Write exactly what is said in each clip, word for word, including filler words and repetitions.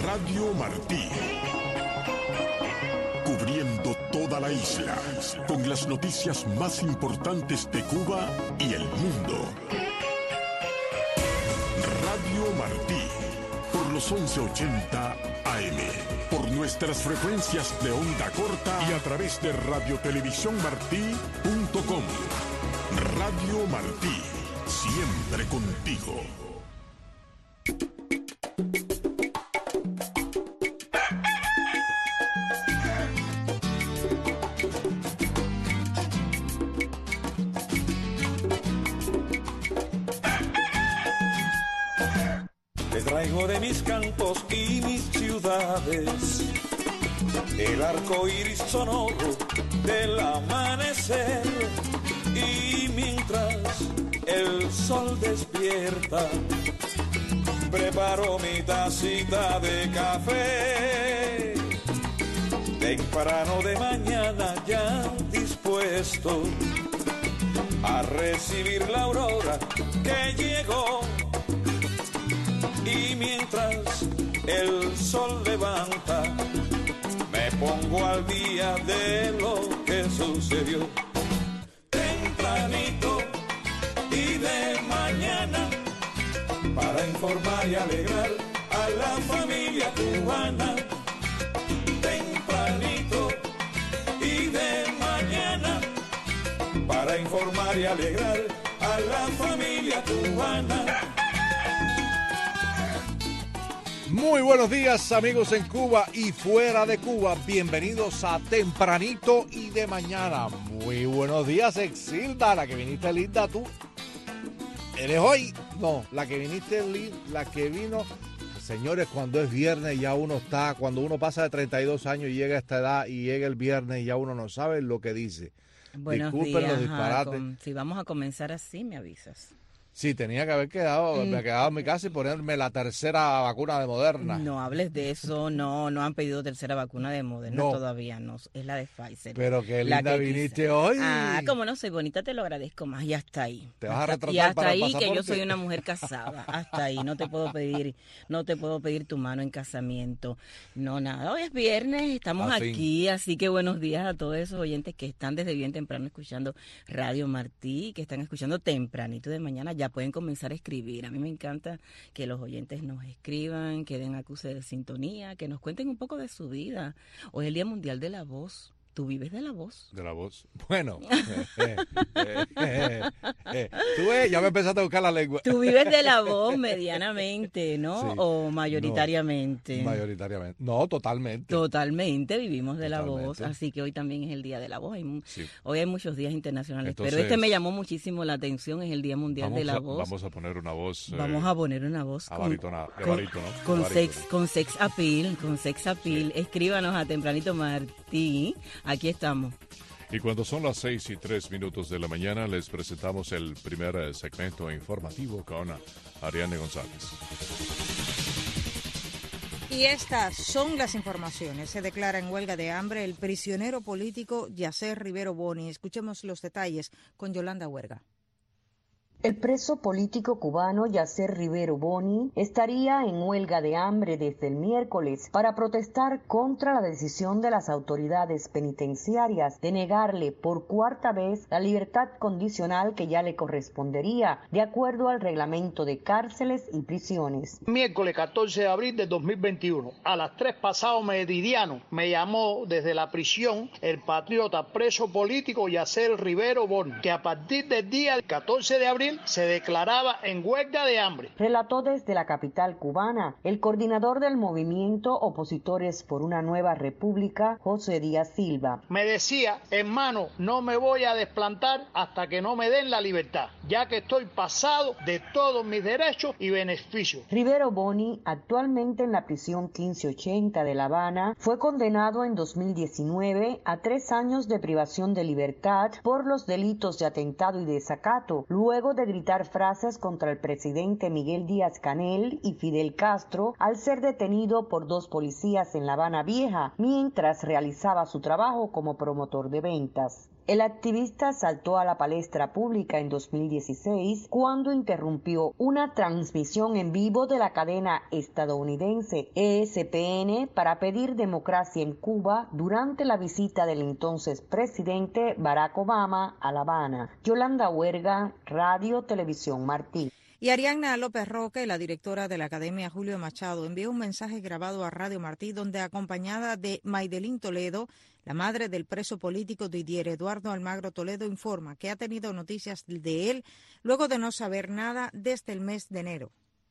Radio Martí. Cubriendo toda la isla, con las noticias más importantes de Cuba y el mundo. Radio Martí, por los once ochenta A M, por nuestras frecuencias de onda corta y a través de radiotelevisiónmartí punto com. Radio Martí, siempre contigo. Traigo de mis campos y mis ciudades el arco iris sonoro del amanecer, y mientras el sol despierta preparo mi tacita de café, temprano de mañana ya dispuesto a recibir la aurora que llegó. Y mientras el sol levanta, me pongo al día de lo que sucedió. Tempranito y de mañana, para informar y alegrar a la familia cubana. Tempranito y de mañana, para informar y alegrar a la familia cubana. Muy buenos días, amigos en Cuba y fuera de Cuba. Bienvenidos a Tempranito y de Mañana. Muy buenos días, Exilda, la que viniste linda tú. ¿Eres hoy? No, la que viniste la que vino. Señores, cuando es viernes ya uno está, cuando uno pasa de treinta y dos años y llega a esta edad y llega el viernes y ya uno no sabe lo que dice. Buenos Disculpen días, los disparates. Jacob. Si vamos a comenzar así, me avisas. Sí, tenía que haber quedado, mm. me he quedado en mi casa y ponerme la tercera vacuna de Moderna. No hables de eso, no, no han pedido tercera vacuna de Moderna no. todavía, no, es la de Pfizer. Pero qué linda que viniste quise. Hoy. Ah, como no soy bonita, te lo agradezco más, y hasta ahí. Te vas a retratar y hasta para ahí el pasaporte. Que yo soy una mujer casada, hasta ahí, no te puedo pedir, no te puedo pedir tu mano en casamiento. No, nada, hoy es viernes, estamos Al aquí, fin. Así que buenos días a todos esos oyentes que están desde bien temprano escuchando Radio Martí, que están escuchando tempranito de mañana, ya pueden comenzar a escribir. A mí me encanta que los oyentes nos escriban, que den acuse de sintonía, que nos cuenten un poco de su vida. Hoy es el Día Mundial de la Voz. ¿Tú vives de la voz? De la voz. Bueno. eh, eh, eh, eh. Tú ves, ya me empezaste a buscar la lengua. Tú vives de la voz medianamente, ¿no? Sí, ¿o mayoritariamente? No, mayoritariamente. No, totalmente. Totalmente vivimos de totalmente. La voz. Así que hoy también es el Día de la Voz. Hay, sí. Hoy hay muchos días internacionales. Entonces, pero este me llamó muchísimo la atención. Es el Día Mundial de la a, Voz. Vamos a poner una voz. Eh, vamos a poner una voz. A barítono, con, barítono, con, barítono. sex, con sex appeal. Con sex appeal. Sí. Escríbanos a Tempranito Martí. Aquí estamos. Y cuando son las seis y tres minutos de la mañana, les presentamos el primer segmento informativo con Ariane González. Y estas son las informaciones. Se declara en huelga de hambre el prisionero político Yacer Rivero Boni. Escuchemos los detalles con Yolanda Huerga. El preso político cubano Yacer Rivero Boni estaría en huelga de hambre desde el miércoles para protestar contra la decisión de las autoridades penitenciarias de negarle por cuarta vez la libertad condicional que ya le correspondería, de acuerdo al reglamento de cárceles y prisiones. Miércoles catorce de abril de dos mil veintiuno, a las tres pasado meridiano, me llamó desde la prisión el patriota preso político Yacer Rivero Boni, que a partir del día catorce de abril se declaraba en huelga de hambre. Relató desde la capital cubana el coordinador del movimiento Opositores por una Nueva República, José Díaz Silva. Me decía, hermano, no me voy a desplantar hasta que no me den la libertad, ya que estoy pasado de todos mis derechos y beneficios. Rivero Boni, actualmente en la prisión quince ochenta de La Habana, fue condenado en dos mil diecinueve a tres años de privación de libertad por los delitos de atentado y desacato, luego de gritar frases contra el presidente Miguel Díaz-Canel y Fidel Castro al ser detenido por dos policías en La Habana Vieja mientras realizaba su trabajo como promotor de ventas. El activista saltó a la palestra pública en dos mil dieciséis cuando interrumpió una transmisión en vivo de la cadena estadounidense E S P N para pedir democracia en Cuba durante la visita del entonces presidente Barack Obama a La Habana. Yolanda Huerga, Radio Televisión Martí. Y Ariadna López Roque, la directora de la Academia Julio Machado, envió un mensaje grabado a Radio Martí donde, acompañada de Maydelín Toledo, la madre del preso político Didier Eduardo Almagro Toledo, informa que ha tenido noticias de él luego de no saber nada desde el mes de enero.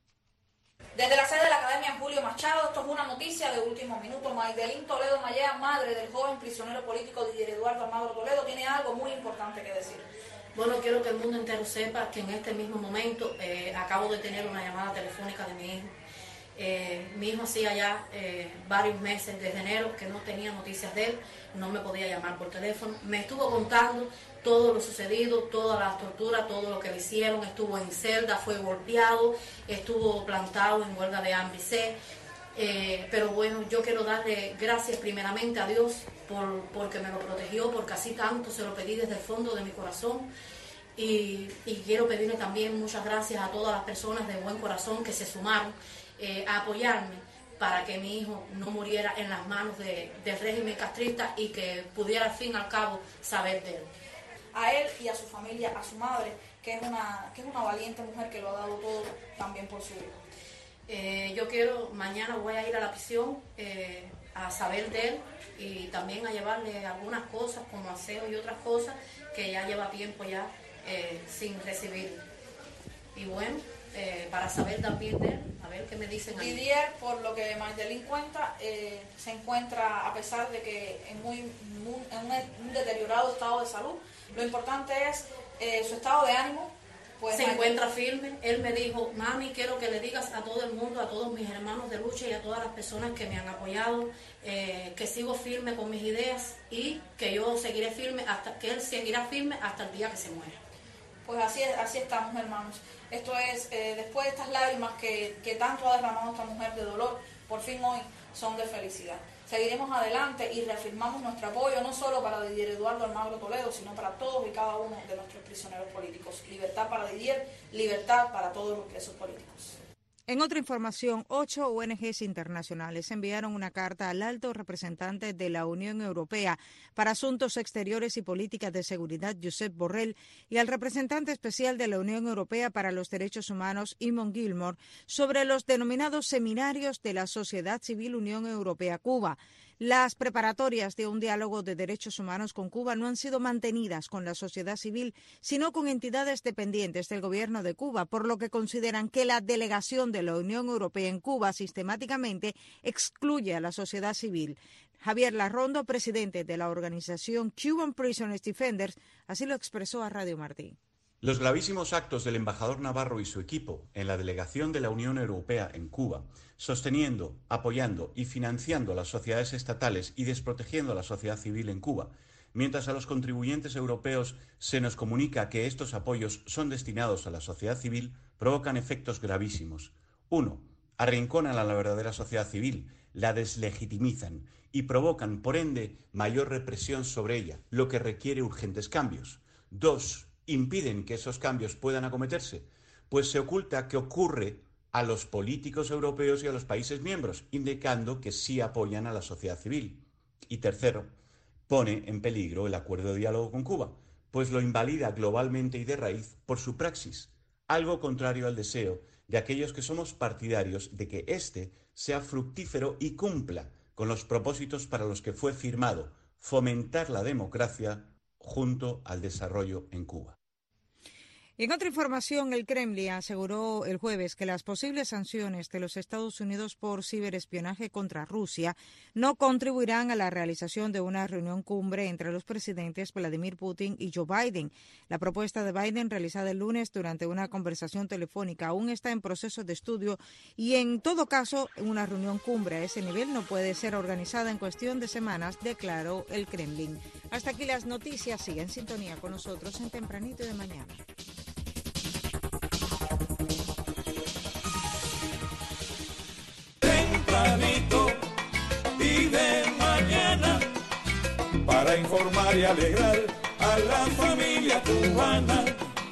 Desde la sede de la Academia Julio Machado, esto es una noticia de último minuto. Maydelín Toledo Mallea, madre del joven prisionero político Didier Eduardo Almagro Toledo, tiene algo muy importante que decir. Bueno, quiero que el mundo entero sepa que en este mismo momento eh, acabo de tener una llamada telefónica de mi hijo. Eh, mi hijo hacía ya eh, varios meses, desde enero, que no tenía noticias de él, no me podía llamar por teléfono. Me estuvo contando todo lo sucedido, todas las torturas, todo lo que le hicieron. Estuvo en celda, fue golpeado, estuvo plantado en huelga de hambre y sed. Eh, pero bueno, yo quiero darle gracias primeramente a Dios por, porque me lo protegió, porque así tanto se lo pedí desde el fondo de mi corazón. Y, y quiero pedirle también muchas gracias a todas las personas de buen corazón que se sumaron eh, a apoyarme para que mi hijo no muriera en las manos de, del régimen castrista y que pudiera al fin y al cabo saber de él. A él y a su familia, a su madre, que es una, que es una valiente mujer que lo ha dado todo también por su hijo. Eh, yo quiero, mañana voy a ir a la prisión eh, a saber de él y también a llevarle algunas cosas como aseo y otras cosas que ya lleva tiempo ya eh, sin recibir. Y bueno, eh, para saber también de él, a ver qué me dicen ahí. Didier, por lo que Maydelín cuenta, eh, se encuentra, a pesar de que en, muy, muy, en un, un deteriorado estado de salud, lo importante es eh, su estado de ánimo. Pues se encuentra firme. Él me dijo: mami, quiero que le digas a todo el mundo, a todos mis hermanos de lucha y a todas las personas que me han apoyado, eh, que sigo firme con mis ideas y que yo seguiré firme hasta que él seguirá firme hasta el día que se muera. Pues así es, así estamos, hermanos. Esto es, eh, después de estas lágrimas que, que tanto ha derramado esta mujer de dolor, por fin hoy son de felicidad. Seguiremos adelante y reafirmamos nuestro apoyo no solo para Didier Eduardo Almagro Toledo, sino para todos y cada uno de nuestros prisioneros políticos. Libertad para Didier, libertad para todos los presos políticos. En otra información, ocho O N Ges internacionales enviaron una carta al alto representante de la Unión Europea para Asuntos Exteriores y Políticas de Seguridad, Josep Borrell, y al representante especial de la Unión Europea para los Derechos Humanos, Eamon Gilmore, sobre los denominados seminarios de la Sociedad Civil Unión Europea-Cuba. Las preparatorias de un diálogo de derechos humanos con Cuba no han sido mantenidas con la sociedad civil, sino con entidades dependientes del gobierno de Cuba, por lo que consideran que la delegación de la Unión Europea en Cuba sistemáticamente excluye a la sociedad civil. Javier Larrondo, presidente de la organización Cuban Prisoners Defenders, así lo expresó a Radio Martí. Los gravísimos actos del embajador Navarro y su equipo en la delegación de la Unión Europea en Cuba, sosteniendo, apoyando y financiando a las sociedades estatales y desprotegiendo a la sociedad civil en Cuba, mientras a los contribuyentes europeos se nos comunica que estos apoyos son destinados a la sociedad civil, provocan efectos gravísimos. Uno, arrinconan a la verdadera sociedad civil, la deslegitimizan y provocan, por ende, mayor represión sobre ella, lo que requiere urgentes cambios. Dos, impiden que esos cambios puedan acometerse, pues se oculta que ocurre a los políticos europeos y a los países miembros, indicando que sí apoyan a la sociedad civil. Y tercero, pone en peligro el acuerdo de diálogo con Cuba, pues lo invalida globalmente y de raíz por su praxis, algo contrario al deseo de aquellos que somos partidarios de que éste sea fructífero y cumpla con los propósitos para los que fue firmado, fomentar la democracia junto al desarrollo en Cuba. En otra información, el Kremlin aseguró el jueves que las posibles sanciones de los Estados Unidos por ciberespionaje contra Rusia no contribuirán a la realización de una reunión cumbre entre los presidentes Vladimir Putin y Joe Biden. La propuesta de Biden, realizada el lunes durante una conversación telefónica, aún está en proceso de estudio y, en todo caso, una reunión cumbre a ese nivel no puede ser organizada en cuestión de semanas, declaró el Kremlin. Hasta aquí las noticias. Sigue en sintonía con nosotros en Tempranito de Mañana. Tempranito y de mañana, para informar y alegrar a la familia cubana.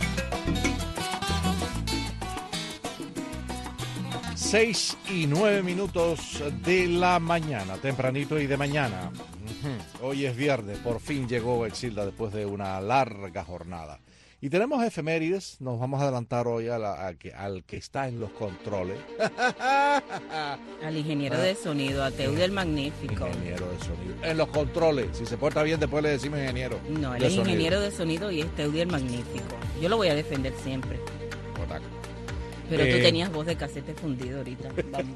Seis y nueve minutos de la mañana, tempranito y de mañana. Hoy es viernes, por fin llegó Exilda después de una larga jornada. Y tenemos efemérides, nos vamos a adelantar hoy a la, a que, al que está en los controles. Al ingeniero de sonido, a Teudi el Magnífico. Ingeniero de sonido. En los controles, si se porta bien después le decimos ingeniero. No, él es sonido. Ingeniero de sonido y es Teudi el Magnífico. Yo lo voy a defender siempre. Correcto. Pero eh, tú tenías voz de casete fundido ahorita. Vamos.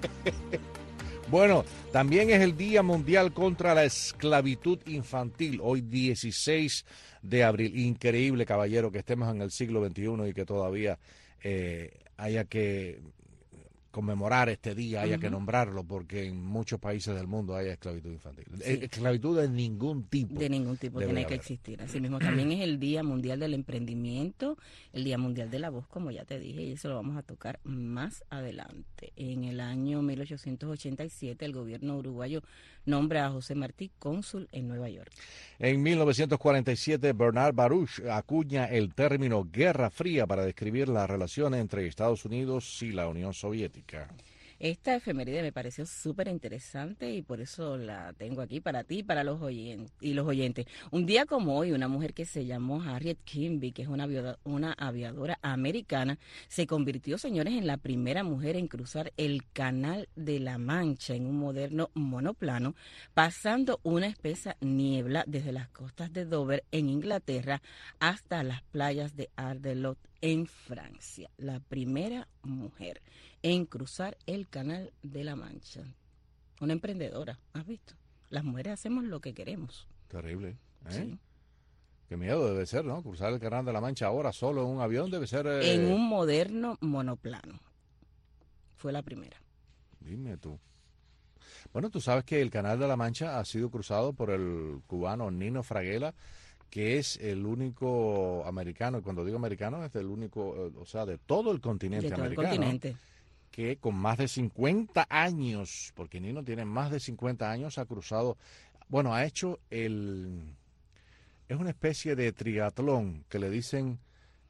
Bueno, también es el Día Mundial contra la Esclavitud Infantil, hoy dieciséis de abril. Increíble, caballero, que estemos en el siglo veintiuno y que todavía eh, haya que conmemorar este día, haya uh-huh. que nombrarlo, porque en muchos países del mundo hay esclavitud infantil. Sí. Esclavitud de ningún tipo. De ningún tipo tiene haber. que existir. Así mismo también es el Día Mundial del Emprendimiento, el Día Mundial de la Voz, como ya te dije, y eso lo vamos a tocar más adelante. En el año mil ochocientos ochenta y siete, el gobierno uruguayo nombra a José Martí cónsul en Nueva York. En mil novecientos cuarenta y siete, Bernard Baruch acuña el término Guerra Fría para describir la relación entre Estados Unidos y la Unión Soviética. Esta efeméride me pareció súper interesante y por eso la tengo aquí para ti y para los oyentes, y los oyentes. Un día como hoy, una mujer que se llamó Harriet Quimby, que es una, aviadora, una aviadora americana, se convirtió, señores, en la primera mujer en cruzar el Canal de la Mancha en un moderno monoplano, pasando una espesa niebla desde las costas de Dover en Inglaterra hasta las playas de Ardelot en Francia. La primera mujer en cruzar el Canal de la Mancha. Una emprendedora, ¿has visto? Las mujeres hacemos lo que queremos. Terrible, ¿eh? Sí. Qué miedo debe ser, ¿no? Cruzar el Canal de la Mancha ahora solo en un avión debe ser... Eh... En un moderno monoplano. Fue la primera. Dime tú. Bueno, tú sabes que el Canal de la Mancha ha sido cruzado por el cubano Nino Fraguela, que es el único americano, y cuando digo americano es el único, o sea, de todo el continente de todo americano. El continente. Que con más de cincuenta años, porque Nino tiene más de cincuenta años, ha cruzado, bueno, ha hecho el, es una especie de triatlón que le dicen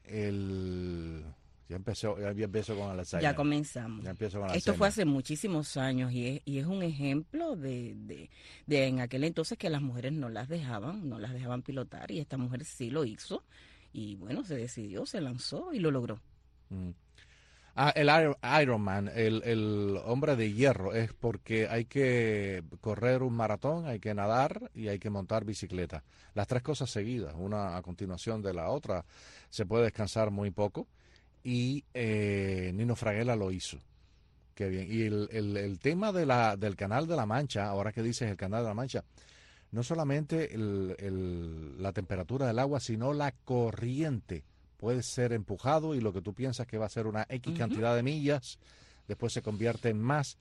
el, ya empezó, ya empezó con Alzheimer. Ya comenzamos. Ya empiezo con Esto fue hace muchísimos años y es, y es un ejemplo de, de, de en aquel entonces que las mujeres no las dejaban, no las dejaban pilotar y esta mujer sí lo hizo y bueno, se decidió, se lanzó y lo logró. Mm. Ah, el Ironman, el, el hombre de hierro, es porque hay que correr un maratón, hay que nadar y hay que montar bicicleta. Las tres cosas seguidas, una a continuación de la otra. Se puede descansar muy poco y eh, Nino Fraguela lo hizo. Qué bien. Y el, el, el tema de la, del Canal de la Mancha, ahora que dices el Canal de la Mancha, no solamente el, el, la temperatura del agua, sino la corriente. Puede ser empujado y lo que tú piensas que va a ser una X uh-huh. cantidad de millas, después se convierte en más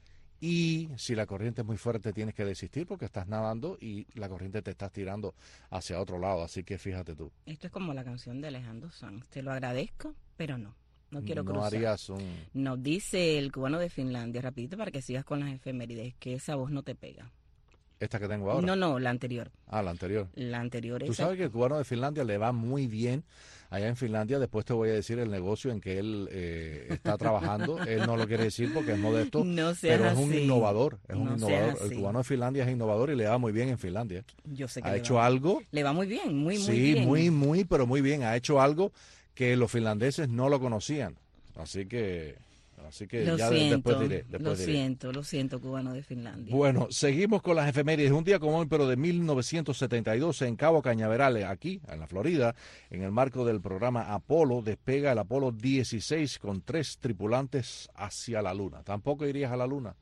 y si la corriente es muy fuerte tienes que desistir porque estás nadando y la corriente te está tirando hacia otro lado, así que fíjate tú. Esto es como la canción de Alejandro Sanz, te lo agradezco, pero no, no quiero no cruzar. Harías un... No, dice el cubano de Finlandia, rapidito para que sigas con las efemérides, que esa voz no te pega. ¿Esta que tengo ahora? No, no, la anterior. Ah, la anterior. La anterior. Tú esa... sabes que el cubano de Finlandia le va muy bien allá en Finlandia. Después te voy a decir el negocio en que él eh, está trabajando. Él no lo quiere decir porque es modesto, no pero así. es un innovador. Es no un innovador. El cubano de Finlandia es innovador y le va muy bien en Finlandia. Yo sé que ha le hecho va, algo. Le va muy bien, muy, muy sí, bien. Sí, muy, muy, pero muy bien. Ha hecho algo que los finlandeses no lo conocían. Así que... Así que lo ya siento, después diré. Después lo diré. siento, lo siento, cubano de Finlandia. Bueno, seguimos con las efemérides. Un día como hoy, pero de mil novecientos setenta y dos, en Cabo Cañaveral, aquí, en la Florida, en el marco del programa Apolo, despega el Apolo dieciséis con tres tripulantes hacia la Luna. ¿Tampoco irías a la Luna?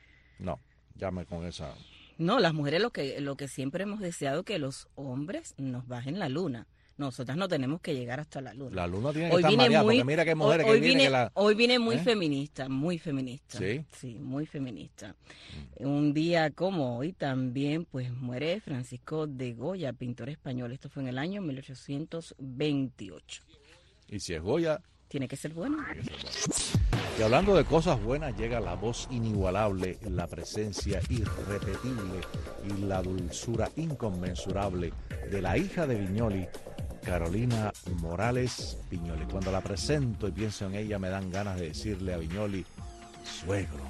No, llame con esa... No, las mujeres lo que, lo que siempre hemos deseado que los hombres nos bajen la Luna. Nosotras no tenemos que llegar hasta la luna. La luna tiene que hoy estar mareada, porque mira que hay mujeres hoy, que hoy vienen vine, que la... Hoy vine muy ¿Eh? feminista, muy feminista. ¿Sí? Sí, muy feminista. Mm. Un día como hoy también, pues, muere Francisco de Goya, pintor español. Esto fue en el año mil ochocientos veintiocho. Y si es Goya... Tiene que ser bueno. Tiene que ser bueno. Y hablando de cosas buenas, llega la voz inigualable, la presencia irrepetible y la dulzura inconmensurable de la hija de Viñoli, Carolina Morales Viñoly. Cuando la presento y pienso en ella, me dan ganas de decirle a Viñoly, suegro.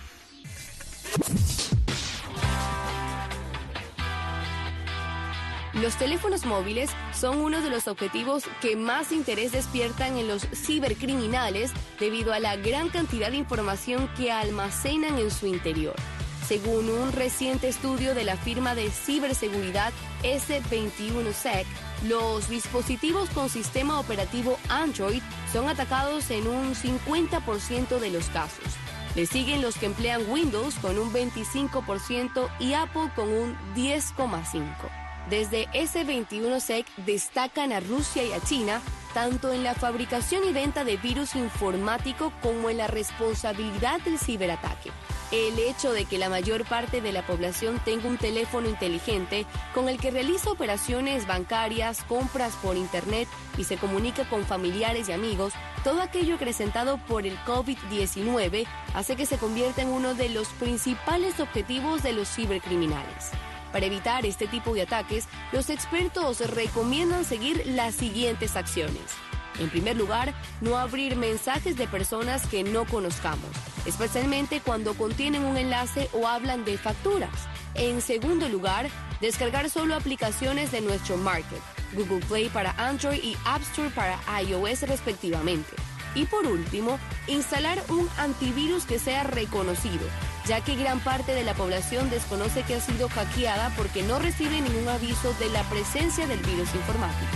Los teléfonos móviles son uno de los objetivos que más interés despiertan en los cibercriminales debido a la gran cantidad de información que almacenan en su interior. Según un reciente estudio de la firma de ciberseguridad ese veintiuno sec, los dispositivos con sistema operativo Android son atacados en un cincuenta por ciento de los casos. Le siguen los que emplean Windows con un veinticinco por ciento y Apple con un diez coma cinco por ciento. Desde ese veintiuno sec destacan a Rusia y a China, tanto en la fabricación y venta de virus informático como en la responsabilidad del ciberataque. El hecho de que la mayor parte de la población tenga un teléfono inteligente con el que realiza operaciones bancarias, compras por internet y se comunica con familiares y amigos, todo aquello acrecentado por el COVID diecinueve hace que se convierta en uno de los principales objetivos de los cibercriminales. Para evitar este tipo de ataques, los expertos recomiendan seguir las siguientes acciones. En primer lugar, no abrir mensajes de personas que no conozcamos, especialmente cuando contienen un enlace o hablan de facturas. En segundo lugar, descargar solo aplicaciones de nuestro market, Google Play para Android y App Store para iOS respectivamente. Y por último, instalar un antivirus que sea reconocido, ya que gran parte de la población desconoce que ha sido hackeada porque no recibe ningún aviso de la presencia del virus informático.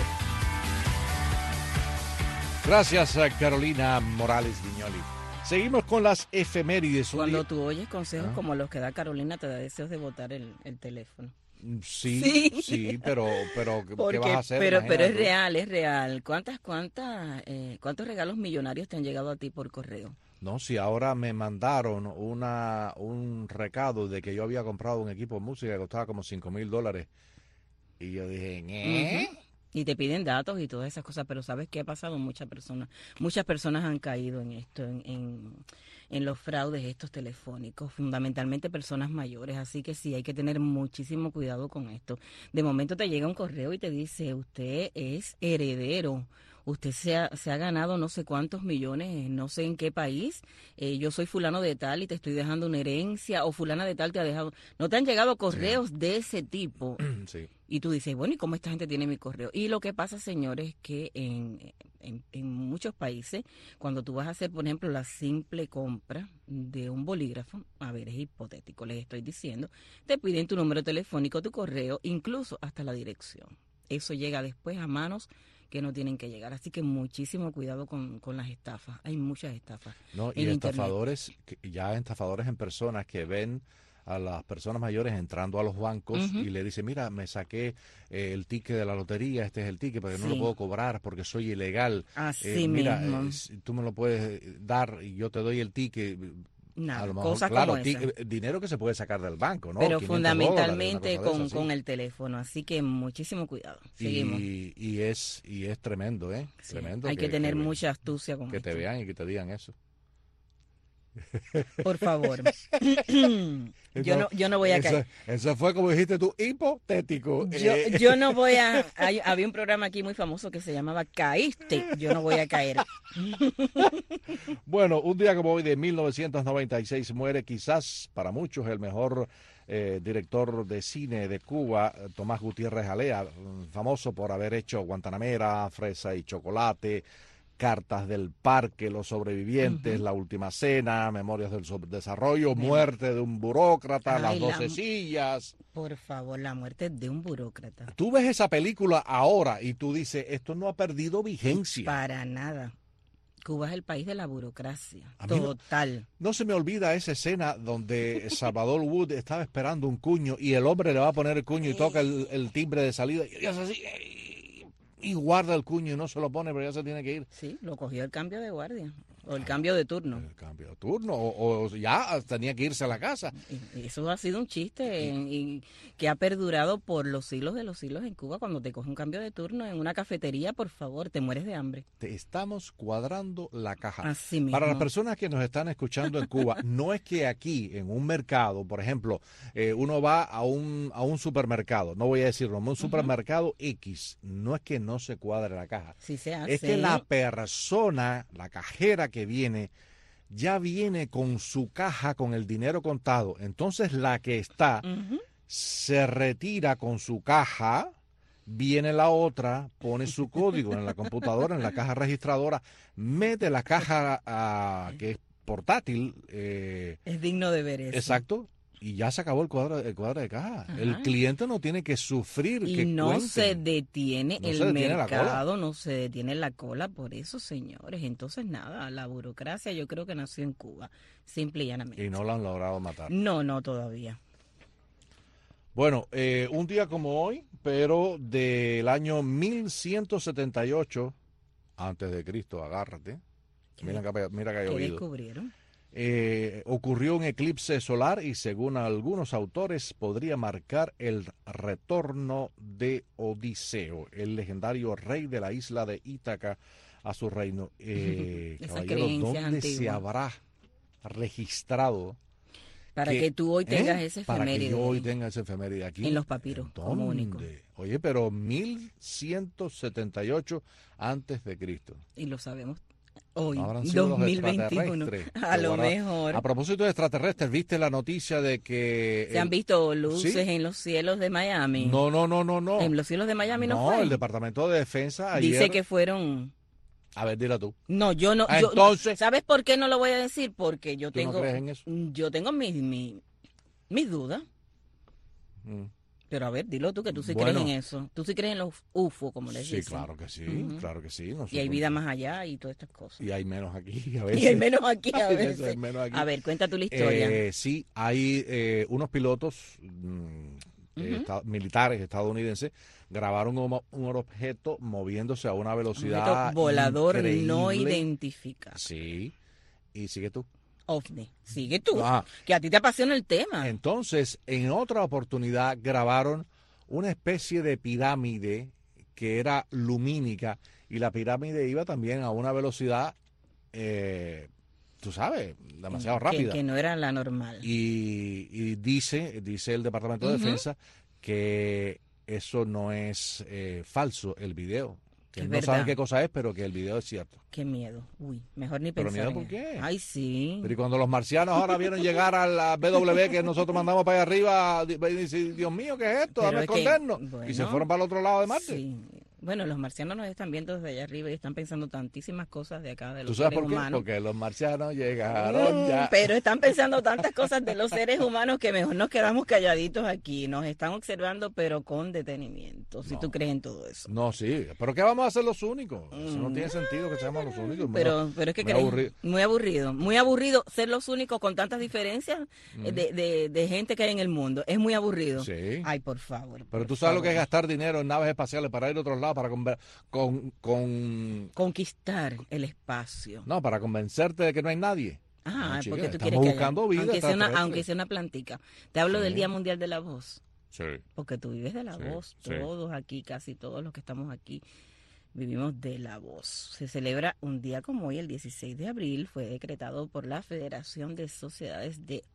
Gracias a Carolina Morales Viñoly. Seguimos con las efemérides. Cuando tú oyes consejos ¿Ah? como los que da Carolina, te da deseos de botar el, el teléfono. Sí, sí, sí, pero, pero Porque, ¿qué vas a hacer? Pero, pero es real, es real. ¿Cuántas, cuántas, eh, cuántos regalos millonarios te han llegado a ti por correo? No, si ahora me mandaron una un recado de que yo había comprado un equipo de música que costaba como cinco mil dólares. Y yo dije, ¿eh? Uh-huh. Y te piden datos y todas esas cosas, pero ¿sabes qué ha pasado? Muchas personas, muchas personas han caído en esto, en, en, en los fraudes estos telefónicos, fundamentalmente personas mayores, así que sí, hay que tener muchísimo cuidado con esto. De momento te llega un correo y te dice, usted es heredero, usted se ha, se ha ganado no sé cuántos millones, no sé en qué país, eh, yo soy fulano de tal y te estoy dejando una herencia, o fulana de tal te ha dejado... ¿No te han llegado correos sí. de ese tipo? Sí. Y tú dices, bueno, ¿y cómo esta gente tiene mi correo? Y lo que pasa, señores, es que en, en, en muchos países, cuando tú vas a hacer, por ejemplo, la simple compra de un bolígrafo, a ver, es hipotético, les estoy diciendo, te piden tu número telefónico, tu correo, incluso hasta la dirección. Eso llega después a manos que no tienen que llegar. Así que muchísimo cuidado con, con las estafas. Hay muchas estafas. No, y estafadores, ya estafadores en personas que ven a las personas mayores entrando a los bancos uh-huh. y le dicen, mira, me saqué eh, el ticket de la lotería, este es el ticket, porque sí. no lo puedo cobrar porque soy ilegal. Así eh, mira, mismo. Eh, tú me lo puedes dar y yo te doy el ticket. Nada, a lo mejor, cosas claro, como ti, esa. dinero que se puede sacar del banco, ¿no? Pero fundamentalmente dólares, con, esas, con ¿sí? el teléfono, así que muchísimo cuidado. Seguimos. Y, y es y es tremendo, ¿eh? Sí, tremendo. hay que, que tener que, mucha astucia con que esto. te vean y que te digan eso. Por favor. yo no yo no voy a eso, caer. Eso fue, como dijiste tú, hipotético. Yo, eh. yo no voy a... Hay, había un programa aquí muy famoso que se llamaba Caíste. Yo no voy a caer. Bueno, un día como hoy de mil novecientos noventa y seis muere quizás para muchos el mejor eh, director de cine de Cuba, Tomás Gutiérrez Alea, famoso por haber hecho Guantanamera, Fresa y Chocolate, Cartas del Parque, Los Sobrevivientes, uh-huh. La Última Cena, Memorias del Subdesarrollo, Mira. Muerte de un burócrata, Ay, Las doce la... sillas. Por favor, la muerte de un burócrata. Tú ves esa película ahora y tú dices, esto no ha perdido vigencia. Para nada. Cuba es el país de la burocracia, total. No, no se me olvida esa escena donde Salvador Wood estaba esperando un cuño y el hombre le va a poner el cuño y toca el, el timbre de salida y es así... y guarda el cuño y no se lo pone, pero ya se tiene que ir. Sí, lo cogió el cambio de guardia. O el cambio de turno. El cambio de turno, o, o ya tenía que irse a la casa. Y eso ha sido un chiste en, y que ha perdurado por los siglos de los siglos en Cuba. Cuando te coge un cambio de turno en una cafetería, por favor, te mueres de hambre. Te estamos cuadrando la caja. Así mismo. Para las personas que nos están escuchando en Cuba, no es que aquí en un mercado, por ejemplo, eh, uno va a un, a un supermercado, no voy a decirlo, un supermercado uh-huh. X, no es que no se cuadre la caja. Sí se hace. Es que la persona, la cajera que viene, ya viene con su caja con el dinero contado. Entonces la que está uh-huh. se retira con su caja, viene la otra, pone su código en la computadora, en la caja registradora, mete la caja uh, que es portátil. Eh, es digno de ver eso. Exacto. Y ya se acabó el cuadro, el cuadro de caja. Ajá. El cliente no tiene que sufrir. Y que no cuenten. se detiene no el se detiene mercado, no se detiene la cola por eso, señores. Entonces, nada, la burocracia yo creo que nació en Cuba, simple y llanamente. Y no la han logrado matar. No, no, todavía. Bueno, eh, un día como hoy, pero del año mil ciento setenta y ocho, antes de Cristo, agárrate. Mira que, mira que ha llovido. ¿Qué descubrieron? Eh, ocurrió un eclipse solar y según algunos autores podría marcar el retorno de Odiseo, el legendario rey de la isla de Ítaca, a su reino. Eh, caballero, ¿dónde antigua. se habrá registrado? Para que, que tú hoy tengas ¿eh? ese efeméride. Para que yo hoy tenga ese efeméride aquí. En los papiros, como único. Oye, pero mil ciento setenta y ocho antes de Cristo. Y lo sabemos hoy, dos mil veintiuno, a lo mejor. A propósito de extraterrestres, ¿viste la noticia de que... ¿Se el... han visto luces ¿Sí? en los cielos de Miami? No, no, no, no, no. ¿En los cielos de Miami no, no fue? No, el Departamento de Defensa ayer... Dice que fueron... A ver, dila tú. No, yo no... Ah, yo, entonces... ¿Sabes por qué no lo voy a decir? Porque yo ¿Tú tengo... no crees en eso? Yo tengo mis mi, mi dudas. Mm. Pero a ver, dilo tú que tú sí bueno, crees en eso. Tú sí crees en los U F O, como les sí, dicen. Sí, claro que sí, uh-huh. claro que sí. Nosotros... Y hay vida más allá y todas estas cosas. Y hay menos aquí a veces. Y hay menos aquí a veces. hay menos aquí. A ver, cuenta tú la historia. Eh, sí, hay eh, unos pilotos mmm, uh-huh. eh, esta- militares estadounidenses grabaron un, un objeto moviéndose a una velocidad un objeto volador increíble. No identificado. Sí, y sigue tú. OVNI. Sigue tú, Ah. que a ti te apasiona el tema. Entonces, en otra oportunidad grabaron una especie de pirámide que era lumínica y la pirámide iba también a una velocidad, eh, tú sabes, demasiado que, rápida. Que no era la normal. Y, y dice, dice el Departamento de Uh-huh. Defensa que eso no es eh, falso, el video. Que Es no verdad. saben qué cosa es, pero que el video es cierto. Qué miedo. Uy, mejor ni ¿Pero pensar miedo en por eso. qué? Ay, sí. Pero y cuando los marcianos ahora vieron llegar a la B W que nosotros mandamos para allá arriba, di- dice, Dios mío, ¿qué es esto? Pero Dame es que, escondernos. Y se bueno, fueron para el otro lado de Marte. Sí. Bueno, los marcianos nos están viendo desde allá arriba y están pensando tantísimas cosas de acá de los ¿Tú sabes seres por qué? humanos. Porque los marcianos llegaron Mm, ya. Pero están pensando tantas cosas de los seres humanos que mejor nos quedamos calladitos aquí. Nos están observando, pero con detenimiento, si No. tú crees en todo eso. No, sí. ¿Pero qué vamos a hacer los únicos? Eso no Mm. tiene sentido que seamos los únicos. Pero, Muy- pero es que muy crees- aburrido. muy aburrido, muy aburrido ser los únicos con tantas diferencias eh, de, de, de gente que hay en el mundo. Es muy aburrido. Sí. Ay, por favor. Pero por tú sabes lo que es favor. gastar dinero en naves espaciales para ir a otros lados, para conver- con, con... Conquistar el espacio. No, para convencerte de que no hay nadie. Ah, No, chica, porque tú estamos quieres que haya- buscando vida aunque sea, una, extraterrestre. aunque sea una plantica. Te hablo Sí. del Día Mundial de la Voz. Sí. Porque tú vives de la Sí, voz, sí. todos aquí, casi todos los que estamos aquí, vivimos de la voz. Se celebra un día como hoy, el dieciséis de abril, fue decretado por la Federación de Sociedades de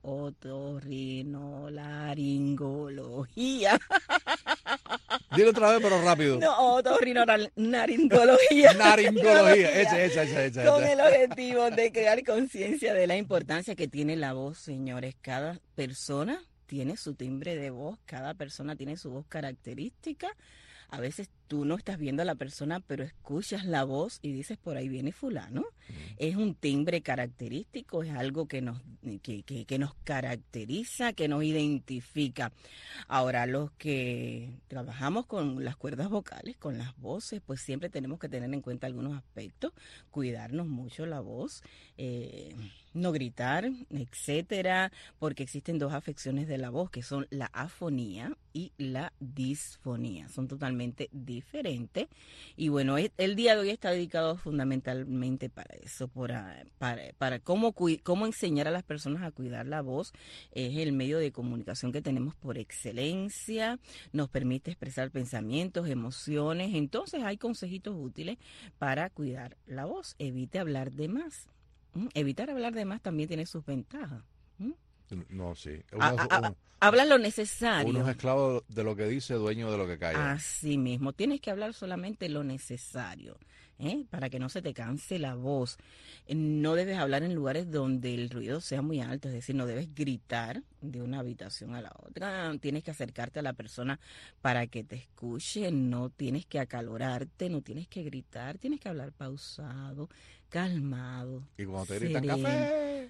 Otorrinolaringología. Dile otra vez, pero rápido. No, otorrinolaringología. Naringología, ese, ese, ese, ese. Con el objetivo de crear conciencia de la importancia que tiene la voz, señores. Cada persona tiene su timbre de voz, cada persona tiene su voz característica. A veces tú no estás viendo a la persona, pero escuchas la voz y dices, por ahí viene fulano. Mm. Es un timbre característico, es algo que nos, que, que, que nos caracteriza, que nos identifica. Ahora, los que trabajamos con las cuerdas vocales, con las voces, pues siempre tenemos que tener en cuenta algunos aspectos, cuidarnos mucho la voz, eh, no gritar, etcétera, porque existen dos afecciones de la voz, que son la afonía y la disfonía. Son totalmente diferentes. diferente. Y bueno, el día de hoy está dedicado fundamentalmente para eso, para, para, para cómo, cómo enseñar a las personas a cuidar la voz. Es el medio de comunicación que tenemos por excelencia, nos permite expresar pensamientos, emociones. Entonces hay consejitos útiles para cuidar la voz. Evite hablar de más. ¿Mm? Evitar hablar de más también tiene sus ventajas. ¿Mm? No, sí. Uno, a, a, a, habla lo necesario. Uno es esclavo de lo que dice, dueño de lo que calla. Así mismo. Tienes que hablar solamente lo necesario, ¿eh? Para que no se te canse la voz. No debes hablar en lugares donde el ruido sea muy alto, es decir, no debes gritar de una habitación a la otra. Tienes que acercarte a la persona para que te escuche. No tienes que acalorarte, no tienes que gritar. Tienes que hablar pausado, calmado. Y cuando te gritan café...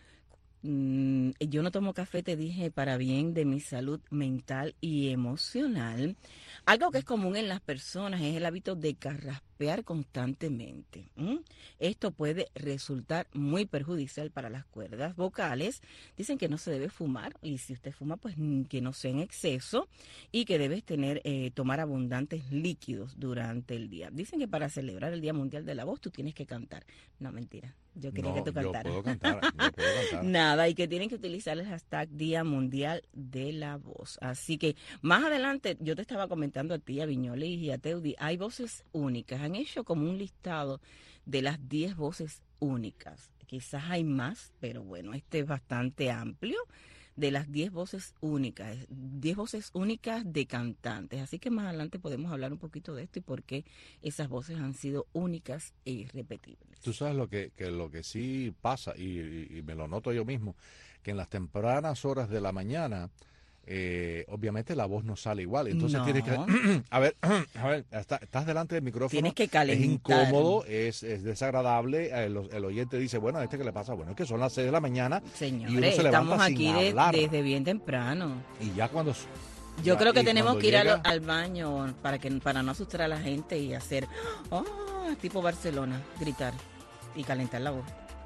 Mm, yo no tomo café, te dije, para bien de mi salud mental y emocional. Algo que es común en las personas es el hábito de carraspear constantemente. ¿Mm? Esto puede resultar muy perjudicial para las cuerdas vocales. Dicen que no se debe fumar, y si usted fuma, pues que no sea en exceso, y que debes tener eh, tomar abundantes líquidos durante el día. Dicen que para celebrar el Día Mundial de la Voz tú tienes que cantar. No, mentira. Yo quería no, que tú cantaras. Yo puedo cantar, yo puedo cantar. Nada, y que tienen que utilizar el hashtag Día Mundial de la Voz. Así que más adelante, yo te estaba comentando a ti, a Viñoles y a Teudi, hay voces únicas. Han hecho como un listado de las diez voces únicas. Quizás hay más, pero bueno, este es bastante amplio. De las diez voces únicas, diez voces únicas de cantantes. Así que más adelante podemos hablar un poquito de esto y por qué esas voces han sido únicas e irrepetibles. Tú sabes lo que, que lo que sí pasa, y, y, y me lo noto yo mismo, que en las tempranas horas de la mañana, eh, obviamente la voz no sale igual. Entonces no. tienes que... a ver, a ver está, estás delante del micrófono. Tienes que calentar. Es incómodo, es, es desagradable. El, el oyente dice, bueno, ¿a este qué le pasa? Bueno, es que son las seis de la mañana. Señores, y uno se levanta estamos sin aquí de, hablar. desde bien temprano. Y ya cuando... Yo ya, creo que tenemos que ir llega... al, al baño para que para no asustar a la gente y hacer, oh, tipo Barcelona, gritar y calentar la voz.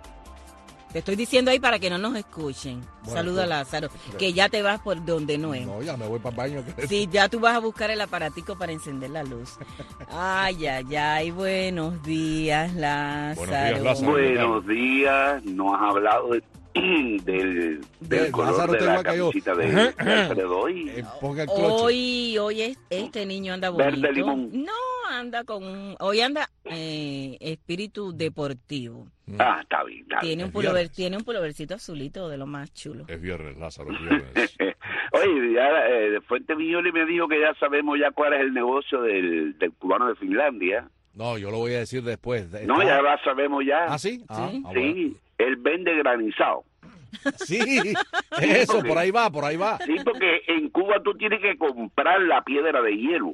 Te estoy diciendo ahí para que no nos escuchen. Bueno, Saluda a Lázaro, pero, que ya te vas por donde no es. No, ya me voy para el baño. Sí, ya tú vas a buscar el aparatico para encender la luz. Ay, ay, ay, buenos días, Lázaro. Buenos días, Lázaro. Buenos días, no has hablado de, del, del de, color Lázaro de la camiseta de, de Alfredo hoy. Eh, hoy, hoy es, este niño anda bonito. Verde limón. No, anda con un, hoy anda eh, espíritu deportivo. Ah, está bien. Está tiene, bien. Un pullover, tiene un pullovercito azulito de lo más chulo. Es viernes, Lázaro, es viernes. Oye, ya eh, Fuente Villoli me dijo que ya sabemos ya cuál es el negocio del, del cubano de Finlandia. No, yo lo voy a decir después. ¿Está? No, ya lo sabemos ya. ¿Ah, sí? Ah, sí, ah, sí. Bueno. Él vende granizado. Sí, eso, porque, por ahí va, por ahí va. Sí, porque en Cuba tú tienes que comprar la piedra de hielo.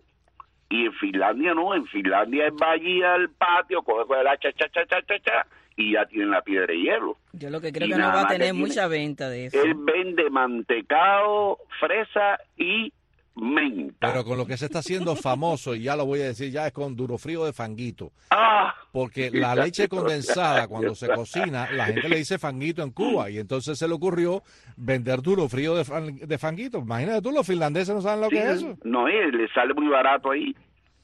Y en Finlandia no, en Finlandia es va allí al patio, coge con el hacha, cha, cha, cha, cha, cha, y ya tienen la piedra de hielo. Yo lo que creo y que no va a tener mucha venta de eso. Él vende mantecado, fresa y menta. Pero con lo que se está haciendo famoso, y ya lo voy a decir ya, es con Durofrío de Fanguito. Ah, porque la leche condensada, cuando se cocina, la gente le dice Fanguito en Cuba, y entonces se le ocurrió vender Durofrío de, fan, de Fanguito. Imagínate tú, los finlandeses no saben lo sí, que es eso. No, eh, le sale muy barato ahí.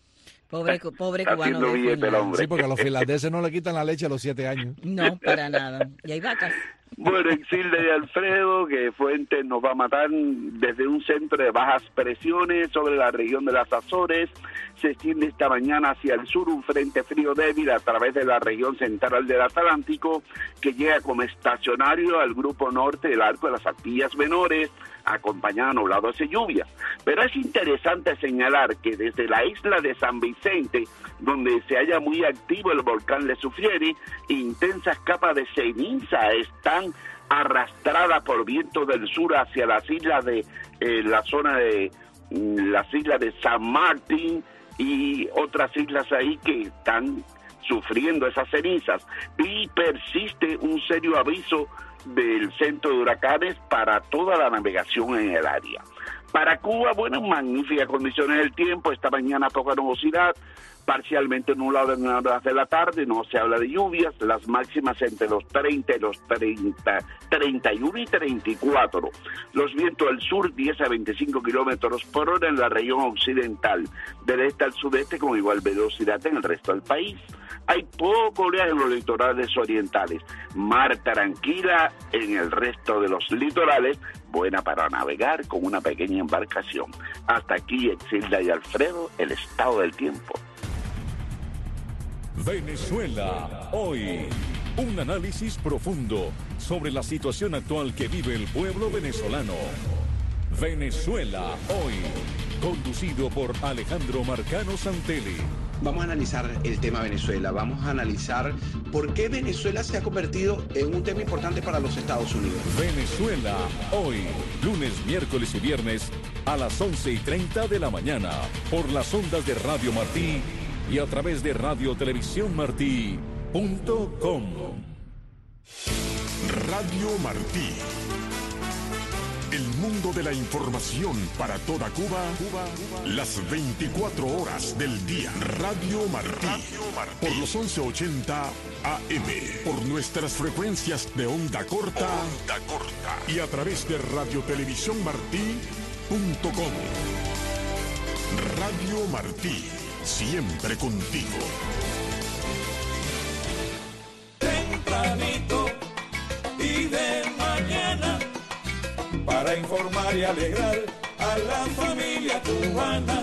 Pobre, pobre cubano de Finlandia. Sí, porque a los finlandeses no le quitan la leche a los siete años. No, para nada. Y hay vacas. Bueno, Exilde y Alfredo, que Fuentes nos va a matar desde un centro de bajas presiones sobre la región de las Azores. Se extiende esta mañana hacia el sur un frente frío débil a través de la región central del Atlántico, que llega como estacionario al grupo norte del arco de las Antillas Menores, acompañada de nublados y lluvias. Pero es interesante señalar que desde la isla de San Vicente, donde se halla muy activo el volcán Le Soufriere, intensas capas de ceniza están arrastradas por viento del sur hacia las islas de eh, la zona de las islas de San Martín y otras islas ahí que están sufriendo esas cenizas, y persiste un serio aviso del centro de huracanes para toda la navegación en el área. Para Cuba, bueno, magníficas condiciones del tiempo, esta mañana poca nubosidad, parcialmente nublado en horas de la tarde, no se habla de lluvias, las máximas entre los treinta y los treinta, treinta y uno y treinta y cuatro. Los vientos al sur diez a veinticinco kilómetros por hora en la región occidental, del este al sudeste con igual velocidad en el resto del país. Hay poco oleaje en los litorales orientales, mar tranquila en el resto de los litorales, buena para navegar con una pequeña embarcación. Hasta aquí, Exilda y Alfredo, el estado del tiempo. Venezuela hoy. Un análisis profundo sobre la situación actual que vive el pueblo venezolano. Venezuela hoy. Conducido por Alejandro Marcano Santelli. Vamos a analizar el tema Venezuela, vamos a analizar por qué Venezuela se ha convertido en un tema importante para los Estados Unidos. Venezuela hoy, lunes, miércoles y viernes a las once y treinta de la mañana por las ondas de Radio Martí y a través de radio televisión martí punto com. Radio Martí. El mundo de la información para toda Cuba, Cuba, las veinticuatro horas del día. Radio Martí, Radio Martí, por los once ochenta A M, por nuestras frecuencias de onda corta, onda corta y a través de radio televisión martí punto com. Radio Martí, siempre contigo. Tempranito y de mañana, para informar y alegrar a la familia cubana.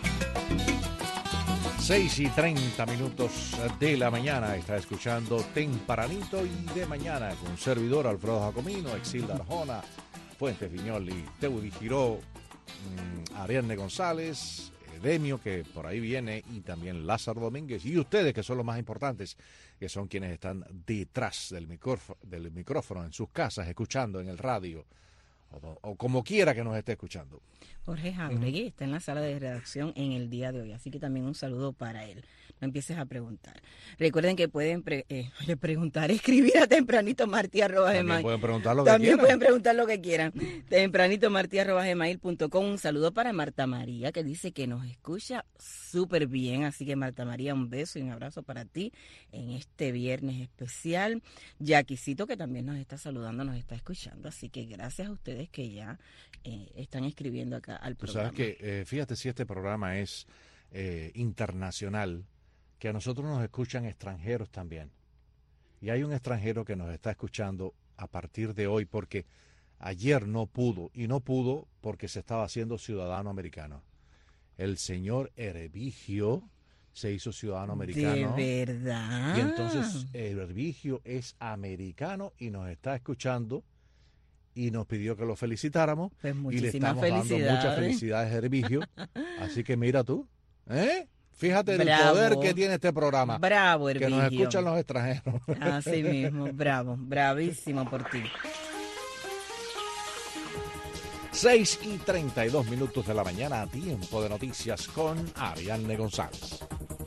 seis y treinta minutos de la mañana, está escuchando Tempranito y de mañana con servidor Alfredo Jacomino, Exilda Arjona, Fuentes Viñoli, Teudi Giró, Ariadne González, Demio, que por ahí viene, y también Lázaro Domínguez, y ustedes, que son los más importantes, que son quienes están detrás del micrófono, del micrófono en sus casas, escuchando en el radio, O, o como quiera que nos esté escuchando. Jorge Jauregui uh-huh. está en la sala de redacción en el día de hoy, así que también un saludo para él. No empieces a preguntar. Recuerden que pueden pre- eh, preguntar, escribir a tempranito martí arroba También pueden preguntar lo que También quieran. pueden preguntar lo que quieran. tempranito martí arroba gmail punto com. Un saludo para Marta María, que dice que nos escucha súper bien. Así que Marta María, un beso y un abrazo para ti en este viernes especial. Yaquisito, que también nos está saludando, nos está escuchando. Así que gracias a ustedes que ya eh, están escribiendo acá al programa. Tú sabes que, eh, fíjate si este programa es eh, internacional, que a nosotros nos escuchan extranjeros también. Y hay un extranjero que nos está escuchando a partir de hoy, porque ayer no pudo, y no pudo porque se estaba haciendo ciudadano americano. El señor Hervigio se hizo ciudadano americano. ¿De verdad? Y entonces Hervigio es americano y nos está escuchando y nos pidió que lo felicitáramos. Pues y le estamos dando muchas felicidades a Hervigio. Así que mira tú, ¿eh? Fíjate el poder que tiene este programa. Bravo, Hervigio. Que nos escuchan los extranjeros. Así mismo, bravo, bravísimo por ti. seis y treinta y dos minutos de la mañana, tiempo de noticias con Ariadne González.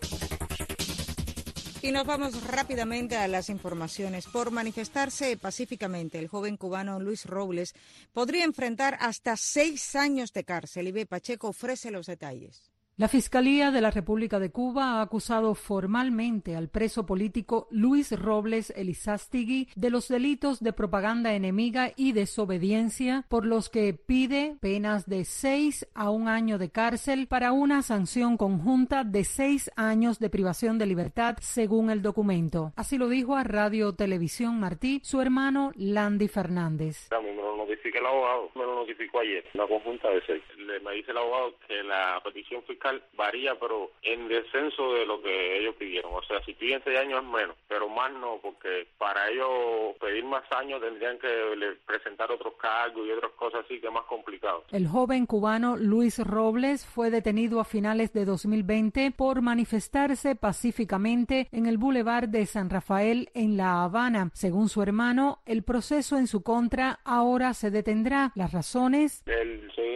Y nos vamos rápidamente a las informaciones. Por manifestarse pacíficamente, el joven cubano Luis Robles podría enfrentar hasta seis años de cárcel. Ibe Pacheco ofrece los detalles. La Fiscalía de la República de Cuba ha acusado formalmente al preso político Luis Robles Elizástegui de los delitos de propaganda enemiga y desobediencia, por los que pide penas de seis a un año de cárcel para una sanción conjunta de seis años de privación de libertad, según el documento. Así lo dijo a Radio Televisión Martí su hermano Landy Fernández. Me lo notificó el abogado, me lo notificó ayer, una conjunta de seis. Le, me dice el abogado que la petición fiscal varía, pero en descenso de lo que ellos pidieron. O sea, si piden seis años es menos, pero más no, porque para ellos pedir más años tendrían que presentar otros cargos y otras cosas así, que es más complicado. El joven cubano Luis Robles fue detenido a finales de dos mil veinte por manifestarse pacíficamente en el Boulevard de San Rafael en La Habana. Según su hermano, el proceso en su contra ahora se detendrá. Las razones... El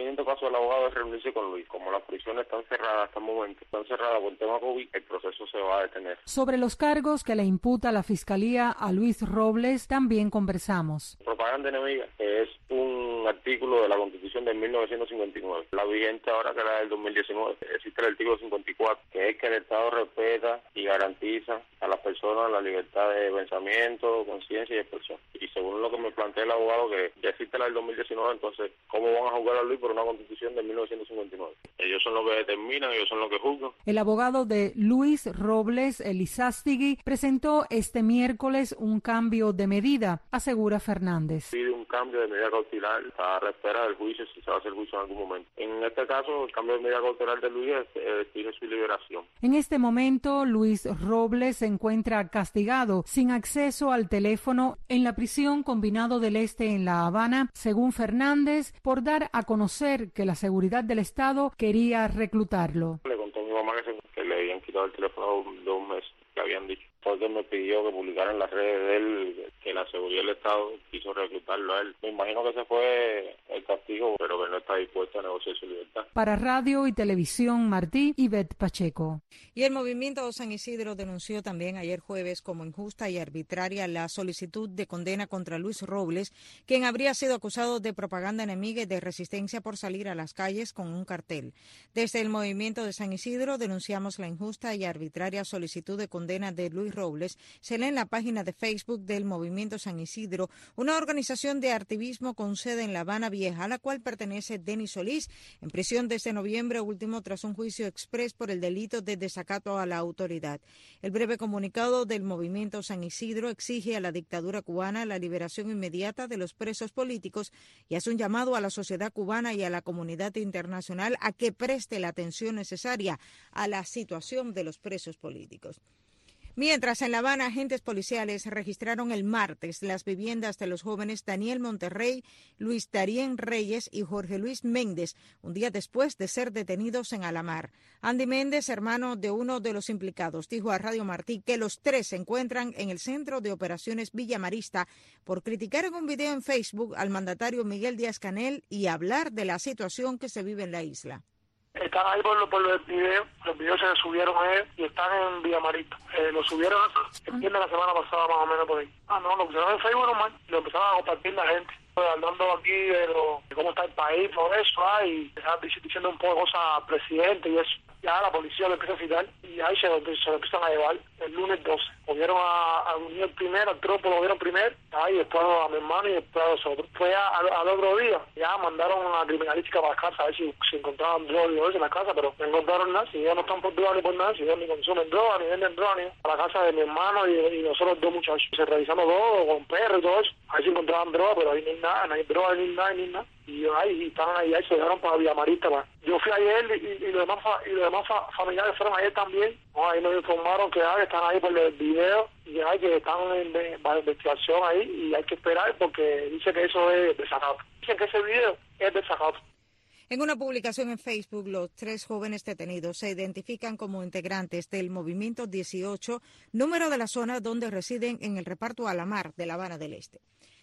procedimiento caso del abogado es reunirse con Luis. Como las prisiones están cerradas hasta el momento, están cerradas por el tema COVID, el proceso se va a detener. Sobre los cargos que le imputa la Fiscalía a Luis Robles también conversamos. Propaganda enemiga es un artículo de la Constitución de mil novecientos cincuenta y nueve. La vigente ahora, que era del dos mil diecinueve, existe el artículo cincuenta y cuatro, que es que el Estado respeta y garantiza a las personas la libertad de pensamiento, conciencia y expresión. Y según lo que me plantea el abogado, que ya existe la del dos mil diecinueve, entonces, ¿cómo van a juzgar a Luis por una Constitución de mil novecientos cincuenta y nueve? Ellos son los que determinan, ellos son los que juzgan. El abogado de Luis Robles Elizástegui presentó este miércoles un cambio de medida, asegura Fernández. Pide un cambio de medida cautelar a la espera del juicio, si se va a hacer juicio en algún momento. En este caso, el cambio de medida cautelar de Luis es, eh, tiene su liberación. En este momento, Luis Robles se encuentra castigado, sin acceso al teléfono, en la prisión Combinado del Este en La Habana, según Fernández, por dar a conocer que la seguridad del Estado quería reclutarlo. Le contó a mi mamá que, se, que le habían quitado el teléfono de un mes, que habían dicho. Porque me pidió que publicara en las redes de él que la seguridad del Estado quiso reclutarlo a él. Me imagino que ese fue el castigo, pero que no está dispuesto a negociar su libertad. Para Radio y Televisión Martí, Ivette Pacheco. Y el Movimiento San Isidro denunció también ayer jueves como injusta y arbitraria la solicitud de condena contra Luis Robles, quien habría sido acusado de propaganda enemiga y de resistencia por salir a las calles con un cartel. Desde el Movimiento de San Isidro denunciamos la injusta y arbitraria solicitud de condena de Luis Robles. Se lee en la página de Facebook del Movimiento San Isidro, una organización de activismo con sede en La Habana Vieja, a la cual pertenece Denis Solís, en prisión desde noviembre último tras un juicio exprés por el delito de desacato a la autoridad. El breve comunicado del Movimiento San Isidro exige a la dictadura cubana la liberación inmediata de los presos políticos y hace un llamado a la sociedad cubana y a la comunidad internacional a que preste la atención necesaria a la situación de los presos políticos. Mientras, en La Habana, agentes policiales registraron el martes las viviendas de los jóvenes Daniel Monterrey, Luis Darien Reyes y Jorge Luis Méndez, un día después de ser detenidos en Alamar. Andy Méndez, hermano de uno de los implicados, dijo a Radio Martí que los tres se encuentran en el Centro de Operaciones Villa Marista por criticar en un video en Facebook al mandatario Miguel Díaz-Canel y hablar de la situación que se vive en la isla. Están ahí por, lo, por los videos, los videos se subieron a él y están en Villamarito. Eh, lo subieron el viernes de la semana pasada más o menos por ahí. Ah, no, lo pusieron en Facebook normal, lo empezaron a compartir la gente. Hablando aquí de, lo, de cómo está el país, todo eso, ah, y estaban diciendo un poco de cosas al presidente y eso. Ya la policía lo empieza a citar y ahí se lo, se lo empiezan a llevar el lunes doce. Volvieron a, a unir el primero, al tropo lo vieron primero, ahí después a mi hermano y después a nosotros. Fue a, a, al otro día, ya mandaron a criminalística para la casa a ver si, si encontraban drogas y eso en la casa, pero no encontraron nada. Si ya no están por droga ni por nada, si ya ni consumen droga, ni venden droga, ni a la casa de mi hermano y, y nosotros dos muchachos. Se revisando todo, con perros y todo eso. Ahí sí encontraban droga, pero ahí ni nada, no hay droga, ni nada, ni nada. Y ahí y estaban ahí, ahí se dejaron para Villamarista. Pa. Yo fui ayer y, y, y los demás, y los demás fa, familiares fueron ayer también. No, ahí nos informaron que ah, están ahí por el video y hay que están en, en, en investigación ahí y hay que esperar porque dice que eso es desacato. Dicen que ese video es desacato. En una publicación en Facebook, los tres jóvenes detenidos se identifican como integrantes del Movimiento dieciocho, número de la zona donde residen en el reparto Alamar de La Habana del Este.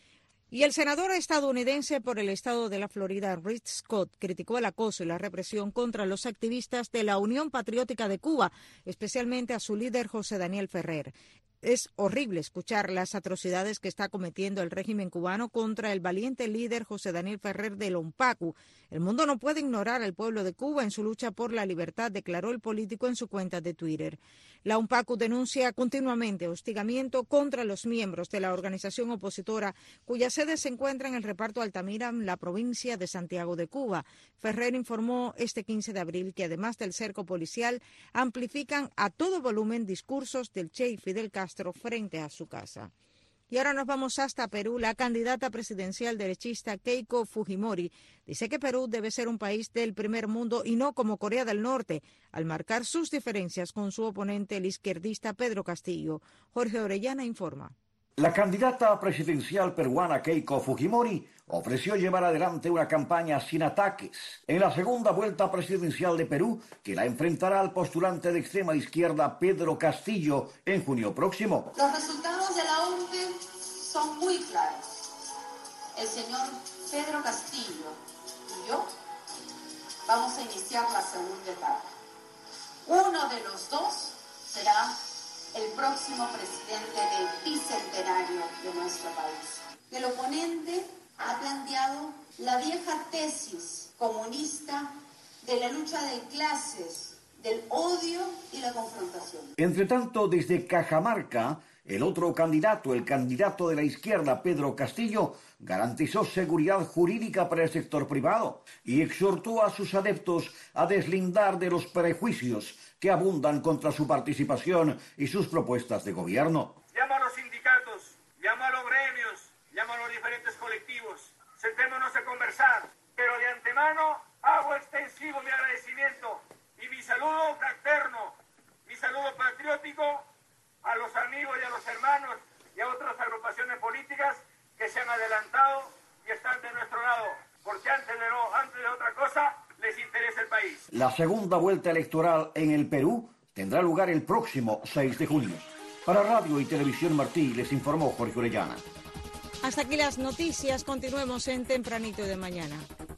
Y el senador estadounidense por el estado de la Florida, Rick Scott, criticó el acoso y la represión contra los activistas de la Unión Patriótica de Cuba, especialmente a su líder José Daniel Ferrer. Es horrible escuchar las atrocidades que está cometiendo el régimen cubano contra el valiente líder José Daniel Ferrer del ONPACU. El mundo no puede ignorar al pueblo de Cuba en su lucha por la libertad, declaró el político en su cuenta de Twitter. La ONPACU denuncia continuamente hostigamiento contra los miembros de la organización opositora, cuya sede se encuentra en el reparto Altamira, en la provincia de Santiago de Cuba. Ferrer informó este quince de abril que además del cerco policial, amplifican a todo volumen discursos del Che Fidel Castro frente a su casa. Y ahora nos vamos hasta Perú. La candidata presidencial derechista Keiko Fujimori dice que Perú debe ser un país del primer mundo y no como Corea del Norte, al marcar sus diferencias con su oponente, el izquierdista Pedro Castillo. Jorge Orellana informa. La candidata presidencial peruana Keiko Fujimori ofreció llevar adelante una campaña sin ataques en la segunda vuelta presidencial de Perú, que la enfrentará al postulante de extrema izquierda Pedro Castillo en junio próximo. Los resultados de la U R P son muy claros. El señor Pedro Castillo y yo iniciar la segunda etapa. Uno de los dos será el próximo presidente del bicentenario de nuestro país. El oponente ha planteado la vieja tesis comunista de la lucha de clases, del odio y la confrontación. Entre tanto, desde Cajamarca, el otro candidato, el candidato de la izquierda, Pedro Castillo, garantizó seguridad jurídica para el sector privado y exhortó a sus adeptos a deslindar de los prejuicios que abundan contra su participación y sus propuestas de gobierno. Llamo a los sindicatos, llamo a los gremios, llamo a los diferentes colectivos, sentémonos a conversar, pero de antemano hago extensivo mi agradecimiento y mi saludo fraterno, mi saludo patriótico a los amigos y a los hermanos y a otras agrupaciones políticas que se han adelantado y están de nuestro lado, porque antes de, no, antes de otra cosa les interesa el país. La segunda vuelta electoral en el Perú tendrá lugar el próximo seis de junio. Para Radio y Televisión Martí les informó Jorge Orellana. Hasta aquí las noticias, continuemos en Tempranito de Mañana.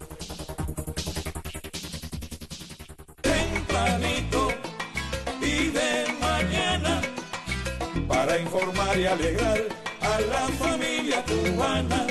Tempranito y de mañana, para informar y alegrar a la familia cubana.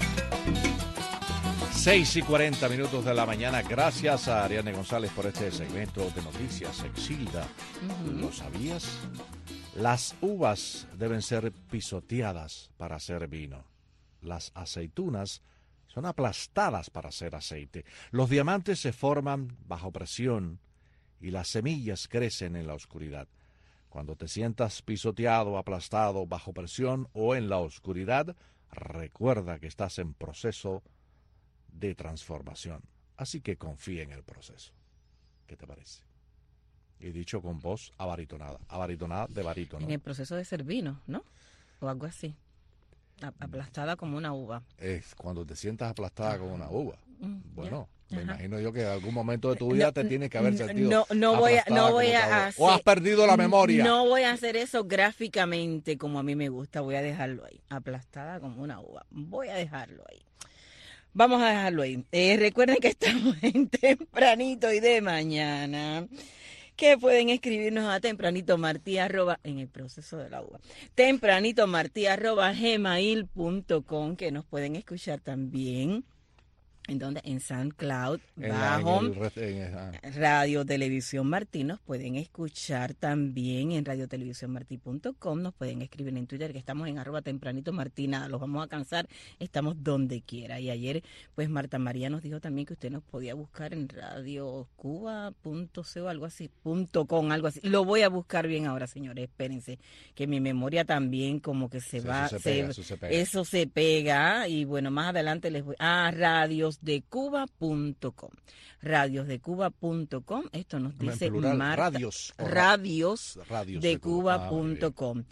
seis y cuarenta minutos de la mañana. Gracias a Ariane González por este segmento de noticias. Exilda, uh-huh. ¿Lo sabías? Las uvas deben ser pisoteadas para hacer vino. Las aceitunas son aplastadas para hacer aceite. Los diamantes se forman bajo presión y las semillas crecen en la oscuridad. Cuando te sientas pisoteado, aplastado, bajo presión o en la oscuridad, recuerda que estás en proceso de transformación. Así que confía en el proceso. ¿Qué te parece? Y dicho con voz abaritonada. Abaritonada de barítono. En el proceso de ser vino, ¿no? O algo así. Aplastada como una uva. Es cuando te sientas aplastada como una uva. Bueno, yeah. me Ajá. imagino yo que en algún momento de tu vida no, te tiene que haber sentido no, no voy a, no voy a hacer, o has perdido la memoria. No voy a hacer eso gráficamente como a mí me gusta. Voy a dejarlo ahí. Aplastada como una uva. Voy a dejarlo ahí. Vamos a dejarlo ahí. Eh, recuerden que estamos en Tempranito y de mañana, que pueden escribirnos a tempranitomartí arroba, en el proceso de la uva, tempranitomartí arroba gmail punto com, que nos pueden escuchar también. ¿En donde? En SoundCloud, en bajo la, en el, en, ah. Radio Televisión Martí. Nos pueden escuchar también en radio televisión martí punto com. Nos pueden escribir en Twitter, que estamos en arroba tempranito Martí. Nada, los vamos a cansar, estamos donde quiera. Y ayer, pues Marta María nos dijo también que usted nos podía buscar en radio cuba punto co, algo así, punto com, algo así. Lo voy a buscar bien ahora, señores, espérense, que mi memoria también como que se sí, va, eso se, se, pega, eso se pega. Eso se pega, y bueno, más adelante les voy a ah, radios de cuba punto com, radios de cuba punto com. Esto nos dice plural, Marta, radios, radios, radios de cuba punto com.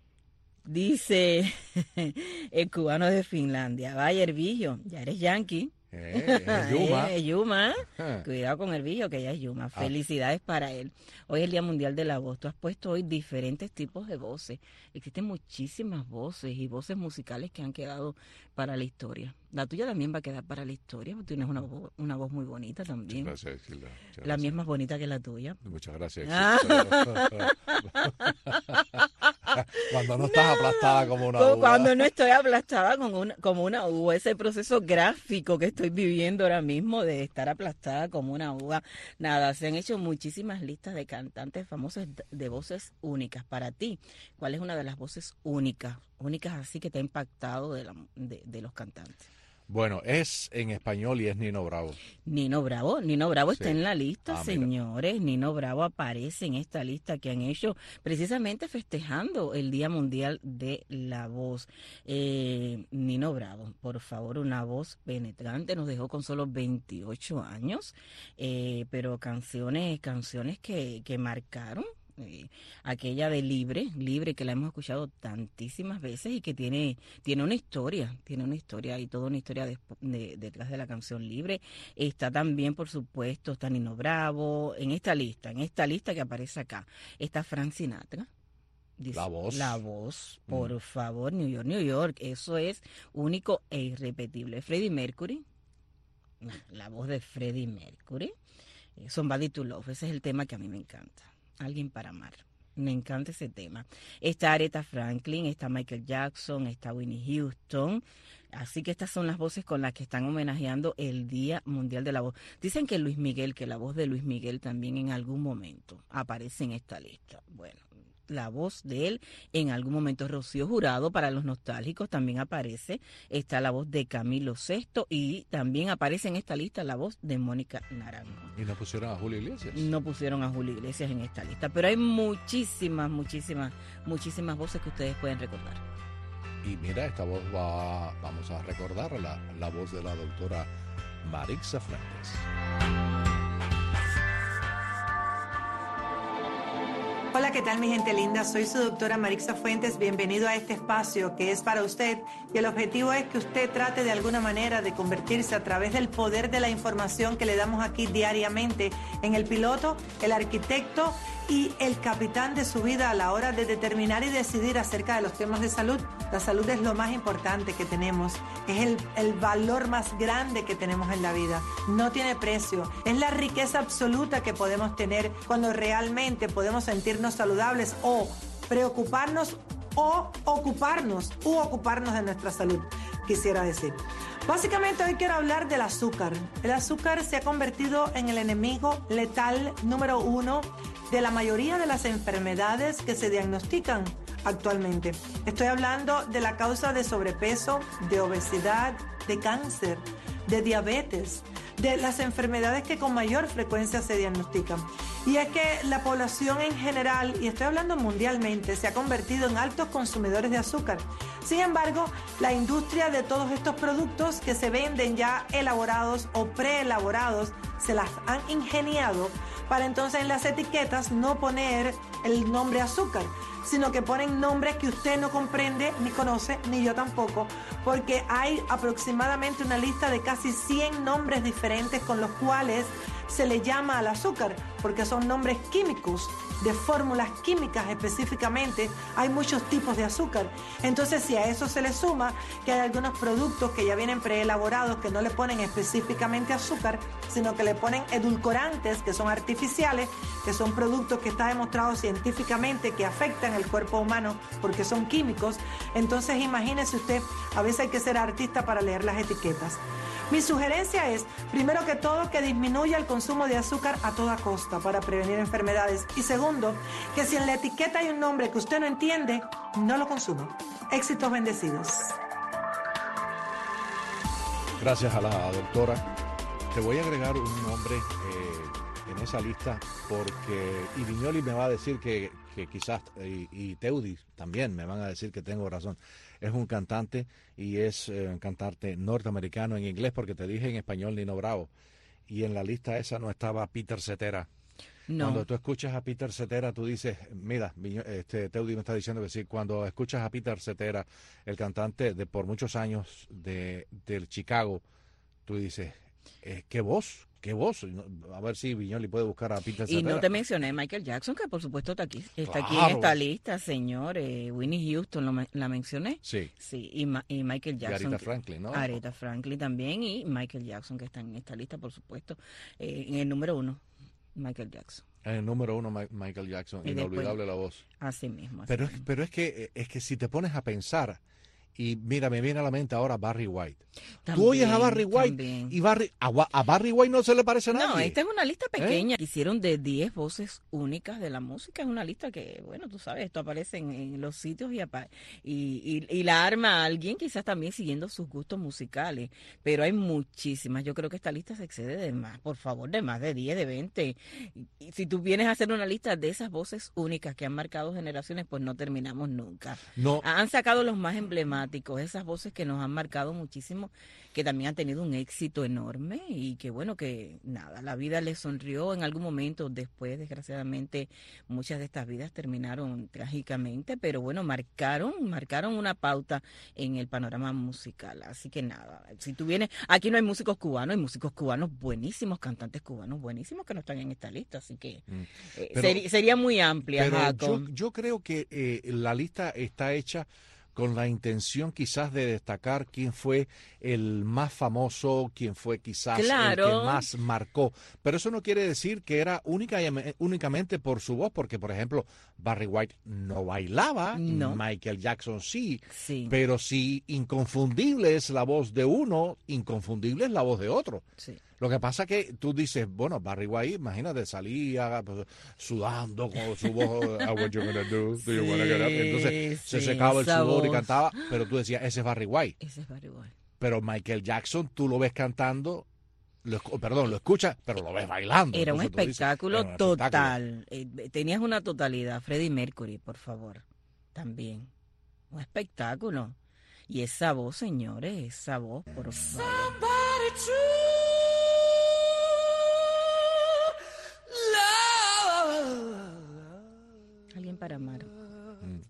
Dice el cubano de Finlandia: vaya Hervillo, ya eres yanqui. Eh, es Yuma. Eh, Yuma. Cuidado con Hervillo, que ya es Yuma. Felicidades ah. para él. Hoy es el Día Mundial de la Voz. Tú has puesto hoy diferentes tipos de voces. Existen muchísimas voces y voces musicales que han quedado para la historia. La tuya también va a quedar para la historia, porque tienes una voz, una voz muy bonita también. Muchas gracias, Gilda. Muchas la gracias. mía es más bonita que la tuya. Muchas gracias. Cuando no estás no, aplastada como una uva. Cuando no estoy aplastada como una, como una uva. Ese proceso gráfico que estoy viviendo ahora mismo de estar aplastada como una uva. Nada, se han hecho muchísimas listas de cantantes famosos de voces únicas. Para ti, ¿cuál es una de las voces únicas? Únicas así que te ha impactado de, la, de, de los cantantes. Bueno, es en español y es Nino Bravo. Nino Bravo, Nino Bravo sí. Está en la lista, ah, señores. Mira. Nino Bravo aparece en esta lista que han hecho precisamente festejando el Día Mundial de la Voz. Eh, Nino Bravo, por favor, una voz penetrante, nos dejó con solo veintiocho años, eh, pero canciones, canciones que, que marcaron. Eh, aquella de Libre, Libre, que la hemos escuchado tantísimas veces y que tiene tiene una historia, tiene una historia y toda una historia de, de, detrás de la canción Libre. Está también, por supuesto, está Nino Bravo, en esta lista, en esta lista que aparece acá, está Frank Sinatra. Dice, la voz. La voz, por mm. favor, New York, New York, eso es único e irrepetible. Freddie Mercury, la voz de Freddie Mercury. Somebody to Love, ese es el tema que a mí me encanta. Alguien para amar. Me encanta ese tema. Está Aretha Franklin, está Michael Jackson, está Whitney Houston. Así que estas son las voces con las que están homenajeando el Día Mundial de la Voz. Dicen que Luis Miguel, que la voz de Luis Miguel también en algún momento aparece en esta lista. Bueno, la voz de él en algún momento. Rocío Jurado, para los nostálgicos, también aparece. Está la voz de Camilo Sesto y también aparece en esta lista la voz de Mónica Naranjo. ¿Y no pusieron a Julio Iglesias? No pusieron a Julio Iglesias en esta lista, pero hay muchísimas, muchísimas, muchísimas voces que ustedes pueden recordar. Y mira, esta voz va, vamos a recordar la, la voz de la doctora Marixa Fuentes. Hola, ¿qué tal mi gente linda? Soy su doctora Marixa Fuentes. Bienvenido a este espacio que es para usted y el objetivo es que usted trate de alguna manera de convertirse a través del poder de la información que le damos aquí diariamente en el piloto, el arquitecto y el capitán de su vida a la hora de determinar y decidir acerca de los temas de salud. La salud es lo más importante que tenemos, es el, el valor más grande que tenemos en la vida. No tiene precio, es la riqueza absoluta que podemos tener cuando realmente podemos sentirnos saludables o preocuparnos o ocuparnos u ocuparnos de nuestra salud, quisiera decir. Básicamente hoy quiero hablar del azúcar. El azúcar se ha convertido en el enemigo letal número uno de la mayoría de las enfermedades que se diagnostican actualmente. Estoy hablando de la causa de sobrepeso, de obesidad, de cáncer, de diabetes, de las enfermedades que con mayor frecuencia se diagnostican. Y es que la población en general, y estoy hablando mundialmente, se ha convertido en altos consumidores de azúcar. Sin embargo, la industria de todos estos productos que se venden ya elaborados o preelaborados, se las han ingeniado para entonces en las etiquetas no poner el nombre azúcar, sino que ponen nombres que usted no comprende, ni conoce, ni yo tampoco, porque hay aproximadamente una lista de casi cien nombres diferentes con los cuales se le llama al azúcar, porque son nombres químicos, de fórmulas químicas específicamente. Hay muchos tipos de azúcar. Entonces, si a eso se le suma que hay algunos productos que ya vienen preelaborados que no le ponen específicamente azúcar, sino que le ponen edulcorantes que son artificiales, que son productos que está demostrado científicamente que afectan el cuerpo humano porque son químicos. Entonces, imagínese usted, a veces hay que ser artista para leer las etiquetas. Mi sugerencia es, primero que todo, que disminuya el consumo de azúcar a toda costa para prevenir enfermedades. Y segundo, que si en la etiqueta hay un nombre que usted no entiende, no lo consuma. Éxitos bendecidos. Gracias a la doctora. Te voy a agregar un nombre eh, en esa lista porque y Viñoli me va a decir que, que quizás, y, y Teudi también me van a decir que tengo razón. Es un cantante y es eh, un cantante norteamericano en inglés porque te dije en español Nino Bravo. Y en la lista esa no estaba Peter Cetera. No. Cuando tú escuchas a Peter Cetera, tú dices, mira, este Teudi me está diciendo que sí, cuando escuchas a Peter Cetera, el cantante de por muchos años de del Chicago, tú dices, eh, ¿qué voz? ¿Qué voz? A ver si Viñoli puede buscar a Peter Cetera. Y no te mencioné Michael Jackson, que por supuesto está aquí, está claro. aquí en esta lista, señor. Eh, Whitney Houston, ¿lo, ¿la mencioné? Sí. Sí, y, Ma, y Michael Jackson. Y Aretha Franklin, ¿no? Aretha Franklin también y Michael Jackson, que están en esta lista, por supuesto. Eh, en el número uno, Michael Jackson. En el número uno, Michael Jackson, y inolvidable después, la voz. Así mismo. Así pero, mismo. Es, pero es que es que si te pones a pensar, y mira, me viene a la mente ahora Barry White. También, tú oyes a Barry White también. y Barry, a, a Barry White no se le parece a nadie. No, esta es una lista pequeña. ¿Eh? Hicieron de diez voces únicas de la música. Es una lista que, bueno, tú sabes, esto aparece en, en los sitios y, y, y, y la arma a alguien quizás también siguiendo sus gustos musicales. Pero hay muchísimas. Yo creo que esta lista se excede de más, por favor, de más de diez, de veinte. Y si tú vienes a hacer una lista de esas voces únicas que han marcado generaciones, pues no terminamos nunca. No. Han sacado los más emblemáticos, esas voces que nos han marcado muchísimo, que también han tenido un éxito enorme y que bueno, que nada, la vida les sonrió en algún momento. Después, desgraciadamente, muchas de estas vidas terminaron trágicamente, pero bueno, marcaron, marcaron una pauta en el panorama musical. Así que nada, si tú vienes, aquí no hay músicos cubanos, hay músicos cubanos buenísimos, cantantes cubanos buenísimos que no están en esta lista, así que mm. eh, pero, ser, sería muy amplia. Pero yo, yo creo que eh, la lista está hecha con la intención quizás de destacar quién fue el más famoso, quién fue quizás claro. el que más marcó. Pero eso no quiere decir que era única y, únicamente por su voz, porque, por ejemplo, Barry White no bailaba, no. Michael Jackson sí, sí, pero si inconfundible es la voz de uno, inconfundible es la voz de otro. Sí. Lo que pasa que tú dices, bueno, Barry White, imagínate, salía pues, sudando con su voz, "Ah, what you gonna do, do you wanna get up?" Entonces sí, se secaba el sudor voz. y cantaba, pero tú decías, ese es Barry White. Ese es Barry White. Pero Michael Jackson, tú lo ves cantando, lo, perdón, lo escuchas, pero lo ves bailando. Era un Entonces, espectáculo dices, era un total. espectáculo. Eh, tenías una totalidad. Freddie Mercury, por favor, también. Un espectáculo. Y esa voz, señores, esa voz, por favor. Alguien para amar. Mm.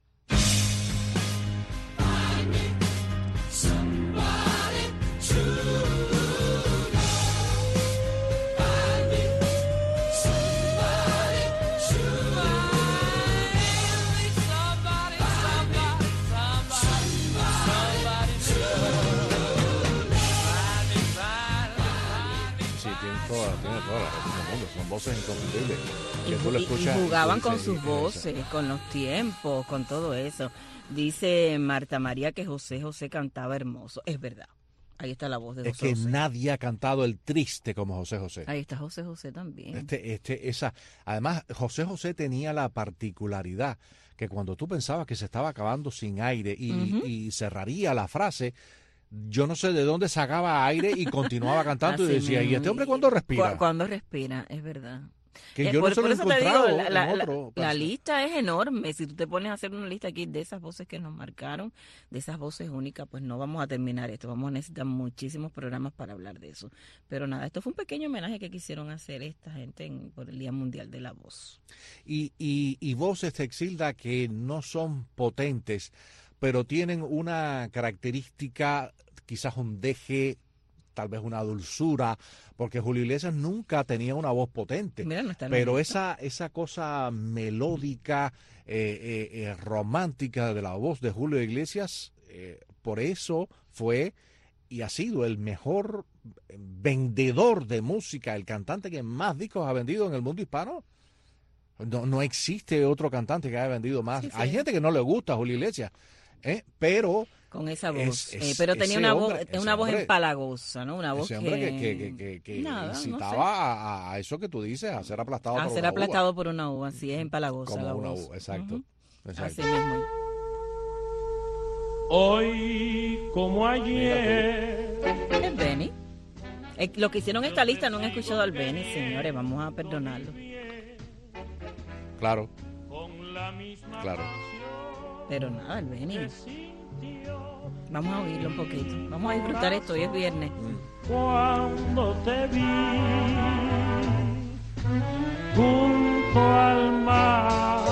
Toda, tiene toda la razón del mundo, son voces inconfundibles. Y, tú lo escuchas, y jugaban tú con dices, sus voces, con los tiempos, con todo eso. Dice Marta María que José José cantaba hermoso. Es verdad. Ahí está la voz de José Es que José. nadie ha cantado el triste como José José. Ahí está José José también. Este, este, esa, además, José José tenía la particularidad que cuando tú pensabas que se estaba acabando sin aire y, uh-huh. y cerraría la frase, yo no sé de dónde sacaba aire y continuaba cantando y decía, ¿y este hombre cuándo respira? Cuando respira, es verdad. Que eh, yo por, no se lo he encontrado digo, la, la, en otro la, la lista es enorme. Si tú te pones a hacer una lista aquí de esas voces que nos marcaron, de esas voces únicas, pues no vamos a terminar esto. Vamos a necesitar muchísimos programas para hablar de eso. Pero nada, esto fue un pequeño homenaje que quisieron hacer esta gente en, por el Día Mundial de la Voz. Y, y, y voces, Texilda, que no son potentes, pero tienen una característica, quizás un deje, tal vez una dulzura, porque Julio Iglesias nunca tenía una voz potente. Mira, no está pero esa, esa cosa melódica, eh, eh, eh, romántica de la voz de Julio Iglesias, eh, por eso fue y ha sido el mejor vendedor de música, el cantante que más discos ha vendido en el mundo hispano. No, no existe otro cantante que haya vendido más. Sí, sí. Hay gente que no le gusta a Julio Iglesias, ¿eh? pero... Con esa voz, es, es, eh, pero tenía una hombre, voz, una voz hombre, empalagosa, ¿no? Una voz ese hombre que, que, que, que, que nada, incitaba no sé. a, a eso que tú dices, a ser aplastado a por ser una aplastado uva. por una uva, sí, es empalagosa Como la una voz. uva, exacto. Uh-huh. exacto. Así mismo. Hoy como ayer. Es Benny. Eh, Los que hicieron esta lista no han escuchado al Benny, señores, vamos a perdonarlo. Claro. Claro. Pero nada, el Benny. Vamos a oírlo un poquito. Vamos a disfrutar esto, hoy es viernes. Cuando te vi junto al mar.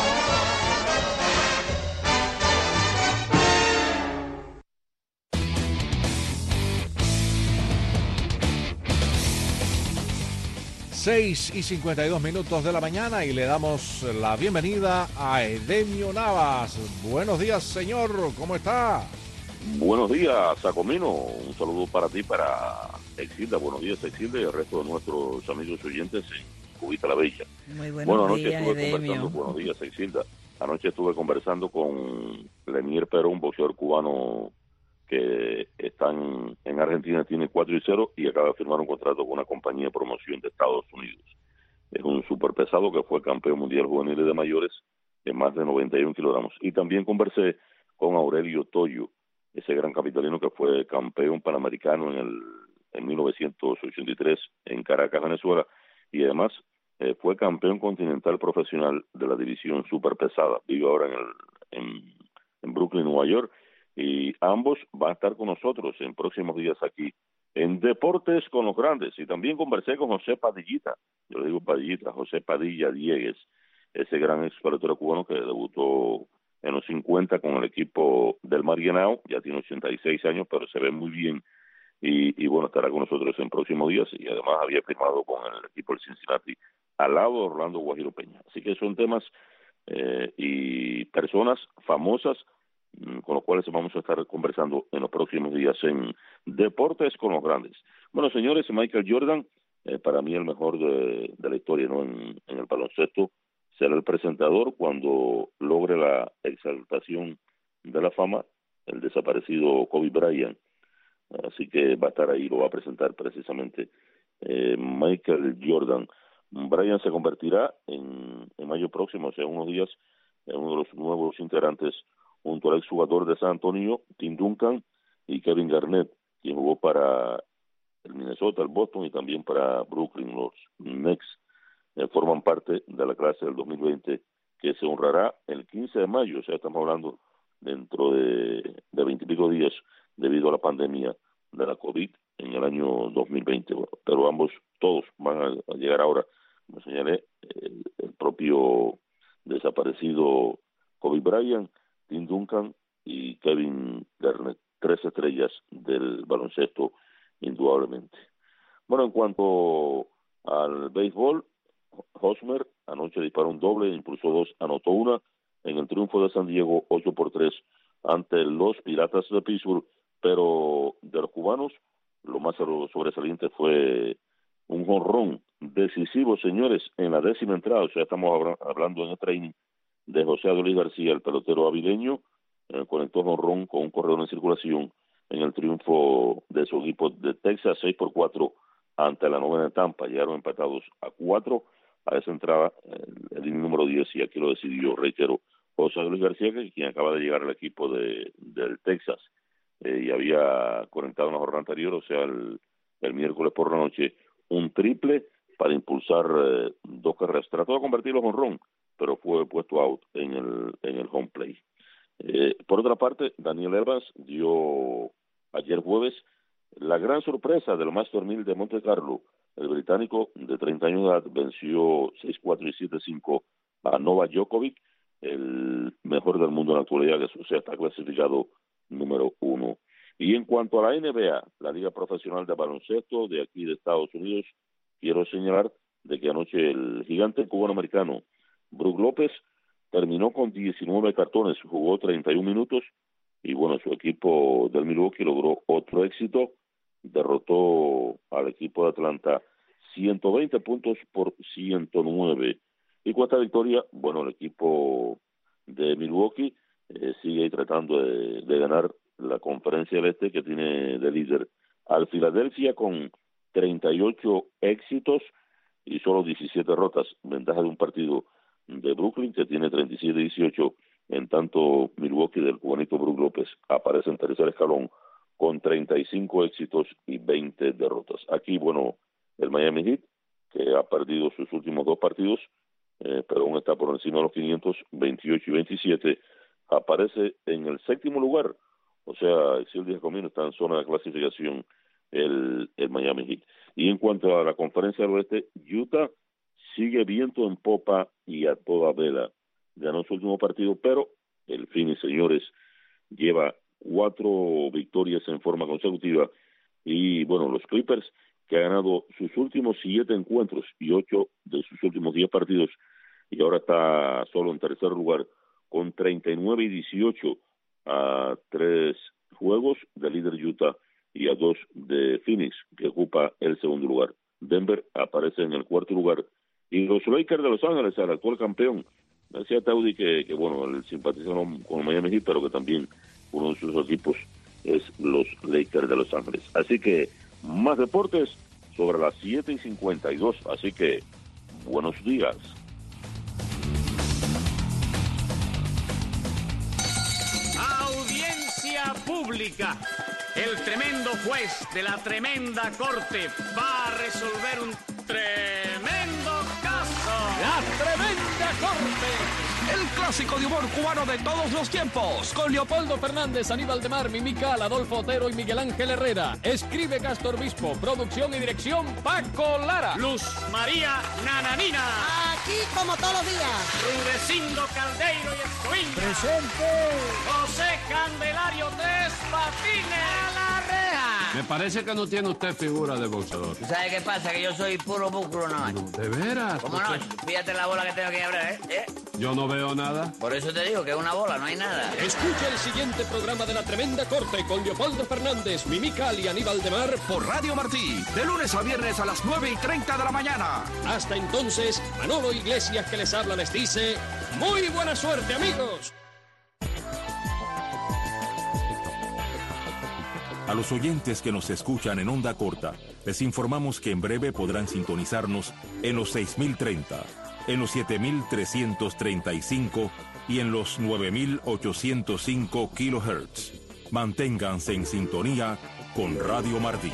seis y cincuenta y dos minutos de la mañana y le damos la bienvenida a Edemio Navas. Buenos días, señor. ¿Cómo está? Buenos días, Sacomino. Un saludo para ti, para Exilda. Buenos días, Exilda, y el resto de nuestros amigos oyentes en Cubita la Bella. Muy buenos bueno, anoche días, estuve Edemio. conversando, buenos días, Exilda. Anoche estuve conversando con Lenier Perón, un boxeador cubano que está en, en Argentina, tiene cuatro y cero y acaba de firmar un contrato con una compañía de promoción de Estados Unidos. Es un superpesado que fue campeón mundial juvenil de mayores de más de noventa y uno kilogramos. Y también conversé con Aurelio Toyo, ese gran capitalino que fue campeón panamericano en el en mil novecientos ochenta y tres en Caracas, Venezuela, y además eh, fue campeón continental profesional de la división superpesada. Vive ahora en, el, en, en Brooklyn, Nueva York, y ambos van a estar con nosotros en próximos días aquí en Deportes con los Grandes. Y también conversé con José Padillita, yo le digo Padillita, José Padilla Diegues, ese gran ex pelotero cubano que debutó en los cincuenta con el equipo del Marianao, ya tiene ochenta y seis años, pero se ve muy bien, y, y bueno, estará con nosotros en próximos días, y además había firmado con el equipo del Cincinnati, al lado de Orlando Guajiro Peña. Así que son temas eh, y personas famosas con los cuales vamos a estar conversando en los próximos días en Deportes con los Grandes. Bueno, señores, Michael Jordan, eh, para mí el mejor de, de la historia, ¿no? en, en el baloncesto, será el presentador cuando logre la exaltación de la fama, el desaparecido Kobe Bryant. Así que va a estar ahí, lo va a presentar precisamente eh, Michael Jordan. Bryant se convertirá en, en mayo próximo, o sea, en unos días, en uno de los nuevos integrantes junto al exjugador de San Antonio, Tim Duncan, y Kevin Garnett, quien jugó para el Minnesota, el Boston y también para Brooklyn. Los Knicks eh, forman parte de la clase del dos mil veinte que se honrará el quince de mayo, o sea, estamos hablando dentro de de veintipico días debido a la pandemia de la COVID en el año dos mil veinte. Bueno, pero ambos, todos van a, a llegar ahora, como señalé, el, el propio desaparecido Kobe Bryant, Tim Duncan y Kevin Garnett, tres estrellas del baloncesto, indudablemente. Bueno, en cuanto al béisbol, Hosmer anoche disparó un doble, impulsó dos, anotó una en el triunfo de San Diego, ocho por tres ante los Piratas de Pittsburgh, pero de los cubanos, lo más sobresaliente fue un jonrón decisivo, señores, en la décima entrada, o sea, estamos hablando en el training de José Adolis García, el pelotero avileño, eh, conectó jonrón con un corredor en circulación en el triunfo de su equipo de Texas, seis por cuatro ante la novena de Tampa. Llegaron empatados a cuatro a esa entrada, el, el inning número diez, y aquí lo decidió, reitero, José Luis García, que quien acaba de llegar al equipo de del Texas, eh, y había conectado en la jornada anterior, o sea, el, el miércoles por la noche, un triple para impulsar eh, dos carreras. Trató de convertirlo en jonrón, pero fue puesto out en el en el home play. Eh, por otra parte, Daniel Evans dio ayer jueves la gran sorpresa del Master mil de Monte Carlo. El británico de treinta años de edad venció seis cuatro y siete cinco a Novak Djokovic, el mejor del mundo en la actualidad, que o sea, está clasificado número uno. Y en cuanto a la N B A, la Liga Profesional de Baloncesto de aquí de Estados Unidos, quiero señalar de que anoche el gigante cubano-americano Brook López terminó con diecinueve cartones, jugó treinta y un minutos, y bueno, su equipo del Milwaukee logró otro éxito, derrotó al equipo de Atlanta ciento veinte puntos por ciento nueve. Y con esta victoria, bueno, el equipo de Milwaukee eh, sigue tratando de, de ganar la Conferencia del Este, que tiene de líder al Filadelfia con treinta y ocho éxitos y solo diecisiete derrotas, ventaja de un partido de Brooklyn, que tiene treinta y siete a dieciocho, en tanto Milwaukee del cubanito Brook López aparece en tercer escalón con treinta y cinco éxitos y veinte derrotas. Aquí, bueno, el Miami Heat, que ha perdido sus últimos dos partidos, eh, pero aún está por encima de los quinientos, veintiocho y veintisiete, aparece en el séptimo lugar, o sea, si el día comienza está en zona de clasificación el, el Miami Heat. Y en cuanto a la Conferencia del Oeste, Utah sigue viento en popa y a toda vela. Ganó su último partido, pero el Phoenix, señores, lleva cuatro victorias en forma consecutiva. Y bueno, los Clippers, que han ganado sus últimos siete encuentros y ocho de sus últimos diez partidos, y ahora está solo en tercer lugar con treinta y nueve y dieciocho a tres juegos de líder Utah y a dos de Phoenix, que ocupa el segundo lugar. Denver aparece en el cuarto lugar, y los Lakers de Los Ángeles, el actual campeón. Decía Taudi que, que bueno, él simpatiza con, con Miami Heat, pero que también uno de sus equipos es los Lakers de Los Ángeles. Así que más deportes sobre las siete y cincuenta y dos, así que buenos días. Audiencia pública. El tremendo juez de la tremenda corte va a resolver un tremendo caso. La tremenda corte. El clásico de humor cubano de todos los tiempos. Con Leopoldo Fernández, Aníbal de Mar, Mimical, Adolfo Otero y Miguel Ángel Herrera. Escribe Castor Bispo. Producción y dirección Paco Lara. Luz María Nananina. Aquí como todos los días. Rudecindo Caldeiro y Escoviña. Presente. José Candelario Tres Patines. A la reja. Me parece que no tiene usted figura de boxeador. ¿Tú sabes qué pasa? Que yo soy puro músculo nomás. No, ¿de veras? ¿Cómo no? Fíjate la bola que tengo aquí ahora, ¿eh? ¿eh? Yo no veo nada. Por eso te digo que es una bola, no hay nada. Escucha el siguiente programa de La Tremenda Corte con Leopoldo Fernández, Mimical y Aníbal de Mar por Radio Martí, de lunes a viernes a las nueve y treinta de la mañana. Hasta entonces, Manolo Iglesias que les habla les dice, ¡muy buena suerte, amigos! A los oyentes que nos escuchan en onda corta, les informamos que en breve podrán sintonizarnos en los seis mil treinta, en los siete mil trescientos treinta y cinco y en los nueve mil ochocientos cinco kilohertz. Manténganse en sintonía con Radio Martí.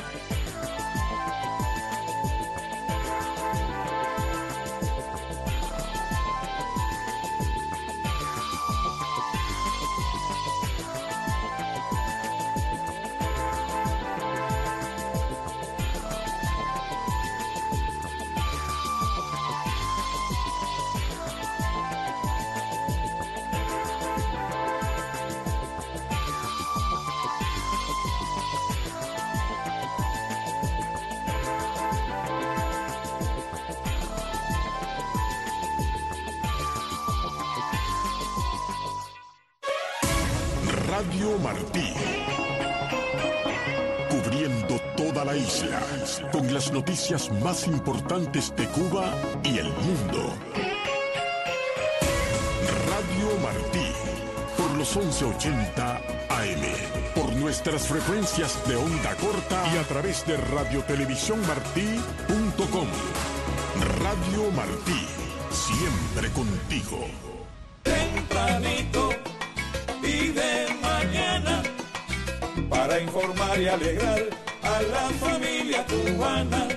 Radio Martí, cubriendo toda la isla, con las noticias más importantes de Cuba y el mundo. Radio Martí, por los once ochenta A M, por nuestras frecuencias de onda corta y a través de radio televisión martí punto com. Radio Martí, siempre contigo. Tempranito y de mañana, para informar y alegrar a la familia cubana.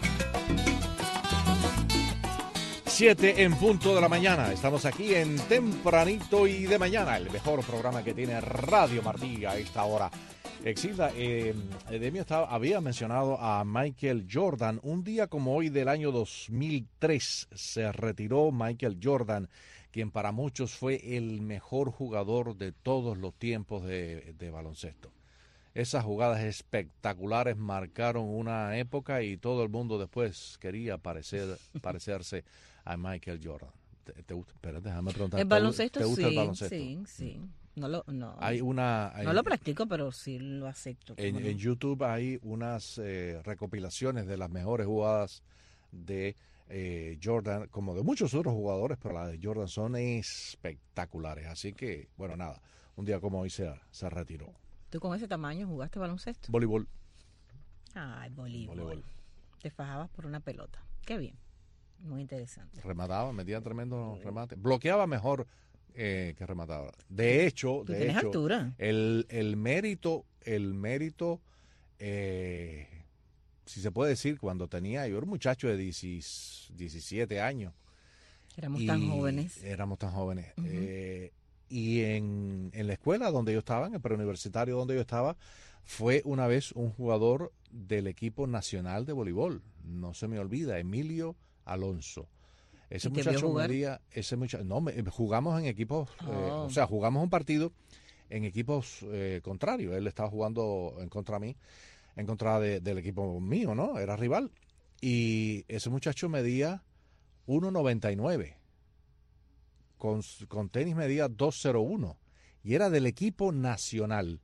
Siete en punto de la mañana. Estamos aquí en Tempranito y de Mañana, el mejor programa que tiene Radio Martí a esta hora. Exilda, eh, Edemio estaba, había mencionado a Michael Jordan. Un día como hoy del año dos mil tres se retiró Michael Jordan, quien para muchos fue el mejor jugador de todos los tiempos de, de baloncesto. Esas jugadas espectaculares marcaron una época y todo el mundo después quería parecer, parecerse a Michael Jordan. ¿Te, te gusta? Espera, déjame preguntar. El baloncesto, ¿te gusta sí, el baloncesto? sí, sí. No lo, no, hay una, hay, no lo practico, pero sí lo acepto. En, no? en YouTube hay unas eh, recopilaciones de las mejores jugadas de eh, Jordan, como de muchos otros jugadores, pero las de Jordan son espectaculares. Así que, bueno, nada, un día como hoy se, se retiró. ¿Tú con ese tamaño jugaste baloncesto? Voleibol. Ay, voleibol. Voleibol. Te fajabas por una pelota. Qué bien. Muy interesante. Remataba, metía tremendo remate. Bloqueaba mejor eh, que remataba. De hecho, ¿Tú de tienes hecho, altura? El, el mérito, el mérito, eh, si se puede decir, cuando tenía, yo era un muchacho de diecisiete años. Éramos tan jóvenes. Éramos tan jóvenes. Uh-huh. Eh, y en, en la escuela donde yo estaba, en el preuniversitario donde yo estaba, fue una vez un jugador del equipo nacional de voleibol. No se me olvida, Emilio Alonso. Ese muchacho medía, ese muchacho, no, me, jugamos en equipos, oh. eh, o sea, jugamos un partido en equipos eh, contrarios. Él estaba jugando en contra mí, en contra de, del equipo mío, ¿no? Era rival. Y ese muchacho medía uno noventa y nueve. Con, con tenis medía dos cero uno. Y era del equipo nacional.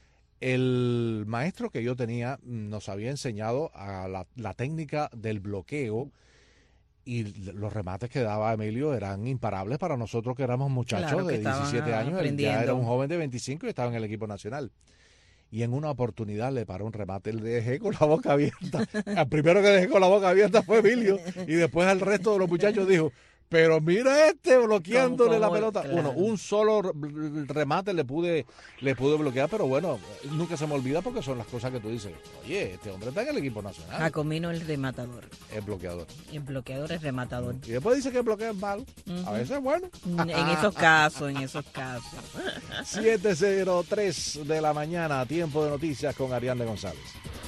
El maestro que yo tenía nos había enseñado a la, la técnica del bloqueo. Y los remates que daba Emilio eran imparables para nosotros que éramos muchachos claro que de diecisiete años. Él ya era un joven de veinticinco y estaba en el equipo nacional. Y en una oportunidad le paró un remate, le dejé con la boca abierta. El primero que dejé con la boca abierta fue Emilio. Y después al resto de los muchachos dijo, pero mira este bloqueándole la pelota. Claro. Bueno, un solo remate le pude le pude bloquear, pero bueno, nunca se me olvida porque son las cosas que tú dices. Oye, este hombre está en el equipo nacional. Jacomino el rematador. El bloqueador. El bloqueador es rematador. Y después dice que el bloqueo es malo. Uh-huh. A veces es bueno. En esos casos, en esos casos. siete cero tres de la mañana, tiempo de noticias con Ariadne González.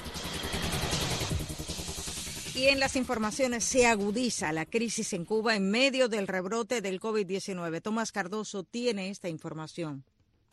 Y en las informaciones se agudiza la crisis en Cuba en medio del rebrote del COVID diecinueve. Tomás Cardoso tiene esta información.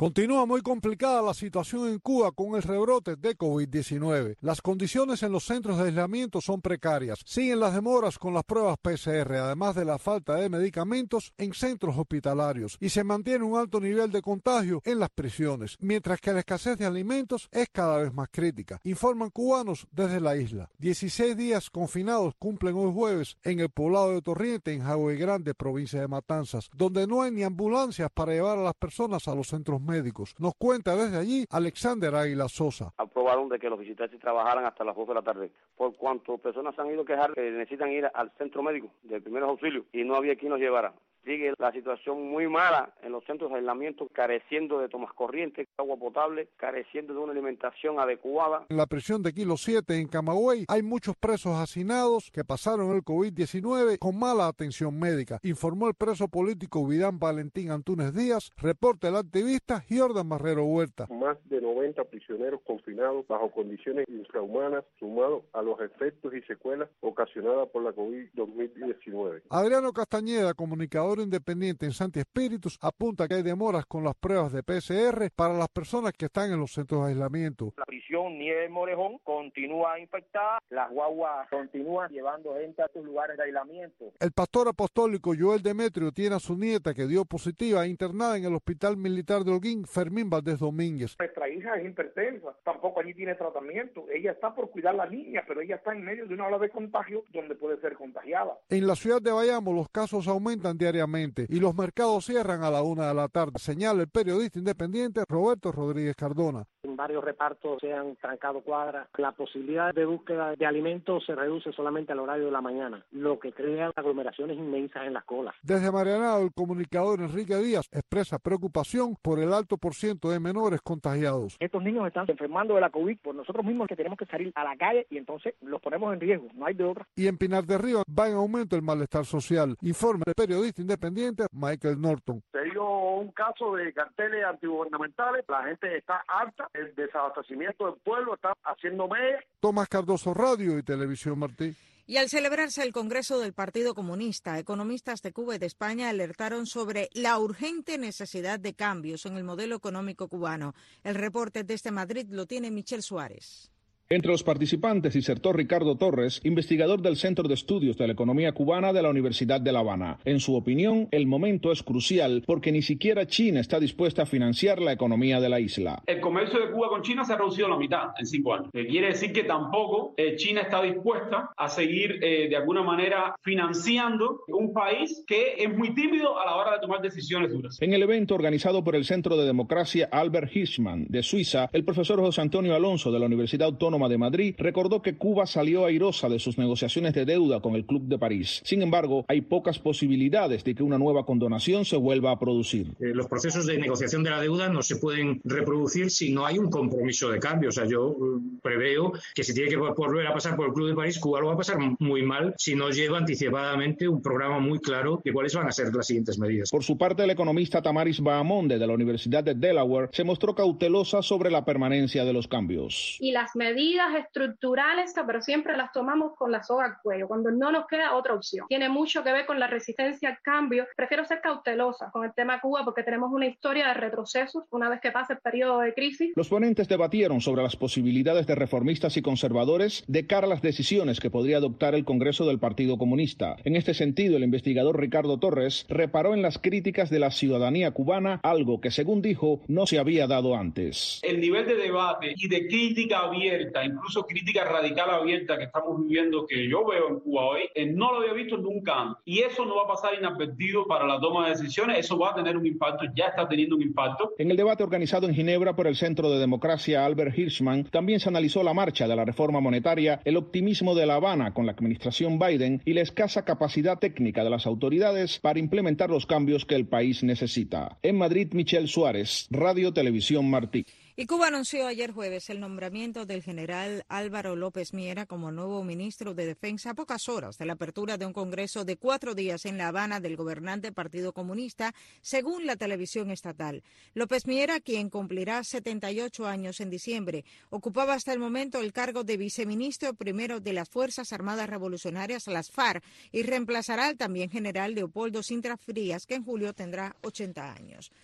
Continúa muy complicada la situación en Cuba con el rebrote de COVID diecinueve. Las condiciones en los centros de aislamiento son precarias. Siguen las demoras con las pruebas P C R, además de la falta de medicamentos en centros hospitalarios. Y se mantiene un alto nivel de contagio en las prisiones, mientras que la escasez de alimentos es cada vez más crítica. Informan cubanos desde la isla. dieciséis días confinados cumplen hoy jueves en el poblado de Torriente, en Jagüey Grande, provincia de Matanzas, donde no hay ni ambulancias para llevar a las personas a los centros médicos. Nos cuenta desde allí Alexander Águila Sosa. Aprobaron de que los visitantes trabajaran hasta las dos de la tarde, por cuanto personas han ido a quejar que necesitan ir al centro médico de primeros auxilios y no había quien los llevara. Sigue la situación muy mala en los centros de aislamiento, careciendo de tomas corrientes, agua potable, careciendo de una alimentación adecuada. En la prisión de Kilo siete en Camagüey hay muchos presos hacinados que pasaron el COVID diecinueve con mala atención médica, informó el preso político Vidán Valentín Antúnez Díaz, reporta el activista Jordan Marrero Huerta. Más de noventa prisioneros confinados bajo condiciones infrahumanas, sumado a los efectos y secuelas ocasionadas por la COVID dos mil diecinueve. Adriano Castañeda, comunicador independiente en Santi Espíritus, apunta que hay demoras con las pruebas de P C R para las personas que están en los centros de aislamiento. La prisión Nieves Morejón continúa infectada, las guaguas continúan llevando gente a sus lugares de aislamiento. El pastor apostólico Joel Demetrio tiene a su nieta que dio positiva internada en el Hospital Militar de Holguín, Fermín Valdés Domínguez. Nuestra hija es hipertensa, tampoco allí tiene tratamiento. Ella está por cuidar a la niña, pero ella está en medio de una ola de contagio donde puede ser contagiada. En la ciudad de Bayamo los casos aumentan diariamente y los mercados cierran a la una de la tarde, señala el periodista independiente Roberto Rodríguez Cardona. En varios repartos se han trancado cuadras. La posibilidad de búsqueda de alimentos se reduce solamente al horario de la mañana, lo que crea aglomeraciones inmensas en las colas. Desde Marianao, el comunicador Enrique Díaz expresa preocupación por el alto por ciento de menores contagiados. Estos niños están enfermando de la COVID por nosotros mismos que tenemos que salir a la calle y entonces los ponemos en riesgo, no hay de otra. Y en Pinar de Río va en aumento el malestar social, informa el periodista independiente Michael Norton. Se dio un caso de carteles antigubernamentales, la gente está harta, el desabastecimiento del pueblo está haciendo mella. Tomás Cardoso, Radio y Televisión Martí. Y al celebrarse el Congreso del Partido Comunista, economistas de Cuba y de España alertaron sobre la urgente necesidad de cambios en el modelo económico cubano. El reporte desde Madrid lo tiene Michelle Suárez. Entre los participantes disertó Ricardo Torres, investigador del Centro de Estudios de la Economía Cubana de la Universidad de La Habana. En su opinión, el momento es crucial porque ni siquiera China está dispuesta a financiar la economía de la isla. El comercio de Cuba con China se ha reducido a la mitad en cinco años. Que quiere decir que tampoco eh, China está dispuesta a seguir eh, de alguna manera financiando un país que es muy tímido a la hora de tomar decisiones duras. En el evento organizado por el Centro de Democracia Albert Hirschman de Suiza, el profesor José Antonio Alonso de la Universidad Autónoma de Madrid recordó que Cuba salió airosa de sus negociaciones de deuda con el Club de París. Sin embargo, hay pocas posibilidades de que una nueva condonación se vuelva a producir. Eh, los procesos de negociación de la deuda no se pueden reproducir si no hay un compromiso de cambio. O sea, yo eh, preveo que si tiene que volver a pasar por el Club de París, Cuba lo va a pasar muy mal si no lleva anticipadamente un programa muy claro de cuáles van a ser las siguientes medidas. Por su parte, el economista Tamaris Bahamonde de la Universidad de Delaware se mostró cautelosa sobre la permanencia de los cambios. Y las medidas estructurales, pero siempre las tomamos con la soga al cuello, cuando no nos queda otra opción. Tiene mucho que ver con la resistencia al cambio. Prefiero ser cautelosa con el tema Cuba porque tenemos una historia de retrocesos una vez que pase el periodo de crisis. Los ponentes debatieron sobre las posibilidades de reformistas y conservadores de cara a las decisiones que podría adoptar el Congreso del Partido Comunista. En este sentido, el investigador Ricardo Torres reparó en las críticas de la ciudadanía cubana, algo que, según dijo, no se había dado antes. El nivel de debate y de crítica abierta, incluso crítica radical abierta que estamos viviendo, que yo veo en Cuba hoy, eh, no lo había visto nunca antes. Y eso no va a pasar inadvertido para la toma de decisiones, eso va a tener un impacto, ya está teniendo un impacto. En el debate organizado en Ginebra por el Centro de Democracia Albert Hirschman, también se analizó la marcha de la reforma monetaria, el optimismo de La Habana con la administración Biden y la escasa capacidad técnica de las autoridades para implementar los cambios que el país necesita. En Madrid, Michelle Suárez, Radio Televisión Martí. Y Cuba anunció ayer jueves el nombramiento del general Álvaro López Miera como nuevo ministro de Defensa a pocas horas de la apertura de un congreso de cuatro días en La Habana del gobernante Partido Comunista, según la televisión estatal. López Miera, quien cumplirá setenta y ocho años en diciembre, ocupaba hasta el momento el cargo de viceministro primero de las Fuerzas Armadas Revolucionarias, las FARC, y reemplazará al también general Leopoldo Sintra Frías, que en julio tendrá ochenta años.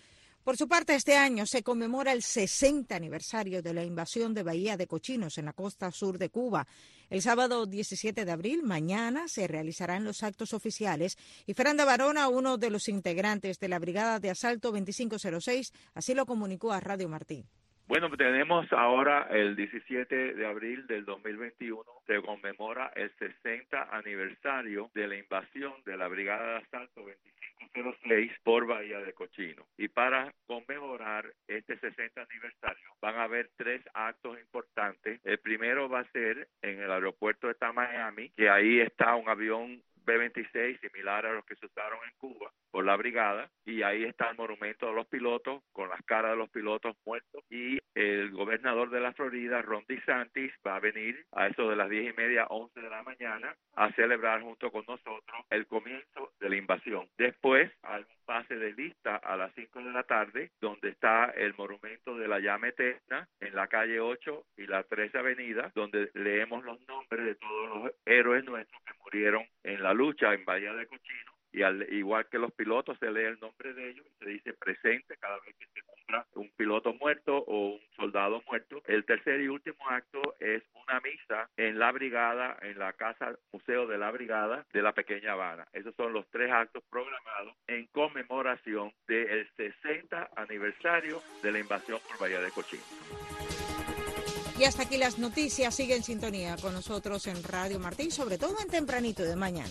Por su parte, este año se conmemora el sesenta aniversario de la invasión de Bahía de Cochinos en la costa sur de Cuba. El sábado diecisiete de abril, mañana, se realizarán los actos oficiales y Fernández Barona, uno de los integrantes de la Brigada de Asalto veinticinco cero seis, así lo comunicó a Radio Martí. Bueno, tenemos ahora el diecisiete de abril del dos mil veintiuno, se conmemora el sesenta aniversario de la invasión de la Brigada de Asalto veinticinco cero seis por Bahía de Cochinos. Y para conmemorar este sesenta aniversario van a haber tres actos importantes. El primero va a ser en el aeropuerto de Miami, que ahí está un avión B veintiséis similar a los que se usaron en Cuba por la brigada, y ahí está el monumento de los pilotos con las caras de los pilotos muertos, y el gobernador de la Florida, Ron DeSantis, va a venir a eso de las diez y media, once de la mañana a celebrar junto con nosotros el comienzo de la invasión. Después hay un pase de lista a las cinco de la tarde donde está el monumento de la llama eterna en la calle ocho y la trece avenida, donde leemos los nombres de todos los héroes nuestros que murieron en la lucha en Bahía de Cochinos, y al igual que los pilotos se lee el nombre de ellos y se dice presente cada vez que se nombra un piloto muerto o un soldado muerto. El tercer y último acto es una misa en la brigada, en la casa museo de la brigada de la Pequeña Habana. Esos son los tres actos programados en conmemoración del sesenta aniversario de la invasión por Bahía de Cochinos. Y hasta aquí las noticias. Sigue en sintonía con nosotros en Radio Martí, sobre todo en tempranito de mañana.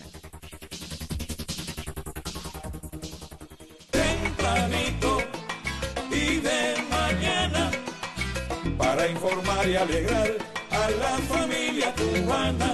Tempranito y de mañana, para informar y alegrar a la familia cubana.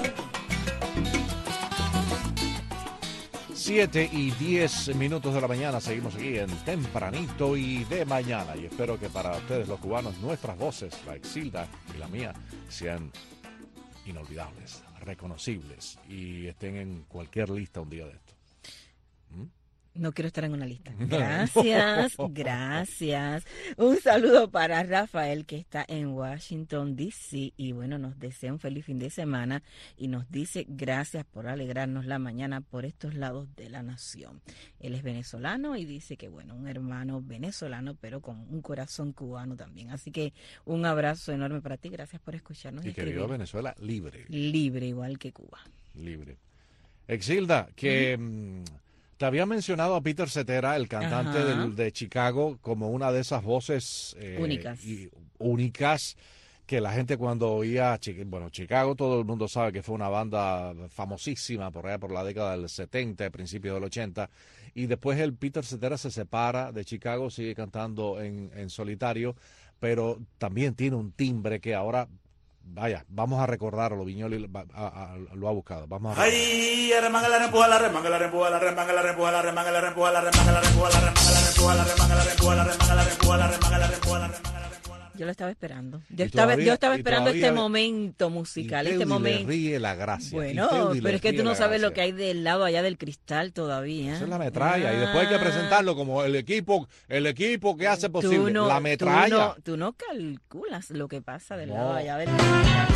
Siete y diez minutos de la mañana, seguimos aquí en Tempranito y de mañana, y espero que para ustedes los cubanos nuestras voces, la Exilda y la mía, sean inolvidables, reconocibles y estén en cualquier lista un día de esto. ¿Mm? No quiero estar en una lista. Gracias, gracias. Un saludo para Rafael, que está en Washington, D C y bueno, nos desea un feliz fin de semana y nos dice gracias por alegrarnos la mañana por estos lados de la nación. Él es venezolano y dice que bueno, un hermano venezolano, pero con un corazón cubano también. Así que un abrazo enorme para ti, gracias por escucharnos. Y que viva Venezuela libre. Libre, igual que Cuba. Libre. Exilda, que... Uh-huh. Te había mencionado a Peter Cetera, el cantante del, de Chicago, como una de esas voces eh, únicas. Y, únicas que la gente cuando oía, bueno, Chicago todo el mundo sabe que fue una banda famosísima por allá por la década del setenta, principios del ochenta, y después el Peter Cetera se separa de Chicago, sigue cantando en, en solitario, pero también tiene un timbre que ahora... Vaya, vamos a recordarlo, Viñoli a, a, a, lo ha buscado. Vamos a Ay, remanga la rempuja, la remanga la rempuja, la remanga la rempuja, la remanga la rempuja, la remanga la rempuja, la remanga la rempuja, la remanga la rempuja, la remanga la rempuja, la remanga la rempuja, la remanga la rempuja. Yo lo estaba esperando. Yo estaba, todavía, yo estaba esperando todavía, este momento musical, este momento. Le ríe la gracia. Bueno, pero es que tú no sabes lo que hay del lado allá del cristal todavía. Esa es la metralla. Ah. Y después hay que presentarlo como el equipo, el equipo que hace posible. No, la metralla. Tú no, tú no calculas lo que pasa del no. lado allá del cristal.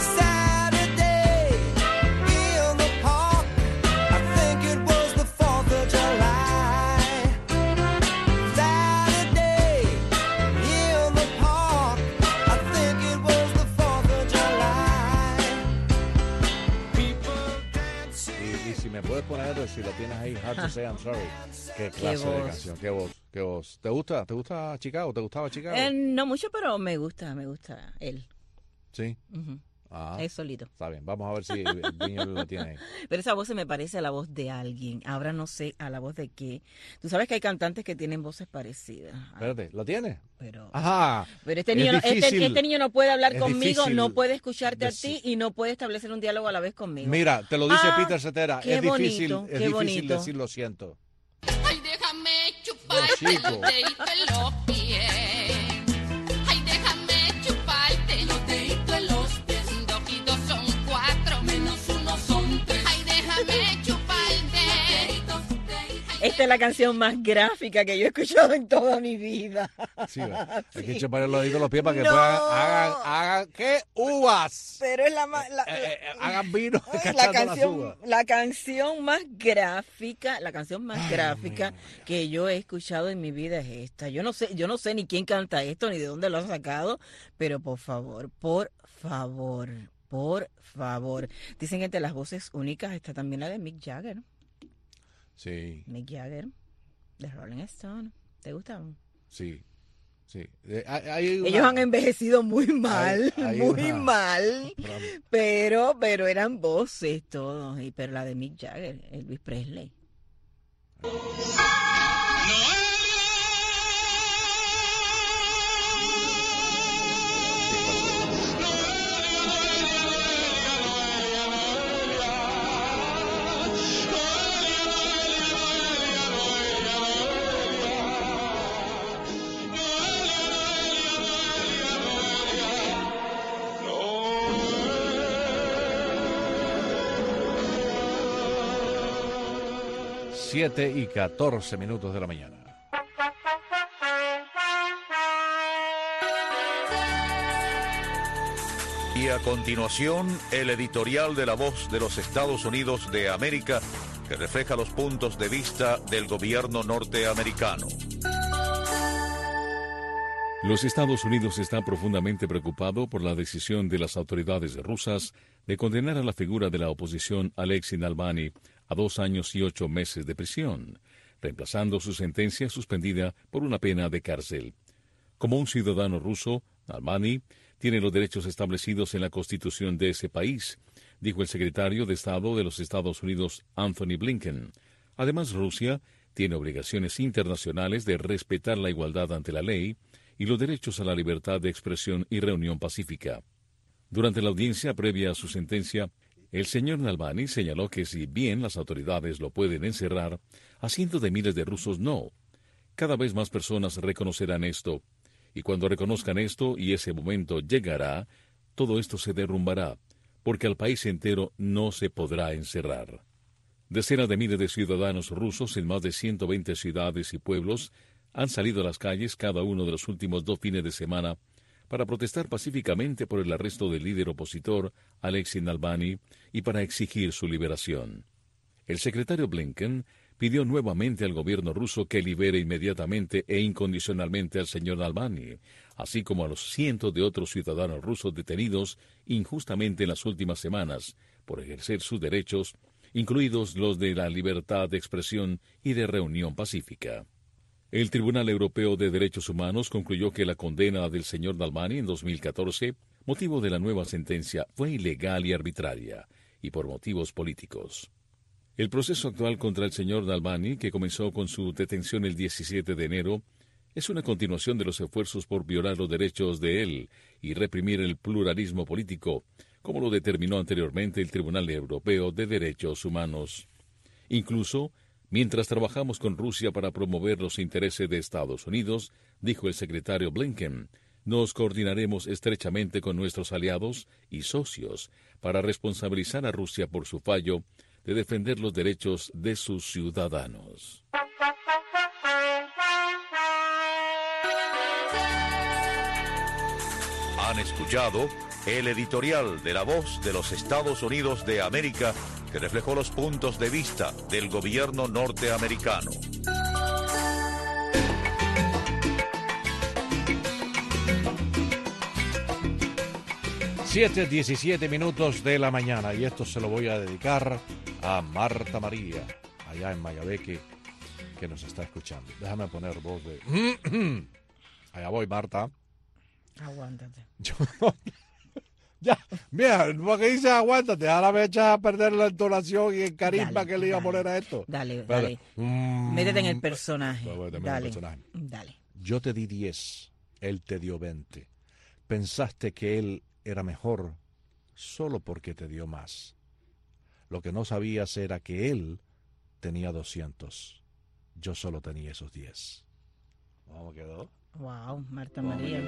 Me puedes poner, si la tienes ahí, Hard to Say I'm Sorry. Qué clase ¿Qué de canción, qué voz, qué voz. ¿Te gusta? ¿Te gusta Chicago? ¿Te gustaba Chicago? Eh, no mucho, pero me gusta, me gusta él. Sí. Uh-huh. Ah, es solito. Está bien, vamos a ver si el niño lo tiene ahí. Pero esa voz se me parece a la voz de alguien. Ahora no sé a la voz de qué. Tú sabes que hay cantantes que tienen voces parecidas. Espérate, ¿lo tiene? Pero, Ajá. Pero este niño, no, este, este niño no puede hablar es conmigo, difícil. No puede escucharte a ti y no puede establecer un diálogo a la vez conmigo. Mira, te lo dice ah, Peter Cetera. Es bonito, difícil, es difícil bonito. decir lo siento. Ay, déjame chuparte los deditos en los pies. Ay, déjame chuparte los deditos en los pies. Dos y dos son cuatro, menos uno son tres. Ay, déjame chuparte. Esta es la canción más gráfica que yo he escuchado en toda mi vida. Sí, hay sí. que chuparle los deditos los pies para que no. puedan, hagan, hagan, ¿qué? Uvas. Pero es la más... La, eh, eh, hagan vino la canción, la canción más gráfica, la canción más Ay, gráfica mío, que yo he escuchado en mi vida es esta. Yo no sé, yo no sé ni quién canta esto, ni de dónde lo han sacado, pero por favor, por favor, por favor. Dicen que entre las voces únicas está también la de Mick Jagger. Sí. Mick Jagger, de Rolling Stone. ¿Te gusta? Sí, sí. Eh, hay, hay una... Ellos han envejecido muy mal, hay, hay muy una... mal, pero pero eran voces todos. Y, pero la de Mick Jagger, Elvis Presley. siete y catorce minutos de la mañana. Y a continuación, el editorial de La Voz de los Estados Unidos de América, que refleja los puntos de vista del gobierno norteamericano. Los Estados Unidos están profundamente preocupados por la decisión de las autoridades rusas de condenar a la figura de la oposición Alexei Navalny a dos años y ocho meses de prisión, reemplazando su sentencia suspendida por una pena de cárcel. Como un ciudadano ruso, Navalny tiene los derechos establecidos en la Constitución de ese país, dijo el secretario de Estado de los Estados Unidos, Anthony Blinken. Además, Rusia tiene obligaciones internacionales de respetar la igualdad ante la ley y los derechos a la libertad de expresión y reunión pacífica. Durante la audiencia previa a su sentencia, el señor Navalny señaló que si bien las autoridades lo pueden encerrar, a cientos de miles de rusos no. Cada vez más personas reconocerán esto, y cuando reconozcan esto y ese momento llegará, todo esto se derrumbará, porque al país entero no se podrá encerrar. Decenas de miles de ciudadanos rusos en más de ciento veinte ciudades y pueblos han salido a las calles cada uno de los últimos dos fines de semana para protestar pacíficamente por el arresto del líder opositor Alexei Navalny y para exigir su liberación. El secretario Blinken pidió nuevamente al gobierno ruso que libere inmediatamente e incondicionalmente al señor Navalny, así como a los cientos de otros ciudadanos rusos detenidos injustamente en las últimas semanas por ejercer sus derechos, incluidos los de la libertad de expresión y de reunión pacífica. El Tribunal Europeo de Derechos Humanos concluyó que la condena del señor Navalny en dos mil catorce, motivo de la nueva sentencia, fue ilegal y arbitraria, y por motivos políticos. El proceso actual contra el señor Navalny, que comenzó con su detención el diecisiete de enero, es una continuación de los esfuerzos por violar los derechos de él y reprimir el pluralismo político, como lo determinó anteriormente el Tribunal Europeo de Derechos Humanos. Incluso, mientras trabajamos con Rusia para promover los intereses de Estados Unidos, dijo el secretario Blinken, nos coordinaremos estrechamente con nuestros aliados y socios para responsabilizar a Rusia por su fallo de defender los derechos de sus ciudadanos. Han escuchado el editorial de La Voz de los Estados Unidos de América, que reflejó los puntos de vista del gobierno norteamericano. siete diecisiete minutos de la mañana, y esto se lo voy a dedicar a Marta María, allá en Mayabeque, que nos está escuchando. Déjame poner voz de... Allá voy, Marta. Aguántate. Yo... Ya, mira, porque dice aguántate, ahora me echas a perder la entonación y el carisma dale, que le iba dale, a poner a esto. Dale, dale. Mm, Métete en el personaje. Dale, dale, personaje. Dale. Yo te di diez, él te dio veinte. Pensaste que él era mejor solo porque te dio más. Lo que no sabías era que él tenía doscientos. Yo solo tenía esos diez. ¿Cómo quedó? Wow, Marta María.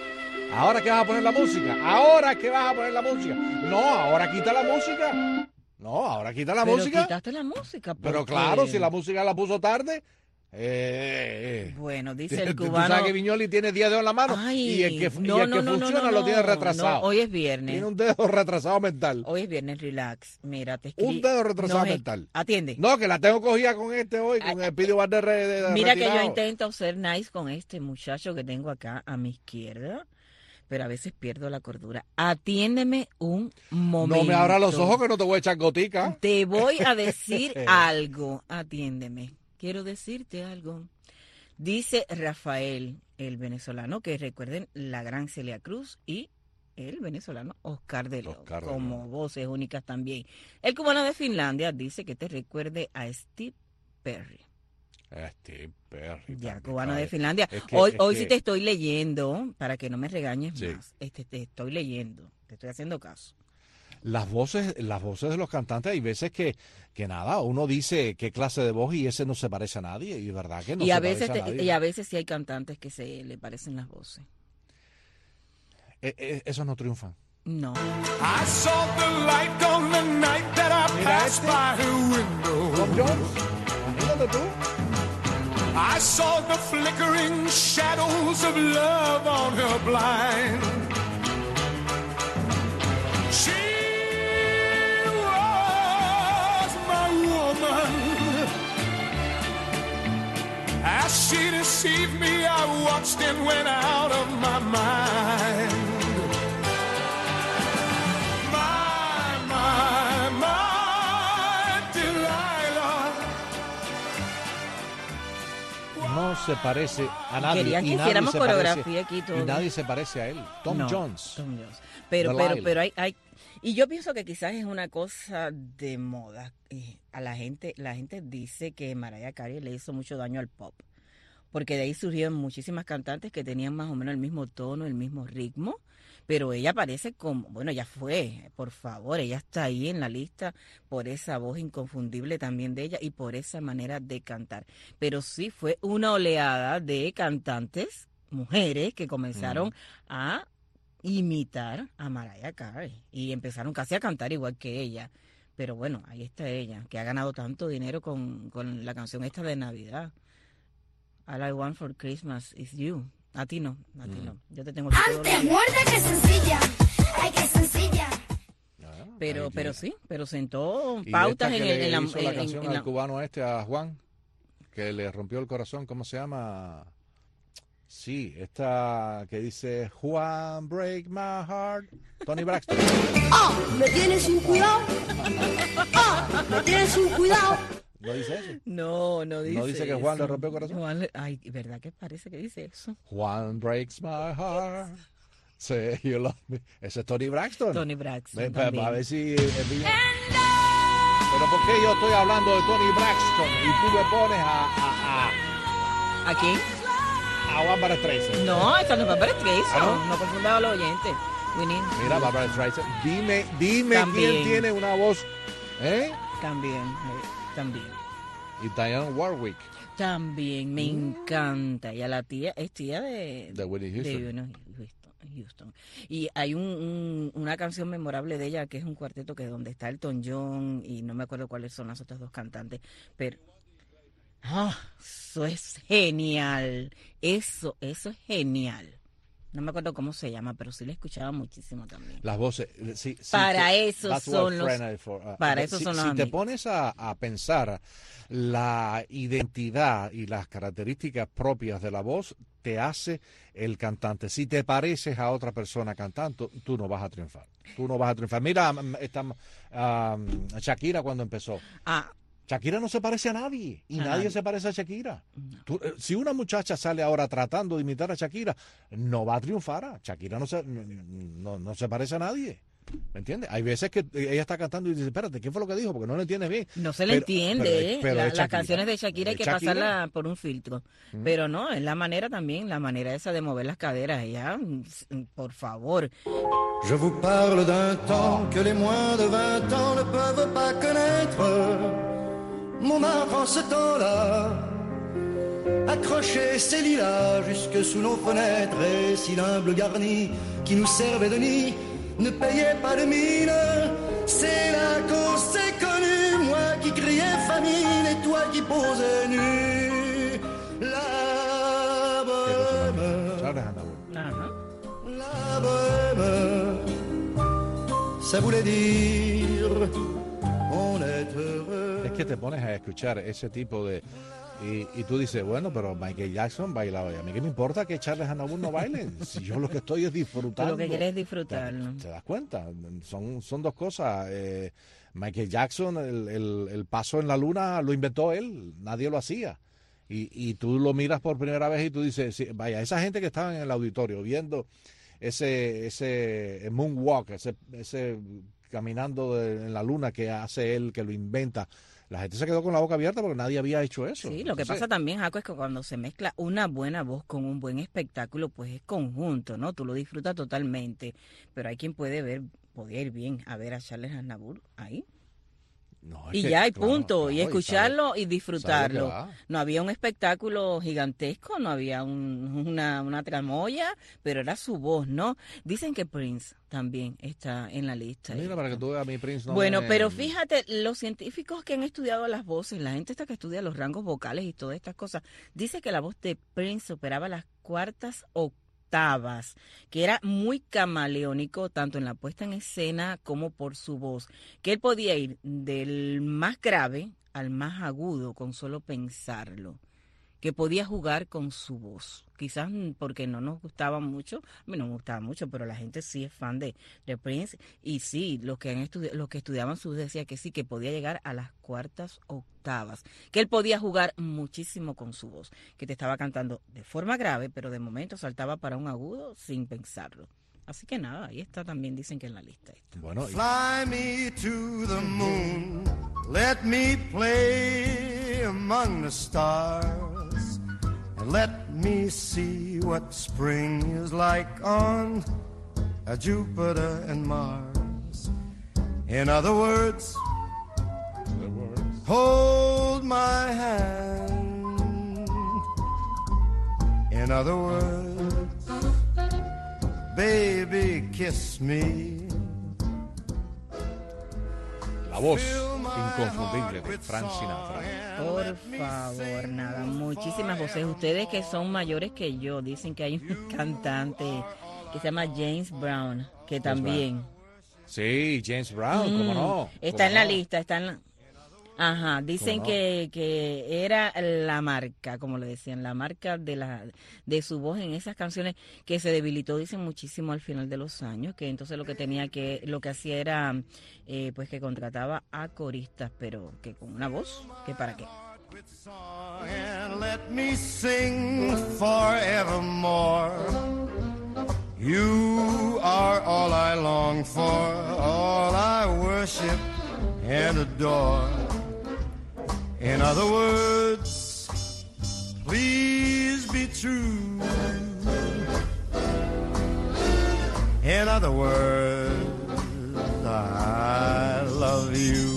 ¿Ahora que vas a poner la música? ¿Ahora que vas a poner la música? No, ahora quita la música. No, ahora quita la pero música. quitaste la música. Pero claro, si la música la puso tarde. Eh, bueno, dice el tú cubano. sabes que Viñoli tiene diez dedos en la mano. Ay, y el que, no, y el no, que no, funciona no, no, lo tiene retrasado. No, hoy es viernes. Tiene un dedo retrasado mental. Hoy es viernes, relax. Mira, te escribí. Un dedo retrasado no, mental. Atiende. No, que la tengo cogida con este hoy, con el Pidio Bar de, de, de Mira retirado. que yo intento ser nice con este muchacho que tengo acá a mi izquierda, pero a veces pierdo la cordura. Atiéndeme un momento. No me abras los ojos que no te voy a echar gotica. Te voy a decir algo. Atiéndeme. Quiero decirte algo. Dice Rafael, el venezolano, que recuerden la gran Celia Cruz y el venezolano Oscar de León, Oscar de como León. Voces únicas también. El cubano de Finlandia dice que te recuerde a Steve Perry. Steve Perry. Ya, también, cubano ay, de Finlandia. es que, hoy es hoy que... sí te estoy leyendo, para que no me regañes sí. más. Este, te estoy leyendo, te estoy haciendo caso. Las voces, las voces de los cantantes, hay veces que, que nada, uno dice qué clase de voz y ese no se parece a nadie, y verdad que no y se a veces parece a te, nadie. Y a veces sí hay cantantes que se le parecen las voces. Eh, eh, esos no triunfan. No. I saw the light on the night that I passed by her window. Tom Jones, imagínate tú. I saw the flickering shadows of love on her blind. She was my woman. As she deceived me, I watched and went out of my mind. My, my, my Delilah. No se parece a nadie. Querían que y nadie hiciéramos se coreografía parece, aquí todo. Y nadie se parece a él. Tom No, Jones. Tom Jones. Pero, Delilah. pero, pero hay, hay, y yo pienso que quizás es una cosa de moda. Eh, a la gente, la gente dice que Mariah Carey le hizo mucho daño al pop, porque de ahí surgieron muchísimas cantantes que tenían más o menos el mismo tono, el mismo ritmo, pero ella parece como, bueno, ya fue, por favor, ella está ahí en la lista por esa voz inconfundible también de ella y por esa manera de cantar. Pero sí fue una oleada de cantantes, mujeres, que comenzaron mm. a imitar a Mariah Carey y empezaron casi a cantar igual que ella. Pero bueno, ahí está ella, que ha ganado tanto dinero con, con la canción esta de Navidad. All I Want for Christmas is You. A ti no, a ti mm. no. Yo te tengo que Antes muerta que sencilla. Ay, que sencilla. Pero, Ay, pero sí, pero sentó y pautas en, el, en la... hizo la en, canción en al la... cubano este, a Juan, que le rompió el corazón, ¿cómo se llama? Sí, esta que dice Juan, break my heart. Tony Braxton. ¡Ah! ¡Me tienes un cuidado! ¡Ah! ¡Me tienes un cuidado! ¿No dice eso? No, no dice ¿No dice que Juan eso. le rompió el corazón? Juan le... Ay, ¿verdad que parece que dice eso? Juan breaks my heart. Say you love me. Ese es Tony Braxton. Tony Braxton. Ven, también. A ver si... Pero ¿por qué yo estoy hablando de Tony Braxton y tú me pones a... ¿A, a... ¿A quién? A Barbra Streisand. No, esta no es Barbra Streisand. ¿Ah, no? No confunda a los oyentes. Winnie. Mira, Barbra Streisand. Dime, dime también. quién tiene una voz... ¿Eh? También, eh, también. Y Diane Warwick. También, me Mm. encanta. Y a la tía, es tía de... De Whitney Houston. De Whitney Houston, Houston. Y hay un, un, una canción memorable de ella que es un cuarteto que es donde está Elton John y no me acuerdo cuáles son las otras dos cantantes, pero... ¡Ah! Eso es genial. Eso, eso es genial. No me acuerdo cómo se llama, pero sí la escuchaba muchísimo también. Las voces. Sí, sí, para que, eso son los... For, uh, para eso si, son los Si amigos. te pones a, a pensar la identidad y las características propias de la voz, te hace el cantante. Si te pareces a otra persona cantando, tú no vas a triunfar. Tú no vas a triunfar. Mira, esta, um, Shakira cuando empezó. Ah. Shakira no se parece a nadie y a nadie, nadie se parece a Shakira. No. Tú, si una muchacha sale ahora tratando de imitar a Shakira, no va a triunfar. Shakira no se, no, no se parece a nadie. ¿Me entiendes? Hay veces que ella está cantando y dice, espérate, ¿qué fue lo que dijo? Porque no lo entiendes bien. No se le pero, entiende, pero, ¿eh? Pero la, las canciones de Shakira hay que Shakira. pasarla por un filtro. Mm. Pero no, es la manera también, la manera esa de mover las caderas. Ella, por favor. Je vous parle d'un temps que les moins de vingt ans ne peuvent pas connaître. Mon enfant ce temps-là, accrochait ses lilas jusque sous nos fenêtres et si l'humble garni qui nous servait de nid ne payait pas de mine, C'est là qu'on s'est connus, moi qui criais famine et toi qui posais nu. La bohème, la bohème, ça voulait dire on est heureux. Es que te pones a escuchar ese tipo de... Y, y tú dices, bueno, pero Michael Jackson bailaba. Y a mí qué me importa que Charles Aznavour no baile. Si yo lo que estoy es disfrutando. Lo que quieres es disfrutarlo. ¿Te, te das cuenta? Son, son dos cosas. Eh, Michael Jackson, el, el, el paso en la luna lo inventó él. Nadie lo hacía. Y, y tú lo miras por primera vez y tú dices, sí, vaya, esa gente que estaba en el auditorio viendo ese, ese moonwalk, ese, ese caminando de, en la luna que hace él, que lo inventa. La gente se quedó con la boca abierta porque nadie había hecho eso. Sí, lo que Entonces, pasa también, Jaco, es que cuando se mezcla una buena voz con un buen espectáculo, pues es conjunto, ¿no? Tú lo disfrutas totalmente, pero hay quien puede ver, podía ir bien a ver a Charles Aznavour ahí. No, es y que, ya, y claro, punto, claro, y escucharlo y, sabe, disfrutarlo. sabe No había un espectáculo gigantesco, no había un, una, una tramoya, pero era su voz, ¿no? Dicen que Prince también está en la lista. Mira, para que tú veas, mi Prince no Bueno, me... pero fíjate, los científicos que han estudiado las voces, la gente esta que estudia los rangos vocales y todas estas cosas, dice que la voz de Prince superaba las cuartas octavas. octavas, que era muy camaleónico tanto en la puesta en escena como por su voz, que él podía ir del más grave al más agudo con solo pensarlo, que podía jugar con su voz, quizás porque no nos gustaba mucho, a mí no me gustaba mucho, pero la gente sí es fan de, de Prince, y sí, los que han estudi- los que estudiaban su voz decía que sí, que podía llegar a las cuartas octavas, que él podía jugar muchísimo con su voz, que te estaba cantando de forma grave, pero de momento saltaba para un agudo sin pensarlo. Así que nada, ahí está también, dicen que en la lista está. Bueno, y... Fly me to the moon, let me play among the stars, and let me see what spring is like on uh, Jupiter and Mars. In other words, hold my hand. In other words, baby, kiss me. La voz inconfundible de Frank Sinatra. Por favor, nada, muchísimas voces. Ustedes que son mayores que yo, dicen que hay un cantante que se llama James Brown, que también... Sí, James Brown, Mm, cómo no. Está ¿Cómo en la no? lista, está en la... Ajá, dicen ¿Cómo no? que, que era la marca, como le decían, la marca de la de su voz en esas canciones que se debilitó, dicen, muchísimo al final de los años, que entonces lo que tenía que, lo que hacía era, eh, pues que contrataba a coristas, pero que con una voz, que para qué. And let me sing forevermore. You are all I long for, all I worship and adore. In other words, please be true. In other words, I love you.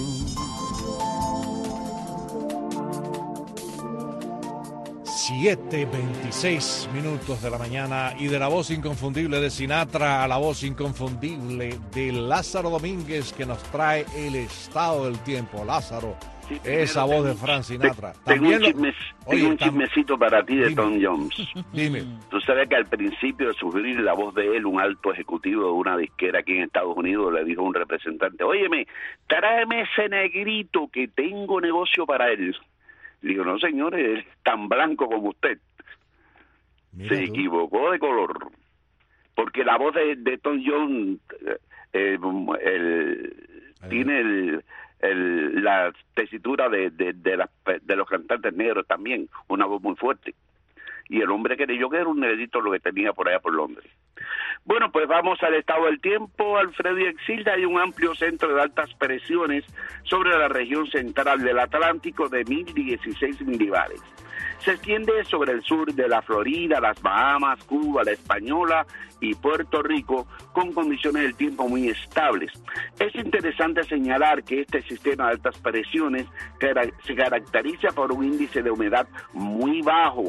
siete veintiséis minutos de la mañana, y de la voz inconfundible de Sinatra a la voz inconfundible de Lázaro Domínguez, que nos trae el estado del tiempo. Lázaro, Sí, esa primero voz de tengo- Frank Sinatra. Tengo un, También lo- chismes- Oye, tengo un tam- chismecito para ti de Dime. Tom Jones. Dime. Tú sabes que al principio de sugerir la voz de él, un alto ejecutivo de una disquera aquí en Estados Unidos le dijo a un representante: óyeme, tráeme ese negrito que tengo negocio para él. Le digo: no, señor, es tan blanco como usted. Mira Se tú. equivocó de color. Porque la voz de, de Tom Jones eh, eh, el- tiene el, el- la tesitura de, de, de, las- de los cantantes negros también, una voz muy fuerte. Y el hombre creyó que era un negrito lo que tenía por allá por Londres. Bueno, pues vamos al estado del tiempo, Alfredo y Exilda. Hay un amplio centro de altas presiones sobre la región central del Atlántico de mil dieciséis milibares. Se extiende sobre el sur de la Florida, las Bahamas, Cuba, la Española y Puerto Rico, con condiciones del tiempo muy estables. Es interesante señalar que este sistema de altas presiones cara- se caracteriza por un índice de humedad muy bajo,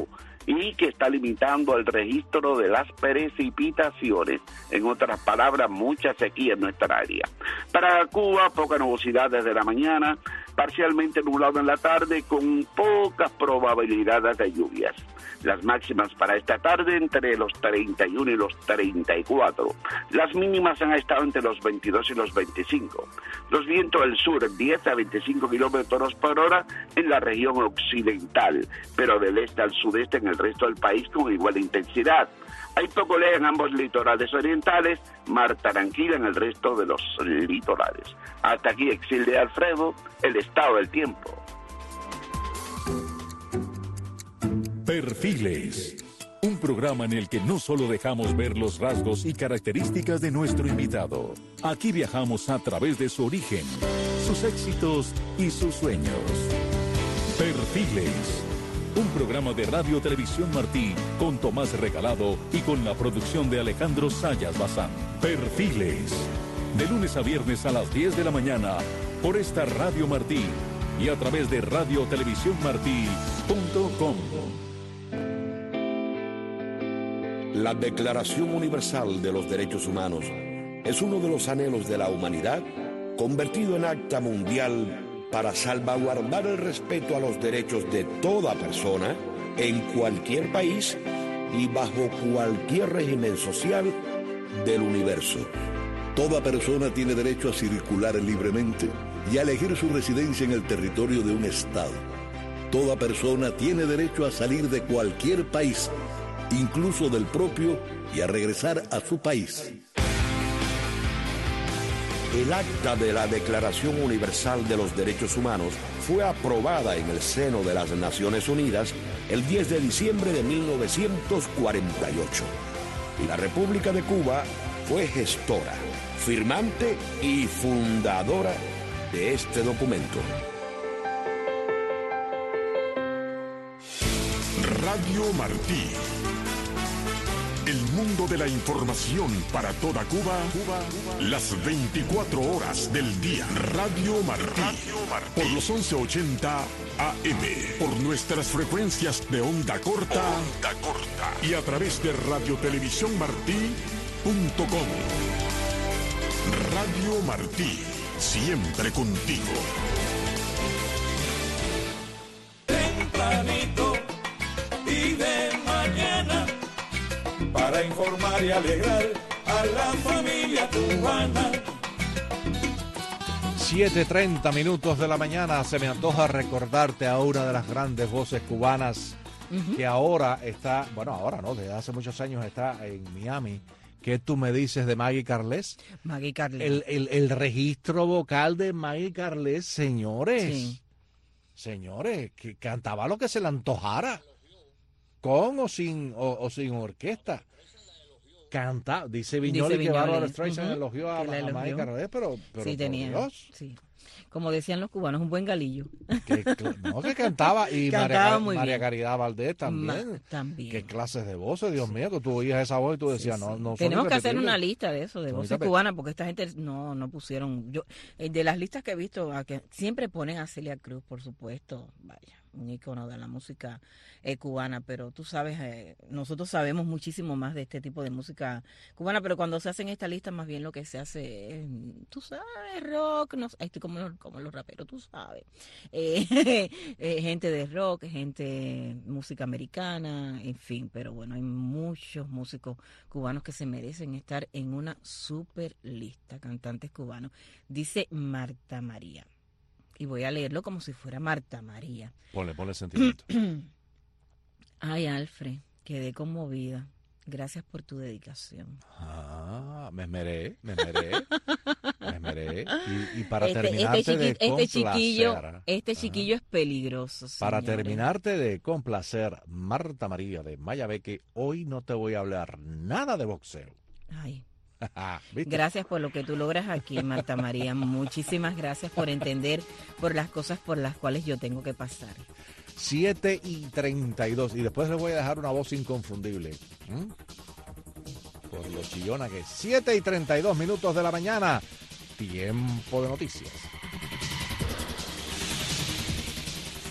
y que está limitando el registro de las precipitaciones. En otras palabras, mucha sequía en nuestra área. Para Cuba, poca nubosidad desde la mañana, parcialmente nublado en la tarde con pocas probabilidades de lluvias. Las máximas para esta tarde entre los treinta y uno y los treinta y cuatro. Las mínimas han estado entre los veintidós y los veinticinco. Los vientos del sur diez a veinticinco kilómetros por hora en la región occidental, pero del este al sudeste en el resto del país con igual intensidad. Hay poco leve en ambos litorales orientales, mar tranquila en el resto de los litorales. Hasta aquí Exilde Alfredo, el estado del tiempo. Perfiles, un programa en el que no solo dejamos ver los rasgos y características de nuestro invitado. Aquí viajamos a través de su origen, sus éxitos y sus sueños. Perfiles, un programa de Radio Televisión Martí con Tomás Regalado y con la producción de Alejandro Sayas Bazán. Perfiles, de lunes a viernes a las diez de la mañana por esta Radio Martí y a través de radio televisión martí punto com. La Declaración Universal de los Derechos Humanos es uno de los anhelos de la humanidad convertido en acta mundial para salvaguardar el respeto a los derechos de toda persona en cualquier país y bajo cualquier régimen social del universo. Toda persona tiene derecho a circular libremente y a elegir su residencia en el territorio de un estado. Toda persona tiene derecho a salir de cualquier país, incluso del propio, y a regresar a su país. El acta de la Declaración Universal de los Derechos Humanos fue aprobada en el seno de las Naciones Unidas el diez de diciembre de mil novecientos cuarenta y ocho. Y la República de Cuba fue gestora, firmante y fundadora de este documento. Radio Martí. El mundo de la información para toda Cuba, Cuba, las veinticuatro horas del día. Radio Martí, Radio Martí. Por los once ochenta A M, por nuestras frecuencias de onda corta, onda corta. Y a través de radio televisión martí punto com. Radio Martí, siempre contigo. Tempranito y de mañana, para informar y alegrar a la familia cubana. siete treinta minutos de la mañana. Se me antoja recordarte a una de las grandes voces cubanas uh-huh. que ahora está, bueno, ahora no, desde hace muchos años está en Miami. ¿Qué tú me dices de Maggie Carles? Maggie Carles. El, el, el registro vocal de Maggie Carles, señores. Sí. Señores, que cantaba lo que se le antojara. Con o sin o, o sin orquesta. Canta, dice Viñoli que Bárbara Streisand uh-huh. elogió a, a Maggie Carles, pero, pero sí, tenía, Dios. Sí. Como decían los cubanos, un buen galillo. Que, no, que cantaba, y cantaba María, María Caridad Valdés también. Ma, también. Qué clases de voces, Dios mío, que tú oías esa voz y tú decías, sí, sí. no, no Tenemos que hacer una lista de eso, de son voces cubanas, porque esta gente no, no pusieron, yo de las listas que he visto, a que siempre ponen a Celia Cruz, por supuesto, vaya, un ícono de la música eh, cubana, pero tú sabes, eh, nosotros sabemos muchísimo más de este tipo de música cubana, pero cuando se hacen esta lista, más bien lo que se hace es, tú sabes, rock, no, estoy como, como los raperos, tú sabes, eh, eh, gente de rock, gente, música americana, en fin, pero bueno, hay muchos músicos cubanos que se merecen estar en una super lista, cantantes cubanos. Dice Marta María. Y voy a leerlo como si fuera Marta María. Ponle, ponle sentimiento. Ay, Alfred, quedé conmovida. Gracias por tu dedicación. Ah, me esmeré, me esmeré, me esmeré. Y, y para este, terminarte este chiqui, de este complacer... Chiquillo, este chiquillo Ajá. es peligroso, señores. Para terminarte de complacer, Marta María de Mayabeque, hoy no te voy a hablar nada de boxeo. Ay. Gracias por lo que tú logras aquí, Marta María. Muchísimas gracias por entender por las cosas por las cuales yo tengo que pasar. siete y treinta y dos. Y después les voy a dejar una voz inconfundible. ¿Mm? Por lo chillona que es. siete y treinta y dos minutos de la mañana. Tiempo de noticias.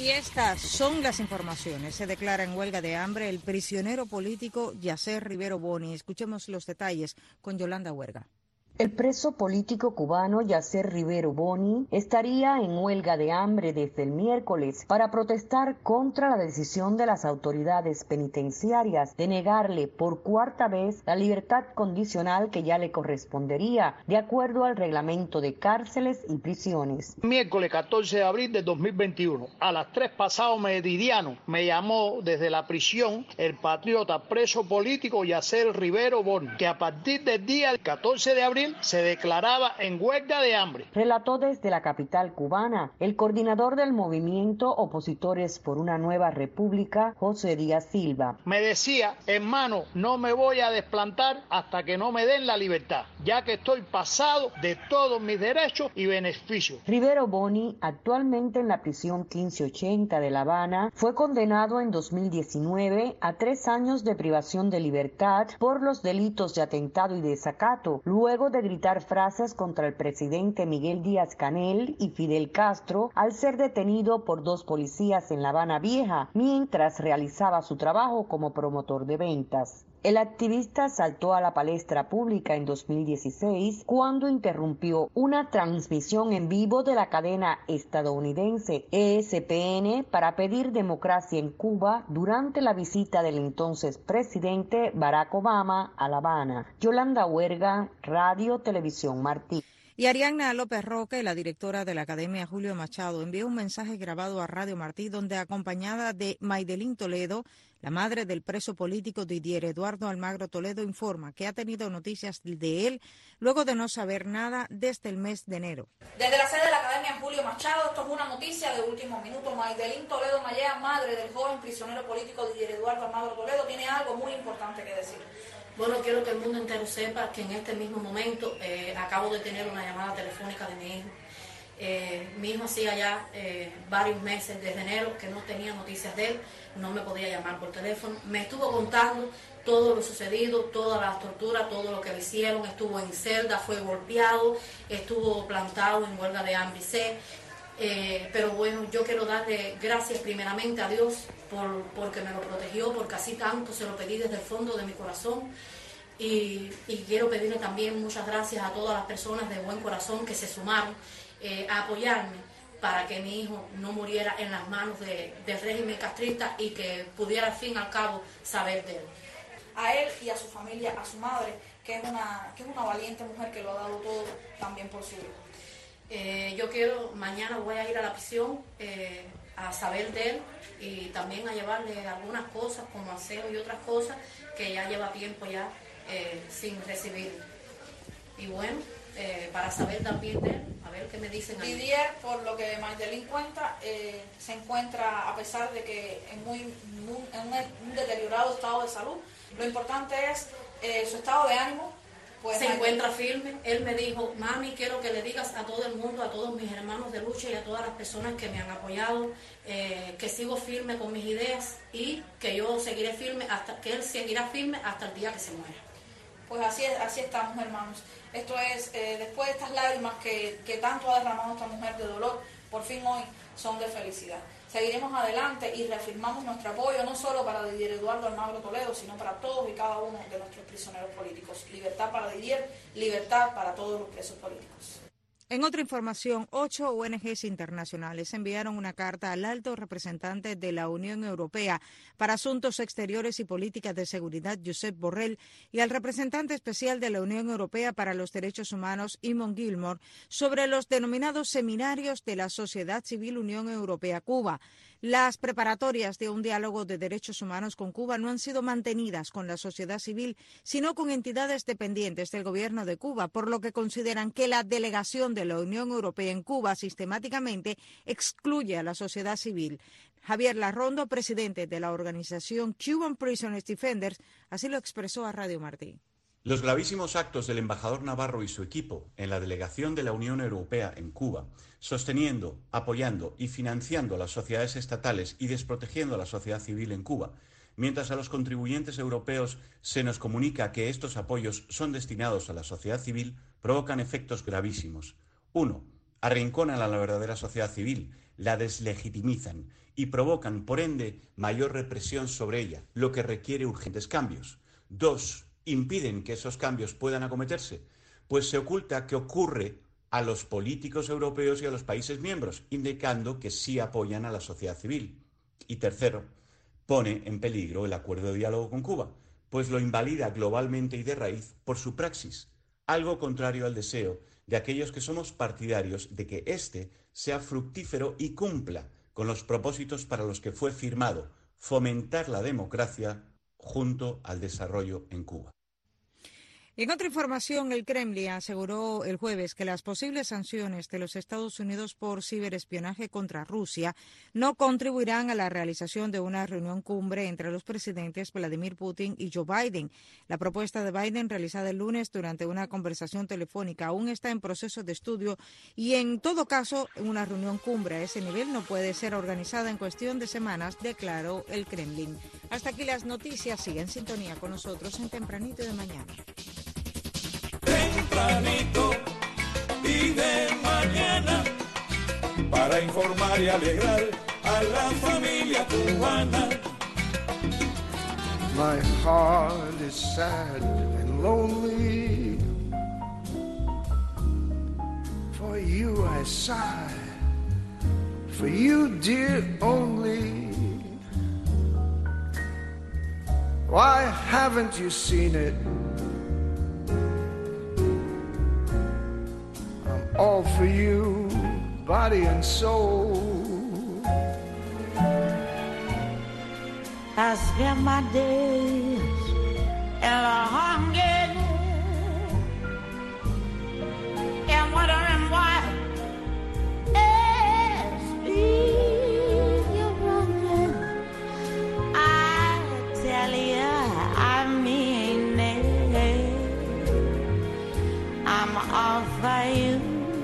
Y estas son las informaciones. Se declara en huelga de hambre el prisionero político Yacer Rivero Boni. Escuchemos los detalles con Yolanda Huerga. El preso político cubano Yacer Rivero Boni estaría en huelga de hambre desde el miércoles para protestar contra la decisión de las autoridades penitenciarias de negarle por cuarta vez la libertad condicional que ya le correspondería, de acuerdo al reglamento de cárceles y prisiones. Miércoles catorce de abril de dos mil veintiuno, a las tres pasado meridiano, me llamó desde la prisión el patriota preso político Yacer Rivero Boni, que a partir del día catorce de abril se declaraba en huelga de hambre. Relató desde la capital cubana el coordinador del movimiento Opositores por una Nueva República, José Díaz Silva. Me decía, hermano, no me voy a desplantar hasta que no me den la libertad, ya que estoy pasado de todos mis derechos y beneficios. Rivero Boni, actualmente en la prisión quince ochenta de La Habana, fue condenado en dos mil diecinueve a tres años de privación de libertad por los delitos de atentado y desacato, luego de de gritar frases contra el presidente Miguel Díaz-Canel y Fidel Castro al ser detenido por dos policías en La Habana Vieja mientras realizaba su trabajo como promotor de ventas. El activista saltó a la palestra pública en dos mil dieciséis cuando interrumpió una transmisión en vivo de la cadena estadounidense E S P N para pedir democracia en Cuba durante la visita del entonces presidente Barack Obama a La Habana. Yolanda Huerga, Radio Televisión Martí. Y Ariadna López Roque, la directora de la Academia Julio Machado, envió un mensaje grabado a Radio Martí donde, acompañada de Maydelín Toledo, la madre del preso político Didier Eduardo Almagro Toledo, informa que ha tenido noticias de él luego de no saber nada desde el mes de enero. Desde la sede de la Academia Julio Machado, esto es una noticia de último minuto. Maydelín Toledo Mallea, madre del joven prisionero político Didier Eduardo Almagro Toledo, tiene algo muy importante que decir. Bueno, quiero que el mundo entero sepa que en este mismo momento eh, acabo de tener una llamada telefónica de mi hijo. Eh, mi hijo hacía ya eh, varios meses, desde enero, que no tenía noticias de él, no me podía llamar por teléfono. Me estuvo contando todo lo sucedido, todas las torturas, todo lo que le hicieron. Estuvo en celda, fue golpeado, estuvo plantado en huelga de hambre y sed. Eh, pero bueno, yo quiero darle gracias primeramente a Dios por, porque me lo protegió, porque así tanto se lo pedí desde el fondo de mi corazón. Y, y quiero pedirle también muchas gracias a todas las personas de buen corazón que se sumaron eh, a apoyarme para que mi hijo no muriera en las manos de, del régimen castrista y que pudiera al fin y al cabo saber de él. A él y a su familia, a su madre, que es una, que es una valiente mujer que lo ha dado todo también por su hijo. Eh, yo quiero, mañana voy a ir a la prisión eh, a saber de él y también a llevarle algunas cosas como aseo y otras cosas que ya lleva tiempo ya eh, sin recibir. Y bueno, eh, para saber también de él, a ver qué me dicen ahí. Didier, por lo que Maydelín cuenta, eh, se encuentra, a pesar de que en, muy, muy, en un, un deteriorado estado de salud, lo importante es eh, su estado de ánimo. Pues se encuentra firme. Él me dijo, mami, quiero que le digas a todo el mundo, a todos mis hermanos de lucha y a todas las personas que me han apoyado, eh, que sigo firme con mis ideas y que yo seguiré firme hasta que él seguirá firme hasta el día que se muera. Pues así es, así estamos, hermanos. Esto es, eh, después de estas lágrimas que, que tanto ha derramado esta mujer de dolor, por fin hoy son de felicidad. Seguiremos adelante y reafirmamos nuestro apoyo no solo para Didier Eduardo Almagro Toledo, sino para todos y cada uno de nuestros prisioneros políticos. Libertad para Didier, libertad para todos los presos políticos. En otra información, ocho O N Ges internacionales enviaron una carta al alto representante de la Unión Europea para Asuntos Exteriores y Políticas de Seguridad, Josep Borrell, y al representante especial de la Unión Europea para los Derechos Humanos, Eamon Gilmore, sobre los denominados seminarios de la Sociedad Civil Unión Europea-Cuba. Las preparatorias de un diálogo de derechos humanos con Cuba no han sido mantenidas con la sociedad civil, sino con entidades dependientes del gobierno de Cuba, por lo que consideran que la delegación de la Unión Europea en Cuba sistemáticamente excluye a la sociedad civil. Javier Larrondo, presidente de la organización Cuban Prisoners Defenders, así lo expresó a Radio Martí. Los gravísimos actos del embajador Navarro y su equipo en la delegación de la Unión Europea en Cuba, sosteniendo, apoyando y financiando a las sociedades estatales y desprotegiendo a la sociedad civil en Cuba, mientras a los contribuyentes europeos se nos comunica que estos apoyos son destinados a la sociedad civil, provocan efectos gravísimos. Uno, arrinconan a la verdadera sociedad civil, la deslegitimizan y provocan, por ende, mayor represión sobre ella, lo que requiere urgentes cambios. Dos, impiden que esos cambios puedan acometerse, pues se oculta qué ocurre a los políticos europeos y a los países miembros, indicando que sí apoyan a la sociedad civil. Y tercero, pone en peligro el acuerdo de diálogo con Cuba, pues lo invalida globalmente y de raíz por su praxis, algo contrario al deseo de aquellos que somos partidarios de que éste sea fructífero y cumpla con los propósitos para los que fue firmado, fomentar la democracia junto al desarrollo en Cuba. Y en otra información, el Kremlin aseguró el jueves que las posibles sanciones de los Estados Unidos por ciberespionaje contra Rusia no contribuirán a la realización de una reunión cumbre entre los presidentes Vladimir Putin y Joe Biden. La propuesta de Biden, realizada el lunes durante una conversación telefónica, aún está en proceso de estudio y, en todo caso, una reunión cumbre a ese nivel no puede ser organizada en cuestión de semanas, declaró el Kremlin. Hasta aquí las noticias. Sigue en sintonía con nosotros en Tempranito de Mañana. Tempranito y de mañana, para informar y alegrar a la familia cubana. My heart is sad and lonely. For you I sigh, for you dear only. Why haven't you seen it? All for you, body and soul. I spend my days in a hunger and wondering why it's me you're running. I tell you, I mean it. I'm all for you.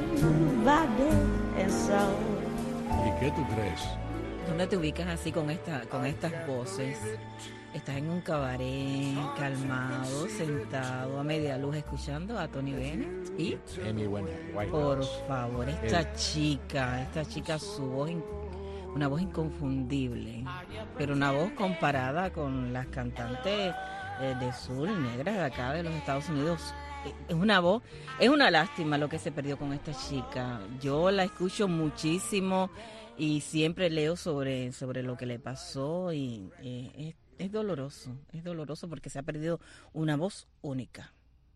¿Y qué tú crees? ¿Dónde te ubicas así con esta, con estas voces? Estás en un cabaret, calmado, sentado, a media luz, escuchando a Tony Bennett y... Amy Winehouse. Por favor, esta El... chica, esta chica, su voz, una voz inconfundible, pero una voz comparada con las cantantes eh, de soul negras de acá de los Estados Unidos. Es una voz, es una lástima lo que se perdió con esta chica. Yo la escucho muchísimo y siempre leo sobre, sobre lo que le pasó y eh, es, es doloroso, es doloroso porque se ha perdido una voz única.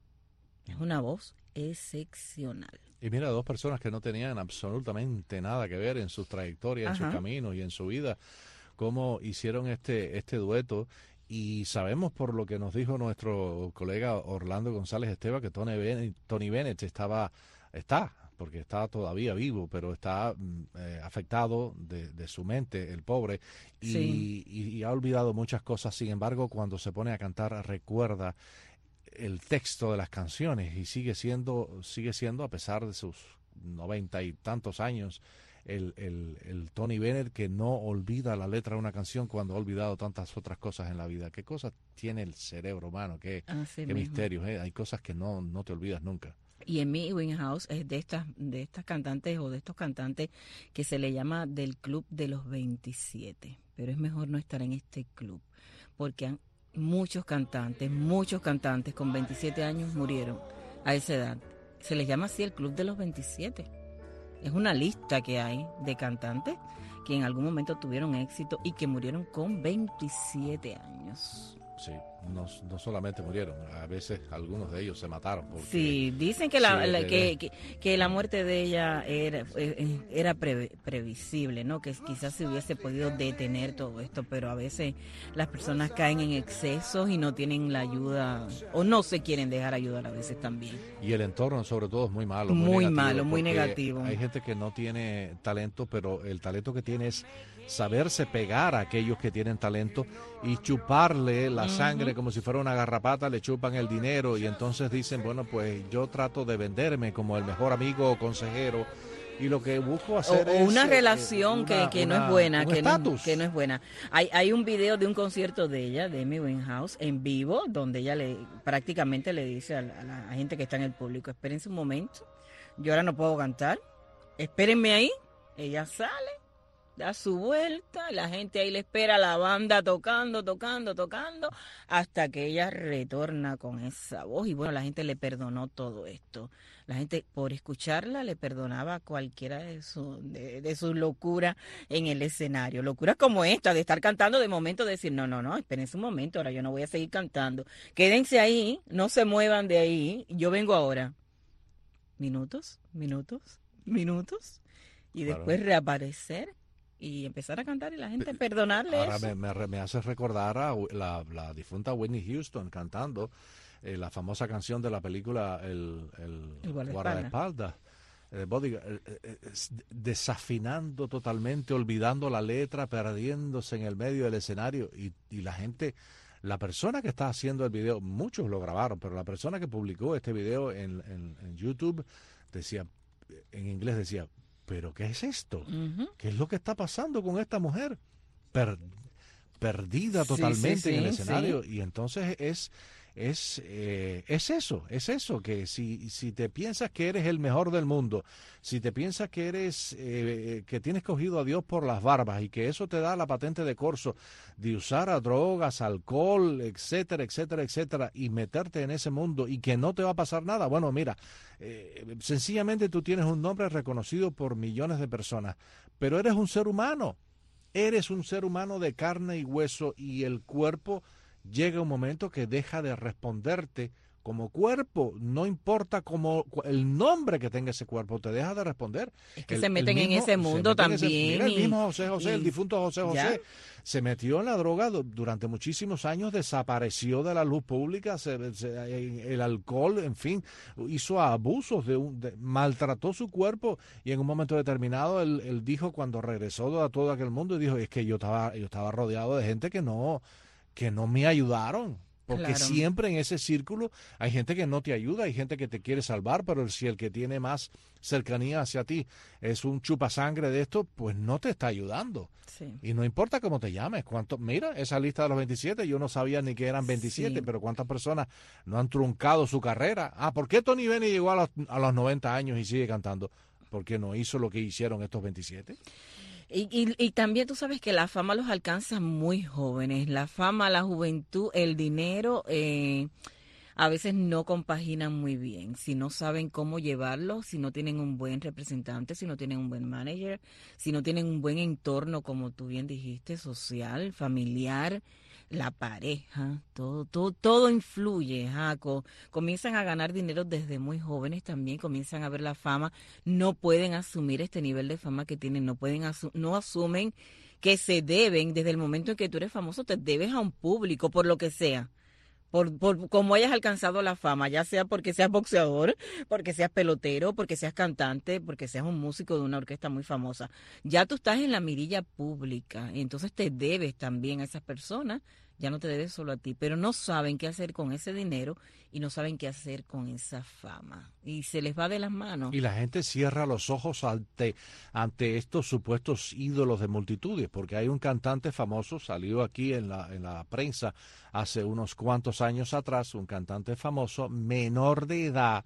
Es una voz excepcional. Y mira, dos personas que no tenían absolutamente nada que ver en sus trayectorias, en sus caminos y en su vida, cómo hicieron este, este dueto. Y sabemos por lo que nos dijo nuestro colega Orlando González Esteva que Tony Bennett, Tony Bennett estaba, está, porque está todavía vivo, pero está eh, afectado de, de su mente, el pobre, y, sí. y, y ha olvidado muchas cosas. Sin embargo, cuando se pone a cantar, recuerda el texto de las canciones y sigue siendo, sigue siendo a pesar de sus noventa y tantos años, El, el, el Tony Bennett que no olvida la letra de una canción cuando ha olvidado tantas otras cosas en la vida. ¿Qué cosas tiene el cerebro humano? ¿Qué, qué misterios? ¿eh? Hay cosas que no, no te olvidas nunca. Y Amy Winehouse es de estas, de estas cantantes o de estos cantantes que se le llama del club de los veintisiete. Pero es mejor no estar en este club porque han, muchos cantantes, muchos cantantes con veintisiete años murieron a esa edad. Se les llama así el club de los veintisiete. Es una lista que hay de cantantes que en algún momento tuvieron éxito y que murieron con veintisiete años. Sí, no, no solamente murieron, a veces algunos de ellos se mataron. Porque, sí, dicen que la, sí, la que, que, que la muerte de ella era, era pre, previsible, ¿no? Que quizás se hubiese podido detener todo esto, pero a veces las personas caen en excesos y no tienen la ayuda, o no se quieren dejar ayudar a veces también. Y el entorno sobre todo es muy malo. Muy, muy negativo, malo, muy negativo. Hay gente que no tiene talento, pero el talento que tiene es saberse pegar a aquellos que tienen talento y chuparle la uh-huh. sangre como si fuera una garrapata, le chupan el dinero y entonces dicen, bueno, pues yo trato de venderme como el mejor amigo o consejero y lo que busco hacer o, es... O una relación una, que, que una, no es buena, que no, que no es buena. Hay, hay un video de un concierto de ella, de Amy Winehouse, en vivo, donde ella le prácticamente le dice a la, a la gente que está en el público, espérense un momento, yo ahora no puedo cantar, espérenme ahí, ella sale, da su vuelta, la gente ahí le espera, la banda tocando, tocando, tocando, hasta que ella retorna con esa voz. Y bueno, la gente le perdonó todo esto. La gente, por escucharla, le perdonaba cualquiera de su, de, de su locura en el escenario. Locuras como esta, de estar cantando de momento, de decir, no, no, no, espérense un momento, ahora yo no voy a seguir cantando. Quédense ahí, no se muevan de ahí, yo vengo ahora. Minutos, minutos, minutos, y Claro. después reaparecer y empezar a cantar y la gente perdonarle Ahora eso. me, me, me hace recordar a la, la difunta Whitney Houston cantando eh, la famosa canción de la película El, el, El guardaespaldas. guardaespaldas. Eh, bodyguard, eh, eh, eh, desafinando totalmente, olvidando la letra, perdiéndose en el medio del escenario y, y la gente, la persona que está haciendo el video, muchos lo grabaron, pero la persona que publicó este video en, en, en YouTube decía, en inglés decía, ¿pero qué es esto? Ujú. ¿Qué es lo que está pasando con esta mujer? Per- perdida Sí, totalmente sí, en el sí, escenario. Y entonces es, es, eh, es eso, es eso, que si, si te piensas que eres el mejor del mundo, si te piensas que eres, eh, que tienes cogido a Dios por las barbas y que eso te da la patente de corso de usar a drogas, alcohol, etcétera, etcétera, etcétera, y meterte en ese mundo y que no te va a pasar nada, bueno, mira, eh, sencillamente tú tienes un nombre reconocido por millones de personas, pero eres un ser humano. Eres un ser humano de carne y hueso y el cuerpo llega un momento que deja de responderte como cuerpo, no importa como el nombre que tenga ese cuerpo, te deja de responder. Es que El- se el meten en mismo- ese se mundo meten en ese- también. mira, el y- mismo José José, el y- difunto José ¿Ya? José, se metió en la droga du- durante muchísimos años, desapareció de la luz pública, se- se- el alcohol, en fin, hizo abusos, de, un- de- maltrató su cuerpo y en un momento determinado él, él dijo cuando regresó a todo aquel mundo, y dijo, es que yo estaba, yo estaba rodeado de gente que no, que no me ayudaron. Porque Claro. siempre en ese círculo hay gente que no te ayuda, hay gente que te quiere salvar, pero si el que tiene más cercanía hacia ti es un chupasangre de esto, pues no te está ayudando. Sí. Y no importa cómo te llames, cuánto, mira, esa lista de los veintisiete, yo no sabía ni que eran veintisiete, Sí. pero cuántas personas no han truncado su carrera. Ah, ¿por qué Tony Bennett llegó a los, a los noventa años y sigue cantando? Porque no hizo lo que hicieron estos veintisiete. Y, y, y también tú sabes que la fama los alcanza muy jóvenes. La fama, la juventud, el dinero, eh, a veces no compaginan muy bien. Si no saben cómo llevarlo, si no tienen un buen representante, si no tienen un buen manager, si no tienen un buen entorno, como tú bien dijiste, social, familiar, la pareja, todo, todo, todo influye. Ajá. Co- comienzan a ganar dinero desde muy jóvenes también, comienzan a ver la fama, no pueden asumir este nivel de fama que tienen, no pueden asu- no asumen que se deben, desde el momento en que tú eres famoso, te debes a un público, por lo que sea. Por, por cómo hayas alcanzado la fama, ya sea porque seas boxeador, porque seas pelotero, porque seas cantante, porque seas un músico de una orquesta muy famosa. Ya tú estás en la mirilla pública y entonces te debes también a esas personas, ya no te debes solo a ti, pero no saben qué hacer con ese dinero y no saben qué hacer con esa fama. Y se les va de las manos. Y la gente cierra los ojos ante, ante estos supuestos ídolos de multitudes, porque hay un cantante famoso, salió aquí en la, en la prensa hace unos cuantos años atrás, un cantante famoso, menor de edad,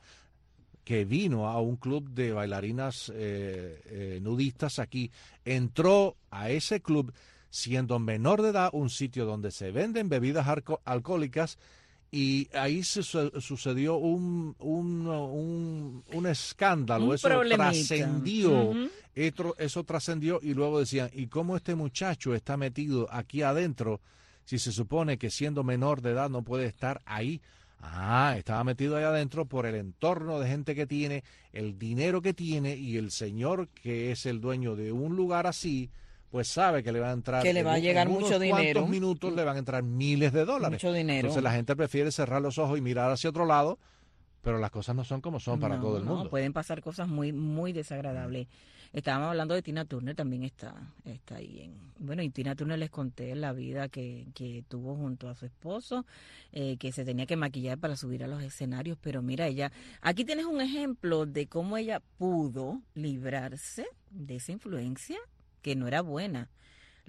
que vino a un club de bailarinas eh, eh, nudistas aquí, entró a ese club siendo menor de edad, un sitio donde se venden bebidas alco- alcohólicas, y ahí se su- sucedió un, un, un, un escándalo, Un eso problemita. trascendió, Ujú. eso, eso trascendió y luego decían, ¿y cómo este muchacho está metido aquí adentro si se supone que siendo menor de edad no puede estar ahí? Ah, estaba metido ahí adentro por el entorno de gente que tiene, el dinero que tiene, y el señor que es el dueño de un lugar así, pues sabe que le va a entrar, Que le en va a un- llegar en unos mucho dinero. cuantos minutos le van a entrar miles de dólares. Mucho dinero. Entonces la gente prefiere cerrar los ojos y mirar hacia otro lado, pero las cosas no son como son para No, todo el no, mundo. pueden pasar cosas muy, muy desagradables. Estábamos hablando de Tina Turner, también está, está ahí. En, bueno, y Tina Turner les conté la vida que, que tuvo junto a su esposo, eh, que se tenía que maquillar para subir a los escenarios, pero mira, ella, aquí tienes un ejemplo de cómo ella pudo librarse de esa influencia que no era buena.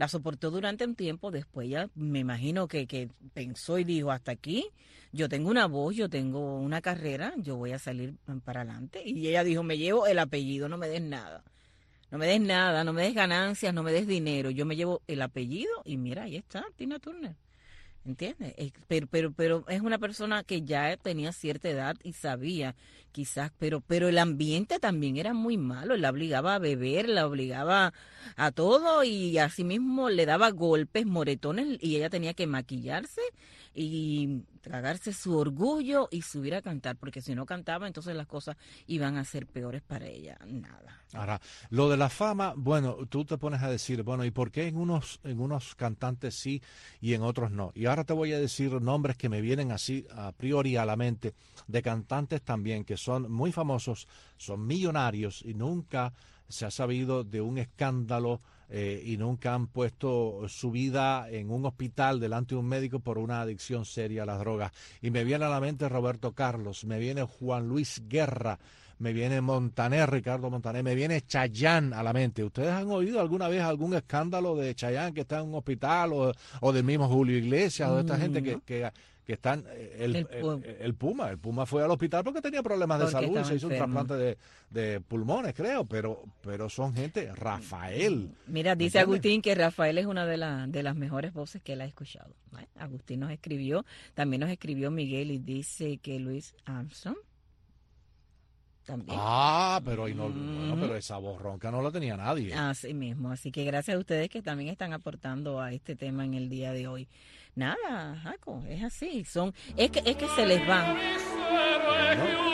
la soportó durante un tiempo, después ya me imagino que, que pensó y dijo, hasta aquí, yo tengo una voz, yo tengo una carrera, yo voy a salir para adelante. Y ella dijo, me llevo el apellido, no me des nada. No me des nada, no me des ganancias, no me des dinero. Yo me llevo el apellido y mira, ahí está, Tina Turner. ¿Entiendes? Pero, pero, pero es una persona que ya tenía cierta edad y sabía, quizás, pero, pero el ambiente también era muy malo. La obligaba a beber, la obligaba a todo y así mismo le daba golpes, moretones y ella tenía que maquillarse y tragarse su orgullo y subir a cantar, porque si no cantaba, entonces las cosas iban a ser peores para ella. Nada. Ahora, lo de la fama, bueno, tú te pones a decir, bueno, ¿y por qué en unos en unos cantantes sí y en otros no? Y ahora te voy a decir nombres que me vienen así a priori a la mente, de cantantes también que son muy famosos, son millonarios y nunca se ha sabido de un escándalo eh, y nunca han puesto su vida en un hospital delante de un médico por una adicción seria a las drogas. Y me viene a la mente Roberto Carlos, me viene Juan Luis Guerra, me viene Montaner, Ricardo Montaner, me viene Chayanne a la mente. ¿Ustedes han oído alguna vez algún escándalo de Chayanne que está en un hospital o, o del mismo Julio Iglesias o de esta mm. gente que, que, que están... El, el, el, el Puma, el Puma fue al hospital porque tenía problemas de salud y se hizo enfermo. Un trasplante de, de pulmones, creo, pero pero son gente... Rafael. Mira, dice Agustín que Rafael es una de, la, de las mejores voces que él ha escuchado. ¿Vale? Agustín nos escribió, también nos escribió Miguel y dice que Louis Armstrong también. Ah, pero, y no, mm. bueno, pero esa voz ronca no la tenía nadie. Así mismo, así que gracias a ustedes que también están aportando a este tema en el día de hoy. Nada, Jaco, es así, son, es que, es que se les va. Bueno.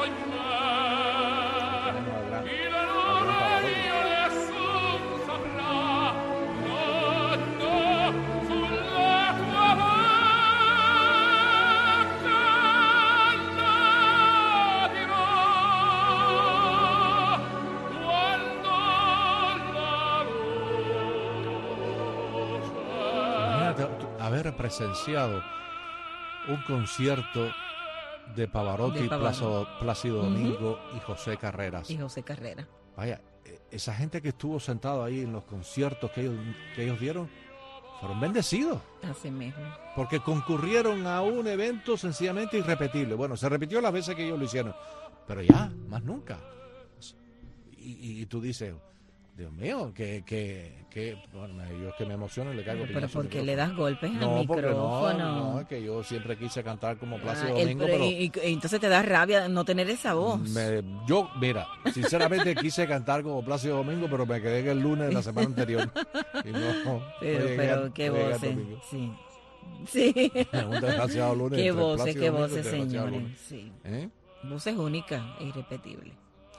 Haber presenciado un concierto de Pavarotti, de Plácido, Plácido Domingo uh-huh. y José Carreras. Y José Carreras. Vaya, esa gente que estuvo sentado ahí en los conciertos que ellos, que ellos dieron, fueron bendecidos. Así mismo. Porque concurrieron a un evento sencillamente irrepetible. Bueno, se repitió las veces que ellos lo hicieron, pero ya, más nunca. Y, y, y tú dices... Dios mío, que, que, que bueno, yo es que me emociono y le caigo. Pero porque le das golpes no, al micrófono. No, no, es que yo siempre quise cantar como Plácido ah, Domingo, el, pero... Y, y entonces te da rabia no tener esa voz. Me, yo, mira, sinceramente quise cantar como Plácido Domingo, pero me quedé en el lunes de la semana anterior. Y no, pero, pero a, qué voces, sí. Sí. Un desgraciado lunes. Qué voces, qué voces, señores. Sí. ¿Eh? Voces únicas e irrepetibles.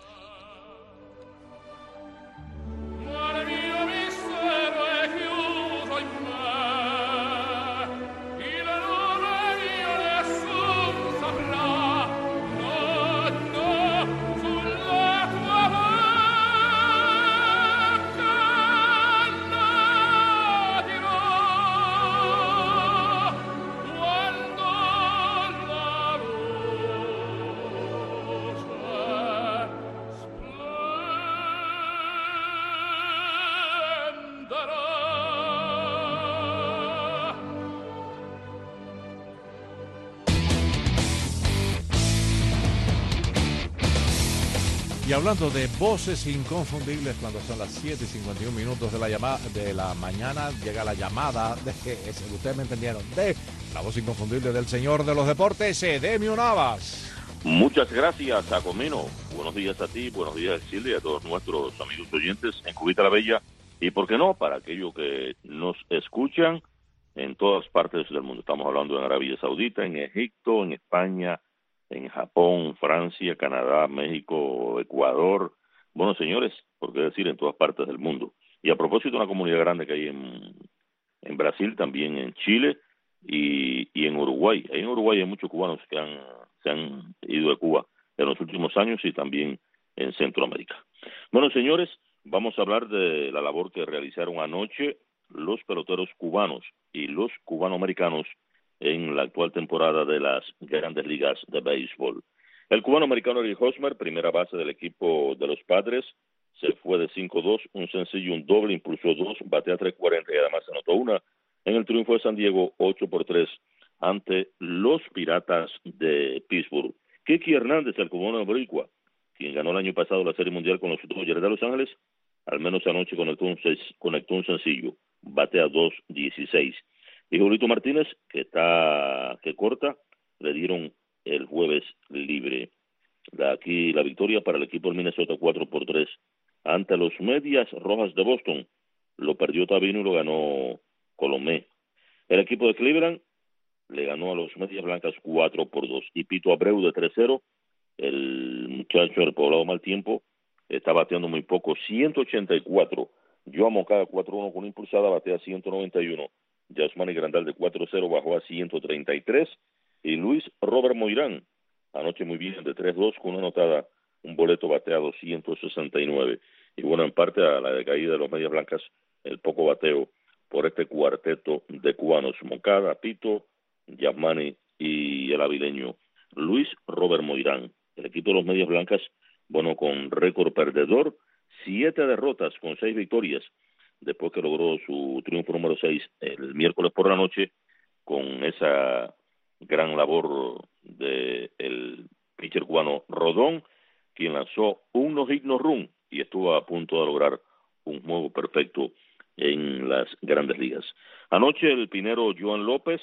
Y hablando de voces inconfundibles, cuando son las siete y cincuenta y un minutos de la llamada de la mañana, llega la llamada de, ustedes me entendieron, de la voz inconfundible del señor de los deportes, Edemio Navas. Muchas gracias, Jacomino. Buenos días a ti, buenos días, Silvia, y a todos nuestros amigos oyentes en Cubita la Bella. Y por qué no, para aquellos que nos escuchan en todas partes del mundo. Estamos hablando en Arabia Saudita, en Egipto, en España, en Japón, Francia, Canadá, México, Ecuador. Bueno, señores, por qué decir en todas partes del mundo. Y a propósito de una comunidad grande que hay en, en Brasil, también en Chile y, y en Uruguay. Ahí en Uruguay hay muchos cubanos que han, se han ido de Cuba en los últimos años y también en Centroamérica. Bueno, señores, vamos a hablar de la labor que realizaron anoche los peloteros cubanos y los cubanoamericanos en la actual temporada de las Grandes Ligas de Béisbol. El cubano-americano Eric Hosmer, primera base del equipo de los Padres, se fue de cinco dos, un sencillo, un doble, impulsó dos, batea tres cuarenta y además anotó una en el triunfo de San Diego ocho por tres ante los Piratas de Pittsburgh. Kiki Hernández, el cubano boricua, quien ganó el año pasado la Serie Mundial con los Dodgers de Los Ángeles, al menos anoche conectó un, conectó un sencillo, batea dos dieciséis. Y Julito Martínez, que está que corta, le dieron el jueves libre. De aquí la victoria para el equipo del Minnesota cuatro por tres ante los Medias Rojas de Boston. Lo perdió Tabino y lo ganó Colomé. El equipo de Cleveland le ganó a los Medias Blancas cuatro por dos. Y Pito Abreu de tres cero, el muchacho del Poblado Mal Tiempo, está bateando muy poco, ciento ochenta y cuatro. Joan Moncada cuatro uno con impulsada, batea ciento noventa y uno. Yasmani Grandal de cuatro cero bajó a ciento treinta y tres. Y Luis Robert Moirán, anoche muy bien, de tres dos con una anotada, un boleto bateado ciento sesenta y nueve. Y bueno, en parte a la decaída de los Medias Blancas, el poco bateo por este cuarteto de cubanos, Moncada, Pito, Yasmani y el avileño Luis Robert Moirán. El equipo de los Medias Blancas, bueno, con récord perdedor, siete derrotas con seis victorias, después que logró su triunfo número seis el miércoles por la noche, con esa gran labor de el pitcher cubano Rodón, quien lanzó un no-hit no-run y estuvo a punto de lograr un juego perfecto en las grandes ligas. Anoche el pinero Joan López,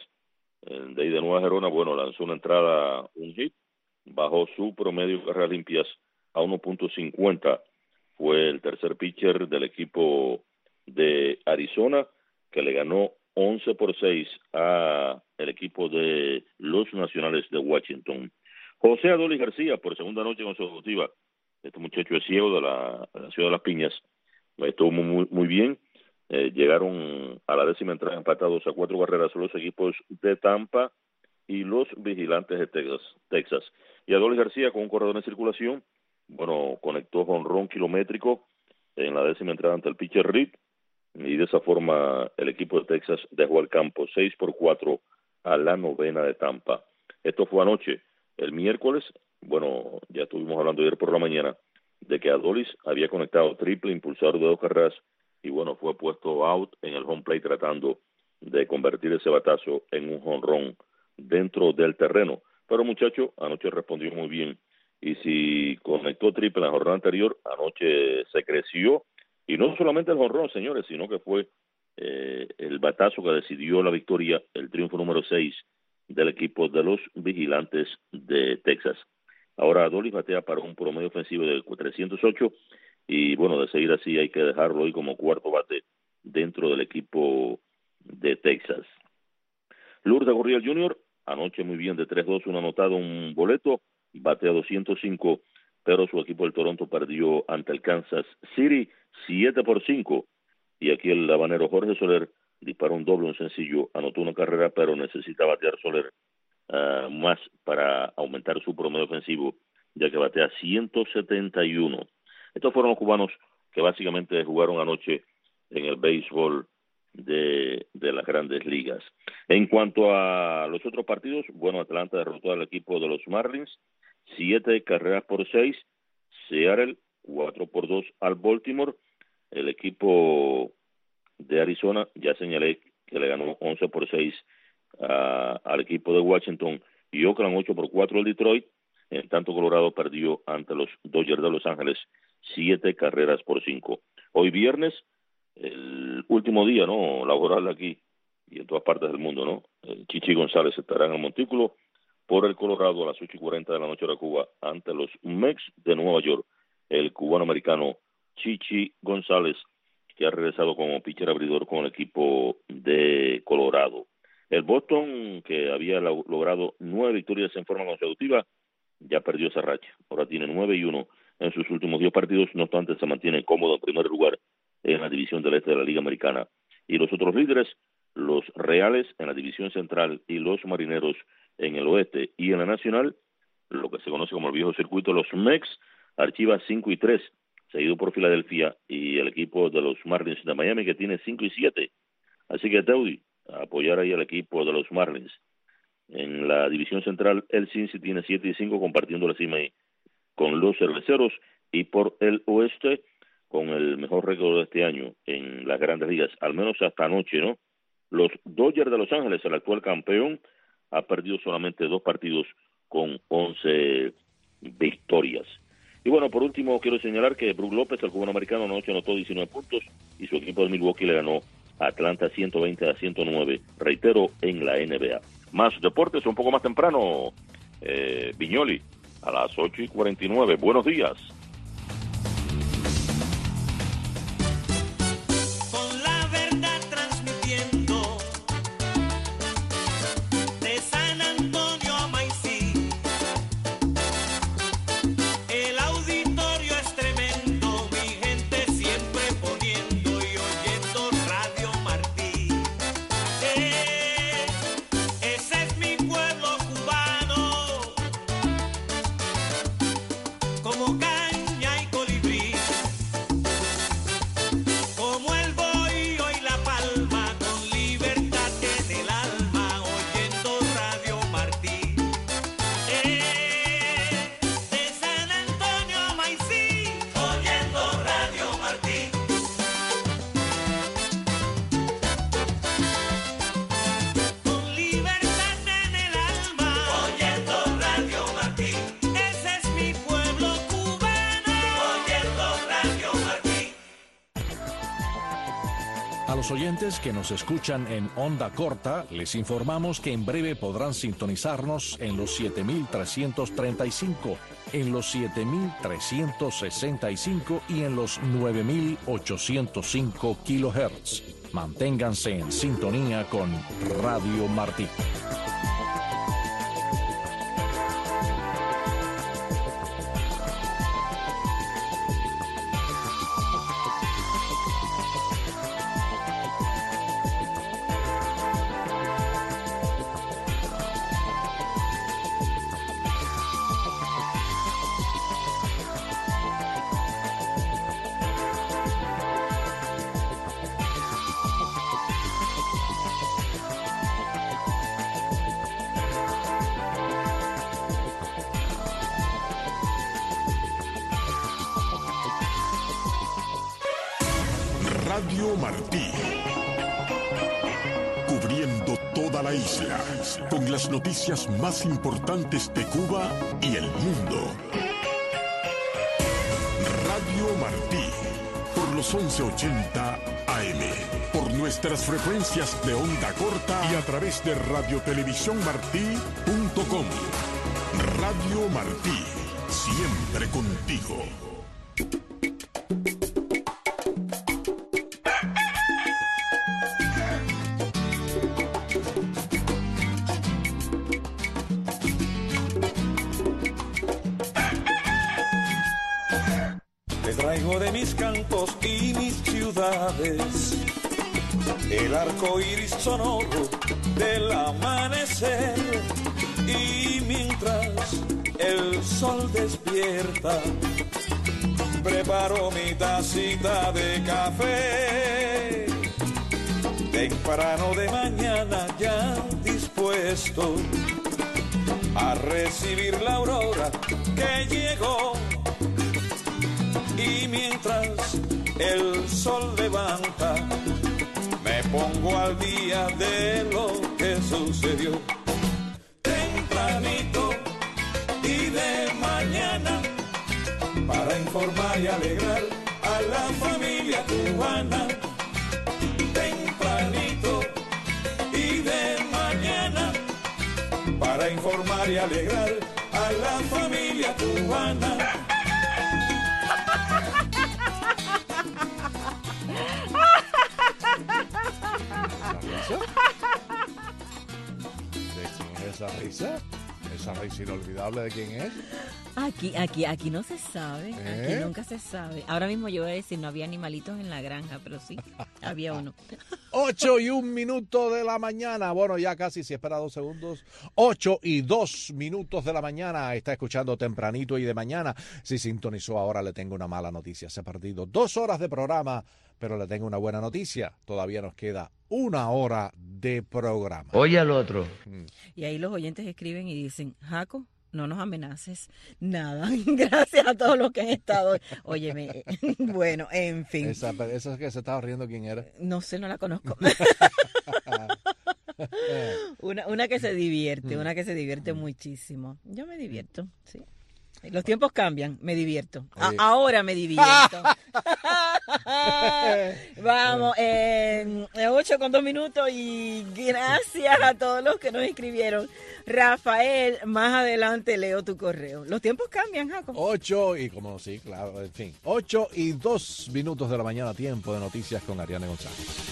de ahí de Nueva Gerona, bueno, lanzó una entrada, un hit, bajó su promedio de carreras limpias a uno punto cincuenta. Fue el tercer pitcher del equipo de Arizona, que le ganó once por seis a el equipo de los Nacionales de Washington. José Adolis García, por segunda noche consecutiva, este muchacho es ciego de la, de la Ciudad de las Piñas, estuvo muy, muy bien. Eh, llegaron a la décima entrada empatados a cuatro carreras los equipos de Tampa y los Vigilantes de Texas. Texas. Y Adolis García, con un corredor en circulación, bueno, conectó jonrón kilométrico en la décima entrada ante el pitcher Reed, y de esa forma el equipo de Texas dejó al campo seis por cuatro a la novena de Tampa. Esto fue anoche. El miércoles, bueno, ya estuvimos hablando ayer por la mañana de que Adolis había conectado triple, impulsador de dos carreras, y bueno, fue puesto out en el home plate tratando de convertir ese batazo en un jonrón dentro del terreno. Pero muchacho, anoche respondió muy bien, y si conectó triple en la jornada anterior, anoche se creció, y no solamente el jonrón, señores, sino que fue eh, el batazo que decidió la victoria, el triunfo número seis del equipo de los Vigilantes de Texas. Ahora Adolis batea para un promedio ofensivo de trescientos ocho, y bueno, de seguir así hay que dejarlo hoy como cuarto bate dentro del equipo de Texas. Lourdes Gurriel junior, anoche muy bien de tres dos, un anotado, un boleto, batea doscientos cinco, pero su equipo del Toronto perdió ante el Kansas City siete por cinco, y aquí el habanero Jorge Soler disparó un doble, un sencillo, anotó una carrera, pero necesita batear Soler uh, más para aumentar su promedio ofensivo, ya que batea ciento setenta y uno. Estos fueron los cubanos que básicamente jugaron anoche en el béisbol de, de las grandes ligas. En cuanto a los otros partidos, bueno, Atlanta derrotó al equipo de los Marlins, siete carreras por seis, Seattle cuatro por dos al Baltimore, el equipo de Arizona, ya señalé que le ganó once por seis uh, al equipo de Washington, y Oakland ocho por cuatro al Detroit. En tanto, Colorado perdió ante los Dodgers de Los Ángeles siete carreras por cinco. Hoy viernes, el último día, ¿no?, laboral aquí y en todas partes del mundo, ¿no? El Chichi González estará en el montículo por el Colorado a las ocho y cuarenta de la noche de Cuba ante los Mets de Nueva York. El cubano-americano Chichi González, que ha regresado como pitcher abridor con el equipo de Colorado. El Boston, que había logrado nueve victorias en forma consecutiva, ya perdió esa racha. Ahora tiene nueve y uno en sus últimos diez partidos, no obstante se mantiene cómodo en primer lugar en la división del este de la Liga Americana. Y los otros líderes, los Reales en la división central y los Marineros en el oeste. Y en la nacional, lo que se conoce como el viejo circuito, los Mets archiva cinco y tres, seguido por Filadelfia y el equipo de los Marlins de Miami, que tiene cinco y siete. Así que, Teudi, a apoyar ahí al equipo de los Marlins. En la división central, el Cincy tiene siete y cinco, compartiendo la cima ahí con los Cerveceros. Y por el oeste, con el mejor récord de este año en las Grandes Ligas, al menos hasta anoche, ¿no? Los Dodgers de Los Ángeles, el actual campeón, ha perdido solamente dos partidos con once victorias. Y bueno, por último, quiero señalar que Brook López, el cubano americano, anoche anotó diecinueve puntos y su equipo de Milwaukee le ganó a Atlanta ciento veinte a ciento nueve, reitero, en la N B A. Más deportes un poco más temprano, eh, Viñoli, a las ocho y cuarenta y nueve. Buenos días. A los oyentes que nos escuchan en onda corta, les informamos que en breve podrán sintonizarnos en los siete mil trescientos treinta y cinco, en los siete mil trescientos sesenta y cinco y en los nueve mil ochocientos cinco kilohertz. Manténganse en sintonía con Radio Martí. Radio Martí, cubriendo toda la isla, con las noticias más importantes de Cuba y el mundo. Radio Martí, por los once ochenta A M, por nuestras frecuencias de onda corta y a través de radiotelevisiónmartí punto com. Radio Martí, siempre contigo. De mis campos y mis ciudades, el arco iris sonoro del amanecer, y mientras el sol despierta, preparo mi tacita de café, temprano de mañana ya dispuesto a recibir la aurora que llegó. Y mientras el sol levanta, me pongo al día de lo que sucedió. Tempranito y de mañana, para informar y alegrar a la familia cubana. Tempranito y de mañana, para informar y alegrar a la familia cubana. ¿Esa risa? ¿Esa risa inolvidable de quién es? Aquí, aquí, aquí no se sabe, ¿Eh? aquí nunca se sabe. Ahora mismo yo voy a decir, no había animalitos en la granja, pero sí, había uno. Ocho y un minuto de la mañana, bueno, ya casi, si espera dos segundos, ocho y dos minutos de la mañana, está escuchando Tempranito y de Mañana. Si sintonizó ahora, le tengo una mala noticia, se ha perdido dos horas de programa, pero le tengo una buena noticia, todavía nos queda una hora de programa. Oye al otro. Y ahí los oyentes escriben y dicen, Jaco, no nos amenaces, nada. Gracias a todos los que han estado. Óyeme, bueno, en fin. Esa, esa que se estaba riendo, ¿quién era? No sé, no la conozco. una, una que se divierte, una que se divierte muchísimo. Yo me divierto, sí. Los tiempos cambian, me divierto. A- ahora me divierto. Vamos, en eh, ocho con dos minutos y gracias a todos los que nos escribieron. Rafael, más adelante leo tu correo. Los tiempos cambian, Jaco. Ocho y como sí, claro, en fin. Ocho y dos minutos de la mañana, tiempo de noticias con Ariane González.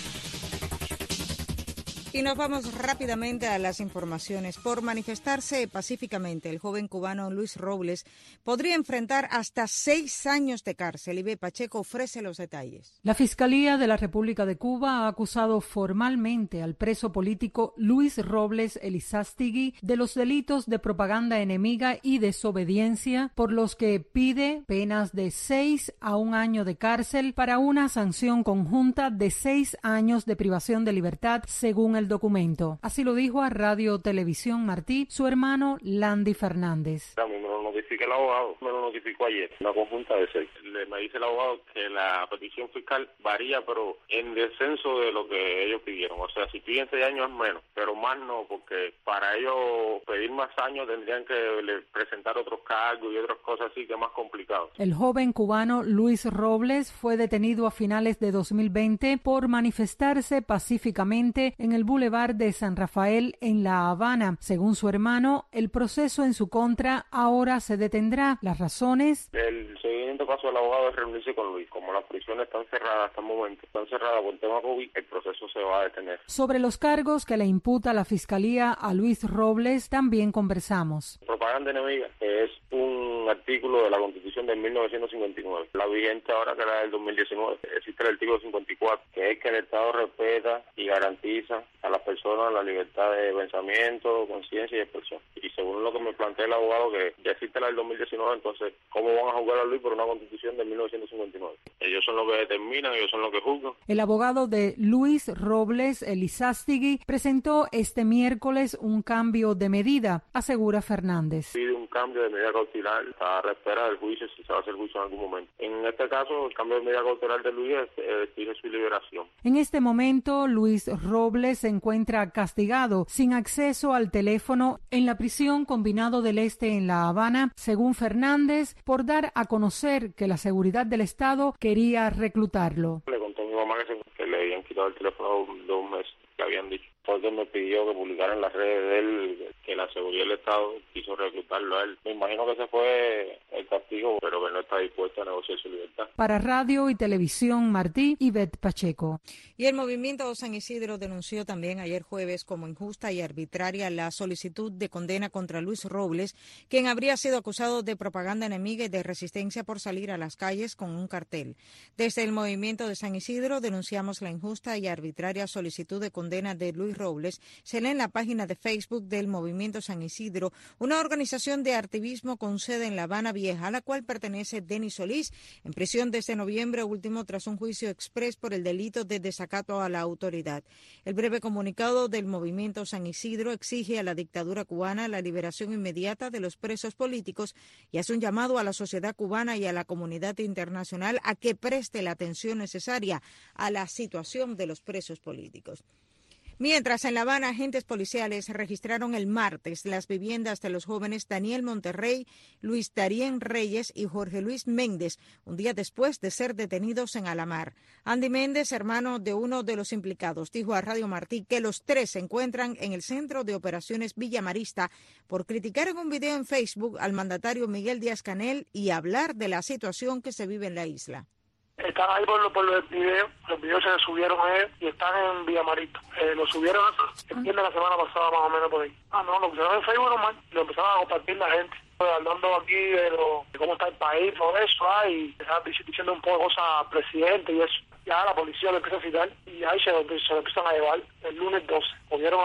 Y nos vamos rápidamente a las informaciones. Por manifestarse pacíficamente, el joven cubano Luis Robles podría enfrentar hasta seis años de cárcel. Ibe Pacheco ofrece los detalles. La Fiscalía de la República de Cuba ha acusado formalmente al preso político Luis Robles Elizástegui de los delitos de propaganda enemiga y desobediencia, por los que pide penas de seis a un año de cárcel para una sanción conjunta de seis años de privación de libertad, según el documento. Así lo dijo a Radio Televisión Martí su hermano Landy Fernández. Me lo notificó el abogado, me lo notificó ayer, una conjunta de seis. Le, me dice el abogado que la petición fiscal varía, pero en descenso de lo que ellos pidieron. O sea, si piden seis años es menos, pero más no, porque para ellos pedir más años tendrían que le presentar otros cargos y otras cosas así, que es más complicado. El joven cubano Luis Robles fue detenido a finales de dos mil veinte por manifestarse pacíficamente en el Boulevard de San Rafael en La Habana. Según su hermano, el proceso en su contra ahora se detendrá. Las razones... El seguimiento paso del abogado es reunirse con Luis. Como las prisiones están cerradas hasta el momento, están cerradas por el tema COVID, el proceso se va a detener. Sobre los cargos que le imputa la Fiscalía a Luis Robles, también conversamos. Propaganda enemiga es un artículo de la Constitución de mil novecientos cincuenta y nueve. La vigente ahora, que era del dos mil diecinueve, existe el artículo cincuenta y cuatro, que es que el Estado respeta y garantiza a las personas la libertad de pensamiento, conciencia y expresión. Y según lo que me plantea el abogado, que ya existe la del dos mil diecinueve, entonces, ¿cómo van a juzgar a Luis por una Constitución de mil novecientos cincuenta y nueve? Ellos son los que determinan, ellos son los que juzgan. El abogado de Luis Robles Elizástegui presentó este miércoles un cambio de medida, asegura Fernández. Pide un cambio de medida cautelar a la espera del juicio, si se va a hacer juicio en algún momento. En este caso, el cambio de medida cautelar de Luis eh, tiene su liberación. En este momento, Luis Robles se encuentra castigado, sin acceso al teléfono, en la prisión Combinado del Este en La Habana, según Fernández, por dar a conocer que la seguridad del Estado quería reclutarlo. Le contó a mi mamá que, se, que le habían quitado el teléfono de un mes, le habían dicho. Porque me pidió que publicara en las redes de él que la seguridad del Estado quiso reclutarlo a él. Me imagino que ese fue el castigo, pero que no está dispuesto a negociar su libertad. Para Radio y Televisión Martí, Ivette Pacheco. Y el Movimiento San Isidro denunció también ayer jueves como injusta y arbitraria la solicitud de condena contra Luis Robles, quien habría sido acusado de propaganda enemiga y de resistencia por salir a las calles con un cartel. Desde el Movimiento de San Isidro denunciamos la injusta y arbitraria solicitud de condena de Luis Robles. Se lee en la página de Facebook del Movimiento San Isidro, una organización de activismo con sede en La Habana Vieja, a la cual pertenece Denis Solís, en prisión desde noviembre último tras un juicio exprés por el delito de desacato a la autoridad. El breve comunicado del Movimiento San Isidro exige a la dictadura cubana la liberación inmediata de los presos políticos y hace un llamado a la sociedad cubana y a la comunidad internacional a que preste la atención necesaria a la situación de los presos políticos. Mientras, en La Habana, agentes policiales registraron el martes las viviendas de los jóvenes Daniel Monterrey, Luis Darien Reyes y Jorge Luis Méndez, un día después de ser detenidos en Alamar. Andy Méndez, hermano de uno de los implicados, dijo a Radio Martí que los tres se encuentran en el Centro de Operaciones Villa Marista por criticar en un video en Facebook al mandatario Miguel Díaz-Canel y hablar de la situación que se vive en la isla. Están ahí por, por los videos, los videos se subieron a él y están en Villamarito. Eh, lo subieron el viernes de la semana pasada más o menos por ahí. Ah, no, lo pusieron en Facebook nomás, lo empezaron a compartir la gente. Hablando aquí de, lo, de cómo está el país, todo eso, ah, y estaba diciendo un poco de cosas al presidente y eso. Ya la policía lo empieza a citar y ahí se lo, se lo empiezan a llevar el lunes doce. Volvieron a,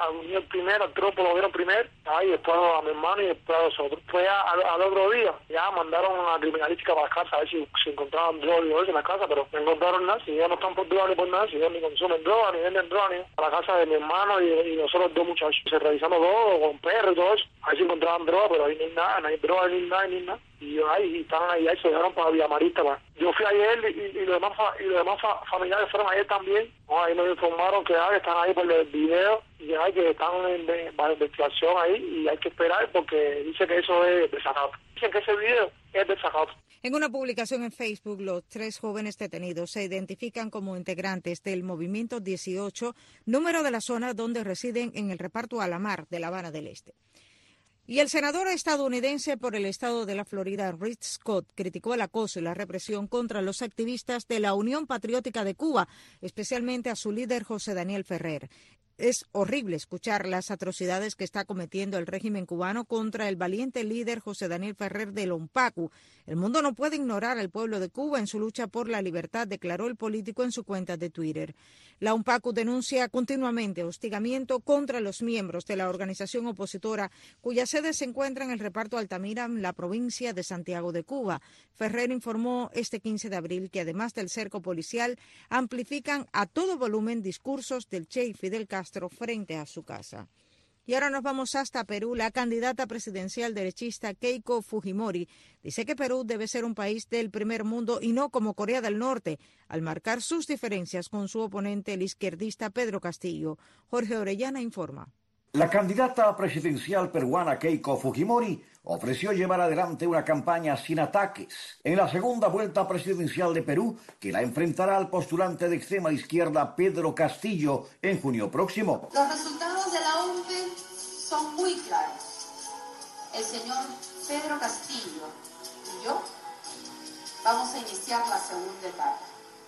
a Muñoz primero, al tropo lo vieron primero, ahí después a mi hermano y después a nosotros. Fue al, al otro día, ya mandaron a la criminalística para la casa a ver si, si encontraban droga y eso en la casa, pero no encontraron nada, si ya no están por droga ni por nada, si ya ni consumen droga, ni venden droga, ni a la casa de mi hermano y, y nosotros dos muchachos. Se revisando todo, con perros y todo eso, a ver si encontraban droga, pero ahí ni nada, no hay droga, ni nada, ni nada. Y ahí están ahí, ahí se dejaron para Villamarita. Pa. Yo fui ayer y, y los demás, fa, y los demás fa, familiares fueron ayer también. No, ahí me informaron que, ah, que están ahí por el video y hay que están en, en, en investigación ahí y hay que esperar porque dice que eso es desacato. Dicen que ese video es desacato. En una publicación en Facebook, los tres jóvenes detenidos se identifican como integrantes del Movimiento dieciocho, número de la zona donde residen en el reparto Alamar de La Habana del Este. Y el senador estadounidense por el estado de la Florida, Rick Scott, criticó el acoso y la represión contra los activistas de la Unión Patriótica de Cuba, especialmente a su líder José Daniel Ferrer. Es horrible escuchar las atrocidades que está cometiendo el régimen cubano contra el valiente líder José Daniel Ferrer de la UNPACU. El mundo no puede ignorar al pueblo de Cuba en su lucha por la libertad, declaró el político en su cuenta de Twitter. La UNPACU denuncia continuamente hostigamiento contra los miembros de la organización opositora, cuya sede se encuentra en el reparto Altamira, en la provincia de Santiago de Cuba. Ferrer informó este quince de abril que además del cerco policial, amplifican a todo volumen discursos del Che y Fidel Castro frente a su casa. Y ahora nos vamos hasta Perú. La candidata presidencial derechista Keiko Fujimori dice que Perú debe ser un país del primer mundo y no como Corea del Norte, al marcar sus diferencias con su oponente, el izquierdista Pedro Castillo. Jorge Orellana informa. La candidata presidencial peruana Keiko Fujimori ofreció llevar adelante una campaña sin ataques en la segunda vuelta presidencial de Perú, que la enfrentará al postulante de extrema izquierda Pedro Castillo en junio próximo. Los resultados de la U N P son muy claros. El señor Pedro Castillo y yo vamos a iniciar la segunda etapa.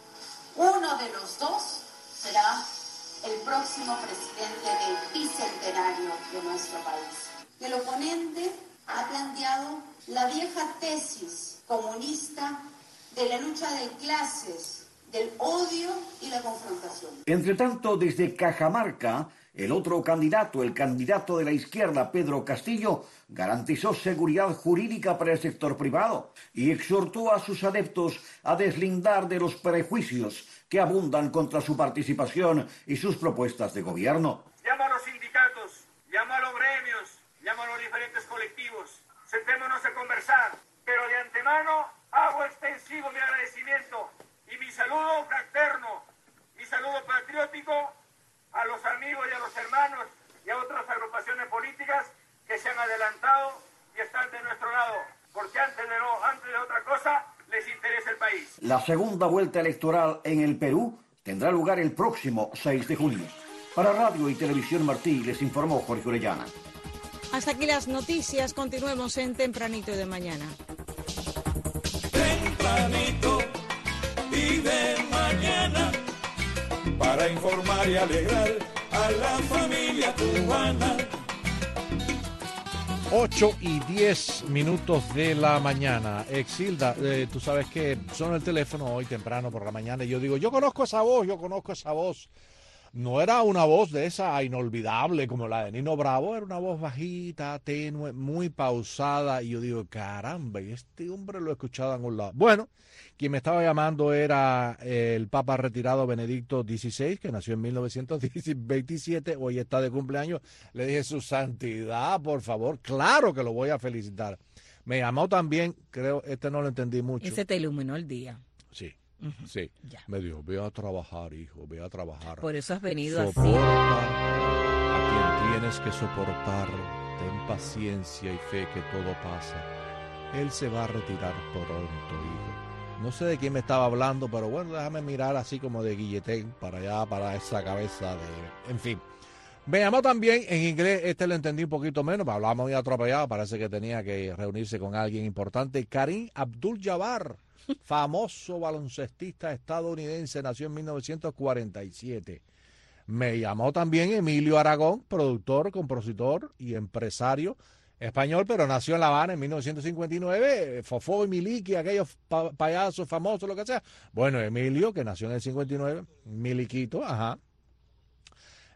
Uno de los dos será el próximo presidente del bicentenario de nuestro país. El oponente ha planteado la vieja tesis comunista de la lucha de clases, del odio y la confrontación. Entre tanto, desde Cajamarca, el otro candidato, el candidato de la izquierda, Pedro Castillo, garantizó seguridad jurídica para el sector privado y exhortó a sus adeptos a deslindar de los prejuicios que abundan contra su participación y sus propuestas de gobierno. Llamo a los sindicatos, llamo a los gremios, llamo a los diferentes colectivos. Sentémonos a conversar, pero de antemano hago extensivo mi agradecimiento y mi saludo fraterno, mi saludo patriótico a los amigos y a los hermanos y a otras agrupaciones políticas que se han adelantado y están de nuestro lado, porque antes de, no, antes de otra cosa les interesa el país. La segunda vuelta electoral en el Perú tendrá lugar el próximo seis de junio. Para Radio y Televisión Martí les informó Jorge Orellana. Hasta aquí las noticias, continuemos en Tempranito de Mañana. Tempranito y de mañana, para informar y alegrar a la familia cubana. ocho y diez minutos de la mañana. Exilda, eh, tú sabes que suena el teléfono hoy temprano por la mañana y yo digo, yo conozco esa voz, yo conozco esa voz. No era una voz de esa inolvidable como la de Nino Bravo, era una voz bajita, tenue, muy pausada. Y yo digo, caramba, y este hombre lo he escuchado en un lado. Bueno, quien me estaba llamando era el Papa retirado Benedicto dieciséis, que nació en mil novecientos veintisiete, hoy está de cumpleaños. Le dije, su santidad, por favor, claro que lo voy a felicitar. Me llamó también, creo, este no lo entendí mucho. Ese te iluminó el día. Sí. Uh-huh. Sí, ya. Me dijo, ve a trabajar, hijo, ve a trabajar. Por eso has venido Soporta así. A quien tienes que soportar, ten paciencia y fe que todo pasa. Él se va a retirar pronto, hijo. No sé de quién me estaba hablando, pero bueno, déjame mirar así como de guilletén para allá, para esa cabeza de... En fin. Me llamó también en inglés, este lo entendí un poquito menos, hablaba muy atropellado, parece que tenía que reunirse con alguien importante. Kareem Abdul-Jabbar, famoso baloncestista estadounidense, nació en mil novecientos cuarenta y siete. Me llamó también Emilio Aragón, productor, compositor y empresario español, pero nació en La Habana en mil novecientos cincuenta y nueve, Fofó y Miliki, aquellos pa payasos famosos, lo que sea. Bueno, Emilio, que nació en el cincuenta y nueve, Miliquito, ajá.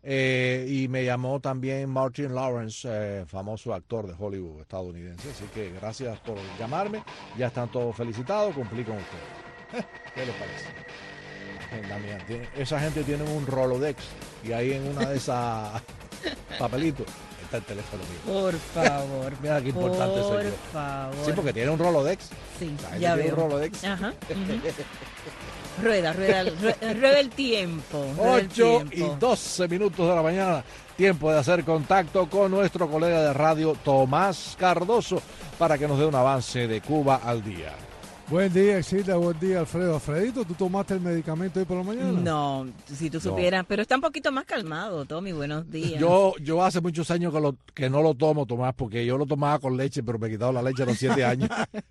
Eh, y me llamó también Martin Lawrence, eh, famoso actor de Hollywood estadounidense. Así que gracias por llamarme. Ya están todos felicitados, cumplí con ustedes. ¿Qué les parece? Damián, tiene, esa gente tiene un Rolodex y ahí en una de esas papelitos está el teléfono mío. Por favor. Mira qué importante por soy yo. Por favor. Sí, porque tiene un Rolodex. Sí, o sea, ya tiene veo. un Rolodex. Ajá. Uh-huh. Rueda, rueda, rueda, rueda el tiempo. Rueda el ocho tiempo. y doce minutos de la mañana. Tiempo de hacer contacto con nuestro colega de radio, Tomás Cardoso, para que nos dé un avance de Cuba al día. Buen día, Exilda, buen día, Alfredo. Alfredito, ¿tú tomaste el medicamento hoy por la mañana? No, si tú supieras, no. Pero está un poquito más calmado, Tommy, buenos días. Yo yo hace muchos años que, lo, que no lo tomo, Tomás, porque yo lo tomaba con leche, pero me he quitado la leche a los siete años.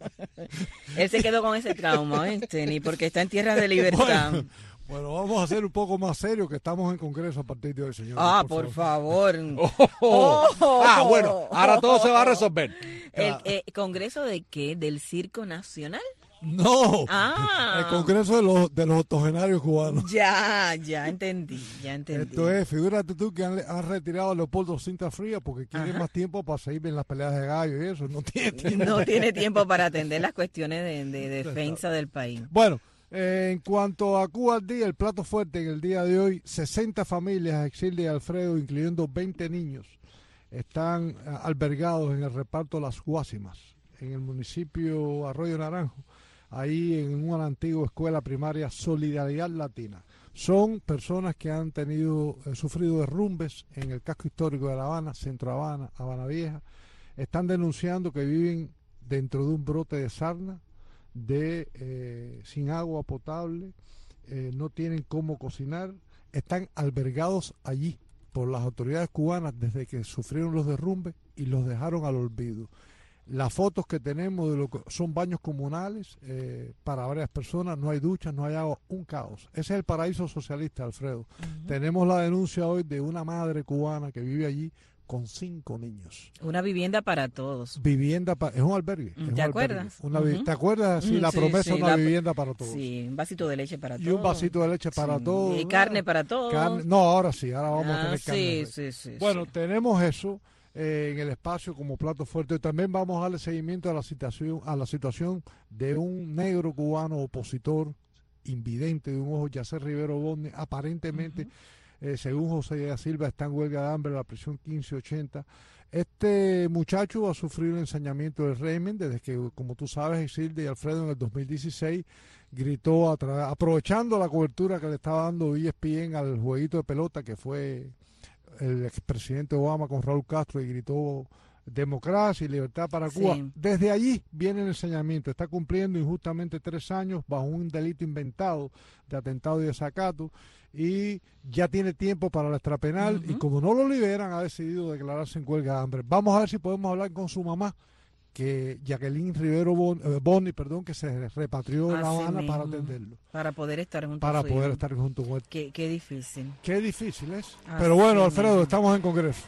Él se quedó con ese trauma, ¿eh, ni porque está en tierras de libertad. Bueno. Bueno, vamos a ser un poco más serios, que estamos en Congreso a partir de hoy, señor. Ah, por, por favor. favor. Oh, oh, ah, bueno, ahora todo se va a resolver. ¿El eh, Congreso de qué? ¿Del Circo Nacional? No, ah. el Congreso de los, de los octogenarios cubanos. Ya, ya entendí, ya entendí. Esto es, figúrate tú que han, han retirado a Leopoldo Cinta Fría porque quiere más tiempo para seguir en las peleas de gallo y eso. No tiene tiempo. No tiene tiempo para atender las cuestiones de, de, de defensa del país. Bueno. Eh, en cuanto a Cuba al día, el plato fuerte en el día de hoy, sesenta familias, Exilde y Alfredo, incluyendo veinte niños, están uh, albergados en el reparto Las Guásimas, en el municipio Arroyo Naranjo, ahí en una antigua escuela primaria Solidaridad Latina. Son personas que han tenido, eh, sufrido derrumbes en el casco histórico de La Habana, Centro Habana, Habana Vieja. Están denunciando que viven dentro de un brote de sarna, de eh, sin agua potable, eh, no tienen cómo cocinar, están albergados allí por las autoridades cubanas desde que sufrieron los derrumbes y los dejaron al olvido. Las fotos que tenemos de lo que son baños comunales eh, para varias personas, no hay duchas, no hay agua, un caos. Ese es el paraíso socialista, Alfredo. Uh-huh. Tenemos la denuncia hoy de una madre cubana que vive allí con cinco niños. Una vivienda para todos. Vivienda para... Es un albergue. ¿Te es un acuerdas? Albergue. Una, uh-huh. ¿Te acuerdas? Sí, la sí, promesa sí, una la, vivienda para todos. Sí, un vasito de leche para y todos. Y un vasito de leche para sí. todos. Y carne para todos. Carne, no, ahora sí, ahora vamos ah, a tener carne. Sí, sí, sí. Bueno, sí. tenemos eso eh, en el espacio como plato fuerte. También vamos a darle seguimiento a la situación, a la situación de un negro cubano opositor, invidente de un ojo, Yacer Rivero Bonni, aparentemente, uh-huh. eh, según José da Silva, está en huelga de hambre en la prisión quince ochenta. Este muchacho ha sufrido un ensañamiento del régimen desde que, como tú sabes, Exilde y Alfredo, en el dos mil dieciséis gritó, a tra- aprovechando la cobertura que le estaba dando E S P N al jueguito de pelota que fue el expresidente Obama con Raúl Castro, y gritó democracia y libertad para Cuba. Sí. Desde allí viene el ensañamiento. Está cumpliendo injustamente tres años bajo un delito inventado de atentado y desacato, y ya tiene tiempo para la extrapenal, uh-huh. y como no lo liberan, ha decidido declararse en huelga de hambre. Vamos a ver si podemos hablar con su mamá, que Jacqueline Rivero Bonni, eh, Bonni perdón, que se repatrió en La Habana para atenderlo. Para poder estar junto Para con poder hijo. estar junto con él. Qué, qué difícil. Qué difícil es. Así Pero bueno, Alfredo, mismo. estamos en Congreso.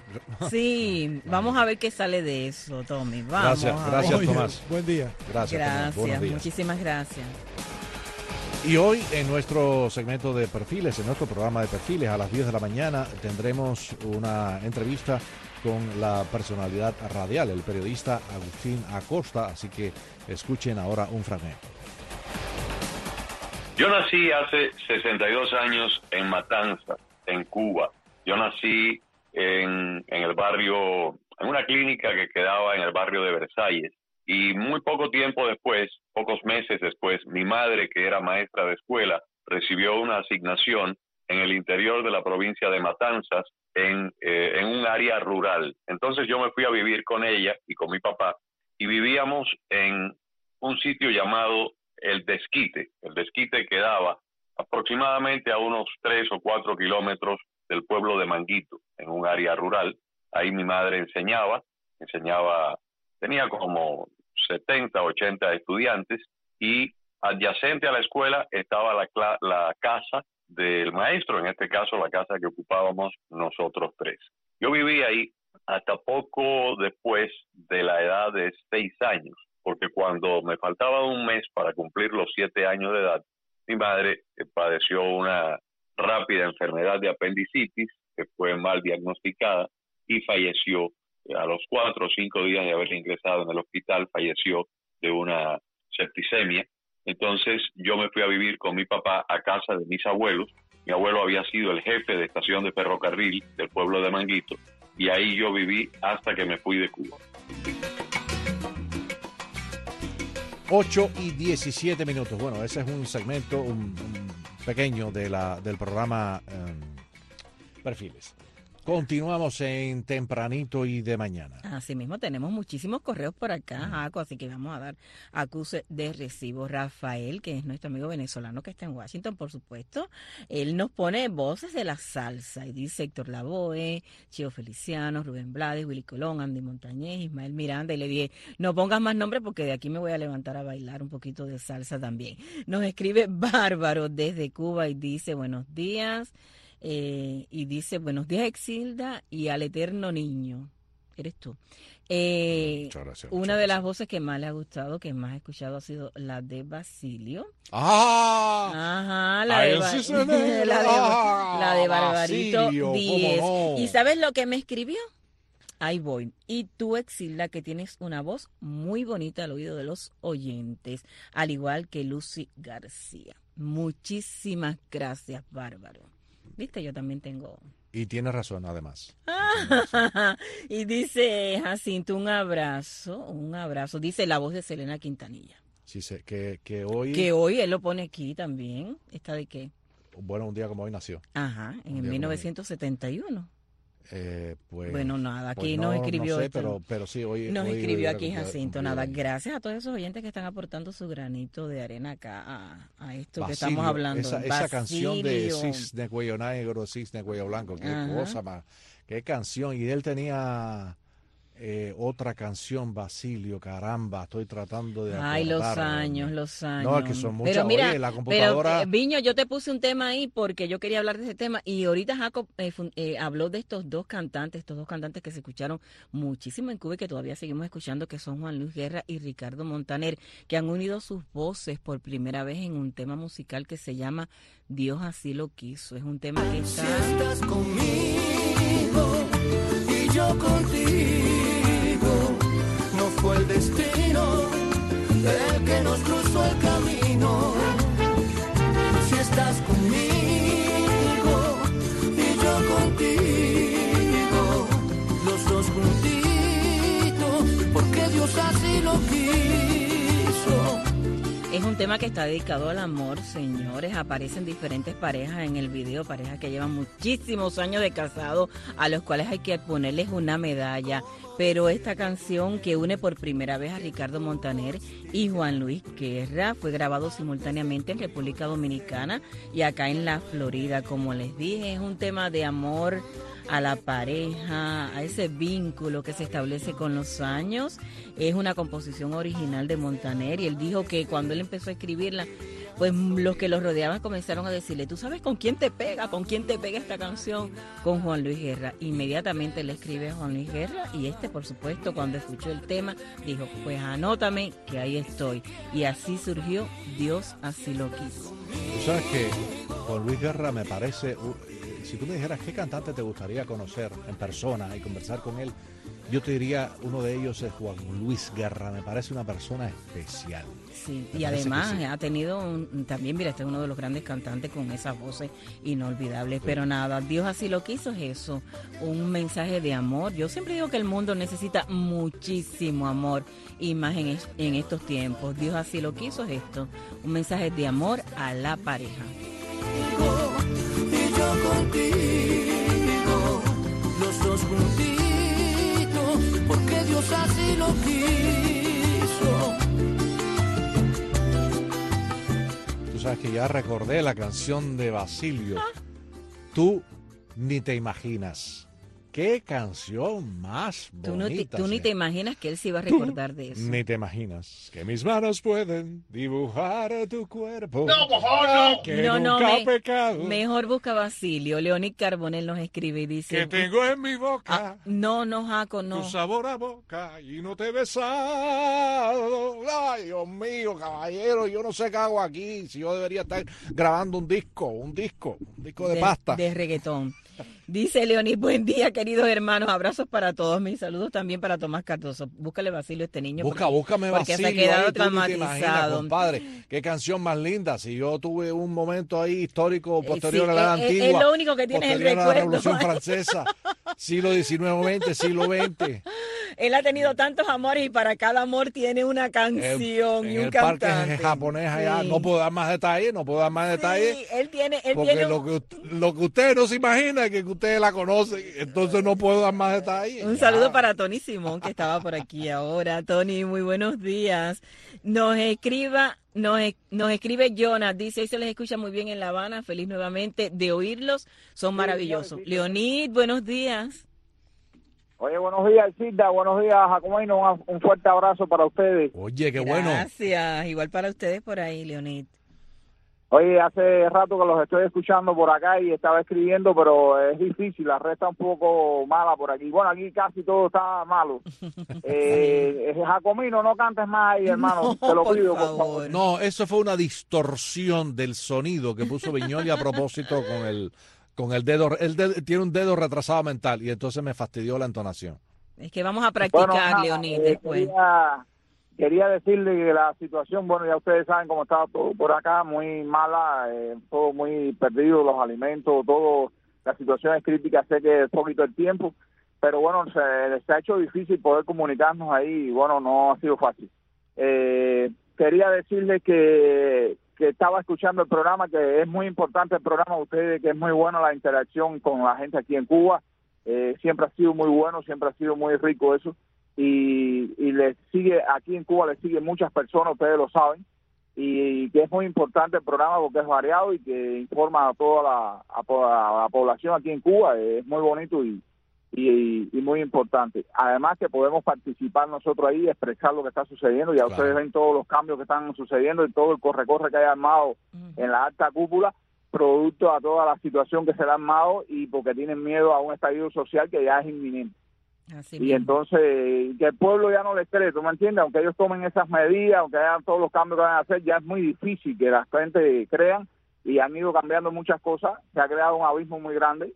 Sí, vamos a ver qué sale de eso, Tommy. Vamos. Gracias, gracias, Oye, Tomás. Buen día. Gracias, Gracias, Tomás. Buenos días. muchísimas gracias. Y hoy en nuestro segmento de perfiles, en nuestro programa de perfiles, a las diez de la mañana tendremos una entrevista con la personalidad radial, el periodista Agustín Acosta, así que escuchen ahora un fragmento. Yo nací hace sesenta y dos años en Matanzas, en Cuba. Yo nací en, en el barrio, en una clínica que quedaba en el barrio de Versalles. Y muy poco tiempo después, pocos meses después, mi madre, que era maestra de escuela, recibió una asignación en el interior de la provincia de Matanzas, en, eh, en un área rural. Entonces yo me fui a vivir con ella y con mi papá, y vivíamos en un sitio llamado El Desquite. El Desquite quedaba aproximadamente a unos tres o cuatro kilómetros del pueblo de Manguito, en un área rural. Ahí mi madre enseñaba, enseñaba... Tenía como setenta, ochenta estudiantes, y adyacente a la escuela estaba la, la casa del maestro, en este caso la casa que ocupábamos nosotros tres. Yo viví ahí hasta poco después de la edad de seis años, porque cuando me faltaba un mes para cumplir los siete años de edad, mi madre padeció una rápida enfermedad de apendicitis que fue mal diagnosticada y falleció. A los cuatro o cinco días de haber ingresado en el hospital, falleció de una septicemia. Entonces yo me fui a vivir con mi papá a casa de mis abuelos. Mi abuelo había sido el jefe de estación de ferrocarril del pueblo de Manguito, y ahí yo viví hasta que me fui de Cuba. ocho y diecisiete minutos. Bueno, ese es un segmento un, un pequeño de la, del programa um, Perfiles. Continuamos en Tempranito y de Mañana. Así mismo, tenemos muchísimos correos por acá, Jaco, así que vamos a dar acuse de recibo. Rafael, que es nuestro amigo venezolano que está en Washington, por supuesto, él nos pone voces de la salsa y dice Héctor Lavoe, Chio Feliciano, Rubén Blades, Willy Colón, Andy Montañez, Ismael Miranda, y le dije, no pongas más nombres porque de aquí me voy a levantar a bailar un poquito de salsa también. Nos escribe Bárbaro desde Cuba y dice, buenos días. Eh, y dice, buenos días Exilda y al eterno niño, eres tú. Eh, muchas gracias, muchas una de gracias. Las voces que más le ha gustado, que más he escuchado, ha sido la de Basilio. ¡Ah! Ajá, la, de, sí la, de, ah, la de Barbarito diez. No. ¿Y sabes lo que me escribió? Ahí voy. Y tú, Exilda, que tienes una voz muy bonita al oído de los oyentes, al igual que Lucy García. Muchísimas gracias, Bárbaro. Viste, yo también tengo... Y tiene razón, además. Y dice Jacinto, un abrazo, un abrazo. Dice la voz de Selena Quintanilla. Sí, sé, que, que hoy... Que hoy él lo pone aquí también. ¿Esta de qué? Bueno, un día como hoy nació. Ajá, en el mil novecientos setenta y uno. Eh, pues, bueno, nada, aquí pues no, nos escribió. No sé, pero, pero sí, hoy. Nos hoy, escribió hoy, aquí hoy, Jacinto. hoy, nada, hoy. Gracias a todos esos oyentes que están aportando su granito de arena acá a, a esto Basilio, que estamos hablando. Esa, esa canción de Cisne Cuello Negro, Cisne Cuello Blanco, qué Ajá. cosa más, qué canción. Y él tenía eh, otra canción, Basilio, caramba, estoy tratando de Ay, los años, los años. No, es que son muchas. Pero mira, Oye, la computadora... pero, Viño, yo te puse un tema ahí porque yo quería hablar de ese tema y ahorita Jacob eh, eh, habló de estos dos cantantes, estos dos cantantes que se escucharon muchísimo en Cuba y que todavía seguimos escuchando, que son Juan Luis Guerra y Ricardo Montaner, que han unido sus voces por primera vez en un tema musical que se llama Dios así lo quiso. Es un tema que está... Si estás conmigo y yo contigo, no fue el destino el que nos cruzó el camino. Si estás conmigo y yo contigo, los dos juntitos, porque Dios así lo quiso. Es un tema que está dedicado al amor, señores. Aparecen diferentes parejas en el video, parejas que llevan muchísimos años de casado, a los cuales hay que ponerles una medalla. Pero esta canción que une por primera vez a Ricardo Montaner y Juan Luis Guerra fue grabado simultáneamente en República Dominicana y acá en la Florida. Como les dije, es un tema de amor a la pareja, a ese vínculo que se establece con los años. Es una composición original de Montaner y él dijo que cuando él empezó a escribirla, pues los que lo rodeaban comenzaron a decirle, ¿tú sabes con quién te pega? ¿Con quién te pega esta canción? Con Juan Luis Guerra. Inmediatamente le escribe a Juan Luis Guerra y este, por supuesto, cuando escuchó el tema, dijo, pues anótame que ahí estoy. Y así surgió Dios así lo quiso. Tú sabes que Juan Luis Guerra me parece, uh, si tú me dijeras qué cantante te gustaría conocer en persona y conversar con él, yo te diría, uno de ellos es Juan Luis Guerra, me parece una persona especial. Sí, me y además sí. ha tenido un, también, mira, este es uno de los grandes cantantes con esas voces inolvidables, sí. Pero nada, Dios así lo quiso, es eso, un mensaje de amor. Yo siempre digo que el mundo necesita muchísimo amor y más en, en estos tiempos. Dios así lo quiso, es esto, un mensaje de amor a la pareja. Y yo contigo, los dos juntitos, porque Dios así lo quiso. Tú sabes que ya recordé la canción de Basilio. Tú ni te imaginas. ¡Qué canción más bonita! Tú, no te, tú ni te imaginas que él se iba a recordar de eso. Ni te imaginas que mis manos pueden dibujar tu cuerpo. No, por favor, no. Que no, nunca no, me, pecado. Mejor busca Basilio. Leonid Carbonell nos escribe y dice... Que tengo en mi boca. Ah, no, no, Jaco, no. Tu sabor a boca y no te he besado. Ay, Dios mío, caballero, yo no sé qué hago aquí. Si yo debería estar grabando un disco, un disco, un disco de, de pasta. De reggaetón. Dice Leonid, buen día, queridos hermanos, abrazos para todos, mis saludos también para Tomás Cardoso. Búscale Basilio a este niño. Busca, porque, búscame porque Basilio. se ha quedado ahí, traumatizado. Te imaginas, compadre, qué canción más linda. Si yo tuve un momento ahí histórico posterior eh, sí, a la eh, antigua. Es lo único que tiene el recuerdo. A la Revolución Francesa, siglo diecinueve, veinte, siglo veinte. Él ha tenido tantos amores y para cada amor tiene una canción el, y un el cantante. parque japonés allá, sí. no puedo dar más detalles, no puedo dar más detalles. Sí, él tiene, él porque tiene lo que, lo que usted no se imagina es que usted la conoce, entonces no puedo dar más detalles. Un ya. saludo para Tony Simón, que estaba por aquí ahora. Tony, muy buenos días. Nos escriba, nos, nos escribe Jonas, dice, hoy se les escucha muy bien en La Habana, feliz nuevamente de oírlos, son maravillosos. Sí, sí, sí. Leonid, buenos días. Oye, buenos días, Isilda, buenos días, Jacomino, un, un fuerte abrazo para ustedes. Oye, qué bueno. Gracias, igual para ustedes por ahí, Leonid. Oye, hace rato que los estoy escuchando por acá y estaba escribiendo, pero es difícil, la red está un poco mala por aquí. Bueno, aquí casi todo está malo. eh, Jacomino, no cantes más ahí, hermano, no, te lo pido, por favor. por favor. No, eso fue una distorsión del sonido que puso Viñoli a propósito con el... Con el dedo, el dedo, tiene un dedo retrasado mental y entonces me fastidió la entonación. Es que vamos a practicar, bueno, nada, Leonid, eh, después. Quería, quería decirle que la situación, bueno, ya ustedes saben cómo está todo por acá, muy mala, eh, todo muy perdido, los alimentos, todo, la situación es crítica, sé que es poquito el tiempo, pero bueno, se, se ha hecho difícil poder comunicarnos ahí y bueno, no ha sido fácil. Eh, quería decirle que... que estaba escuchando el programa, que es muy importante el programa de ustedes, que es muy bueno la interacción con la gente aquí en Cuba, eh, siempre ha sido muy bueno, siempre ha sido muy rico eso, y, y le sigue, aquí en Cuba le siguen muchas personas, ustedes lo saben, y, y que es muy importante el programa porque es variado y que informa a toda la, a toda la población aquí en Cuba, es muy bonito y Y, y muy importante. Además que podemos participar nosotros ahí, expresar lo que está sucediendo. Ya claro. Ustedes ven todos los cambios que están sucediendo y todo el corre-corre que hay armado uh-huh. en la alta cúpula, producto a toda la situación que se le ha armado y porque tienen miedo a un estallido social que ya es inminente. Así y mismo. Entonces, que el pueblo ya no les cree, ¿tú me entiendes? Aunque ellos tomen esas medidas, aunque hagan todos los cambios que van a hacer, ya es muy difícil que la gente crean y han ido cambiando muchas cosas. Se ha creado un abismo muy grande.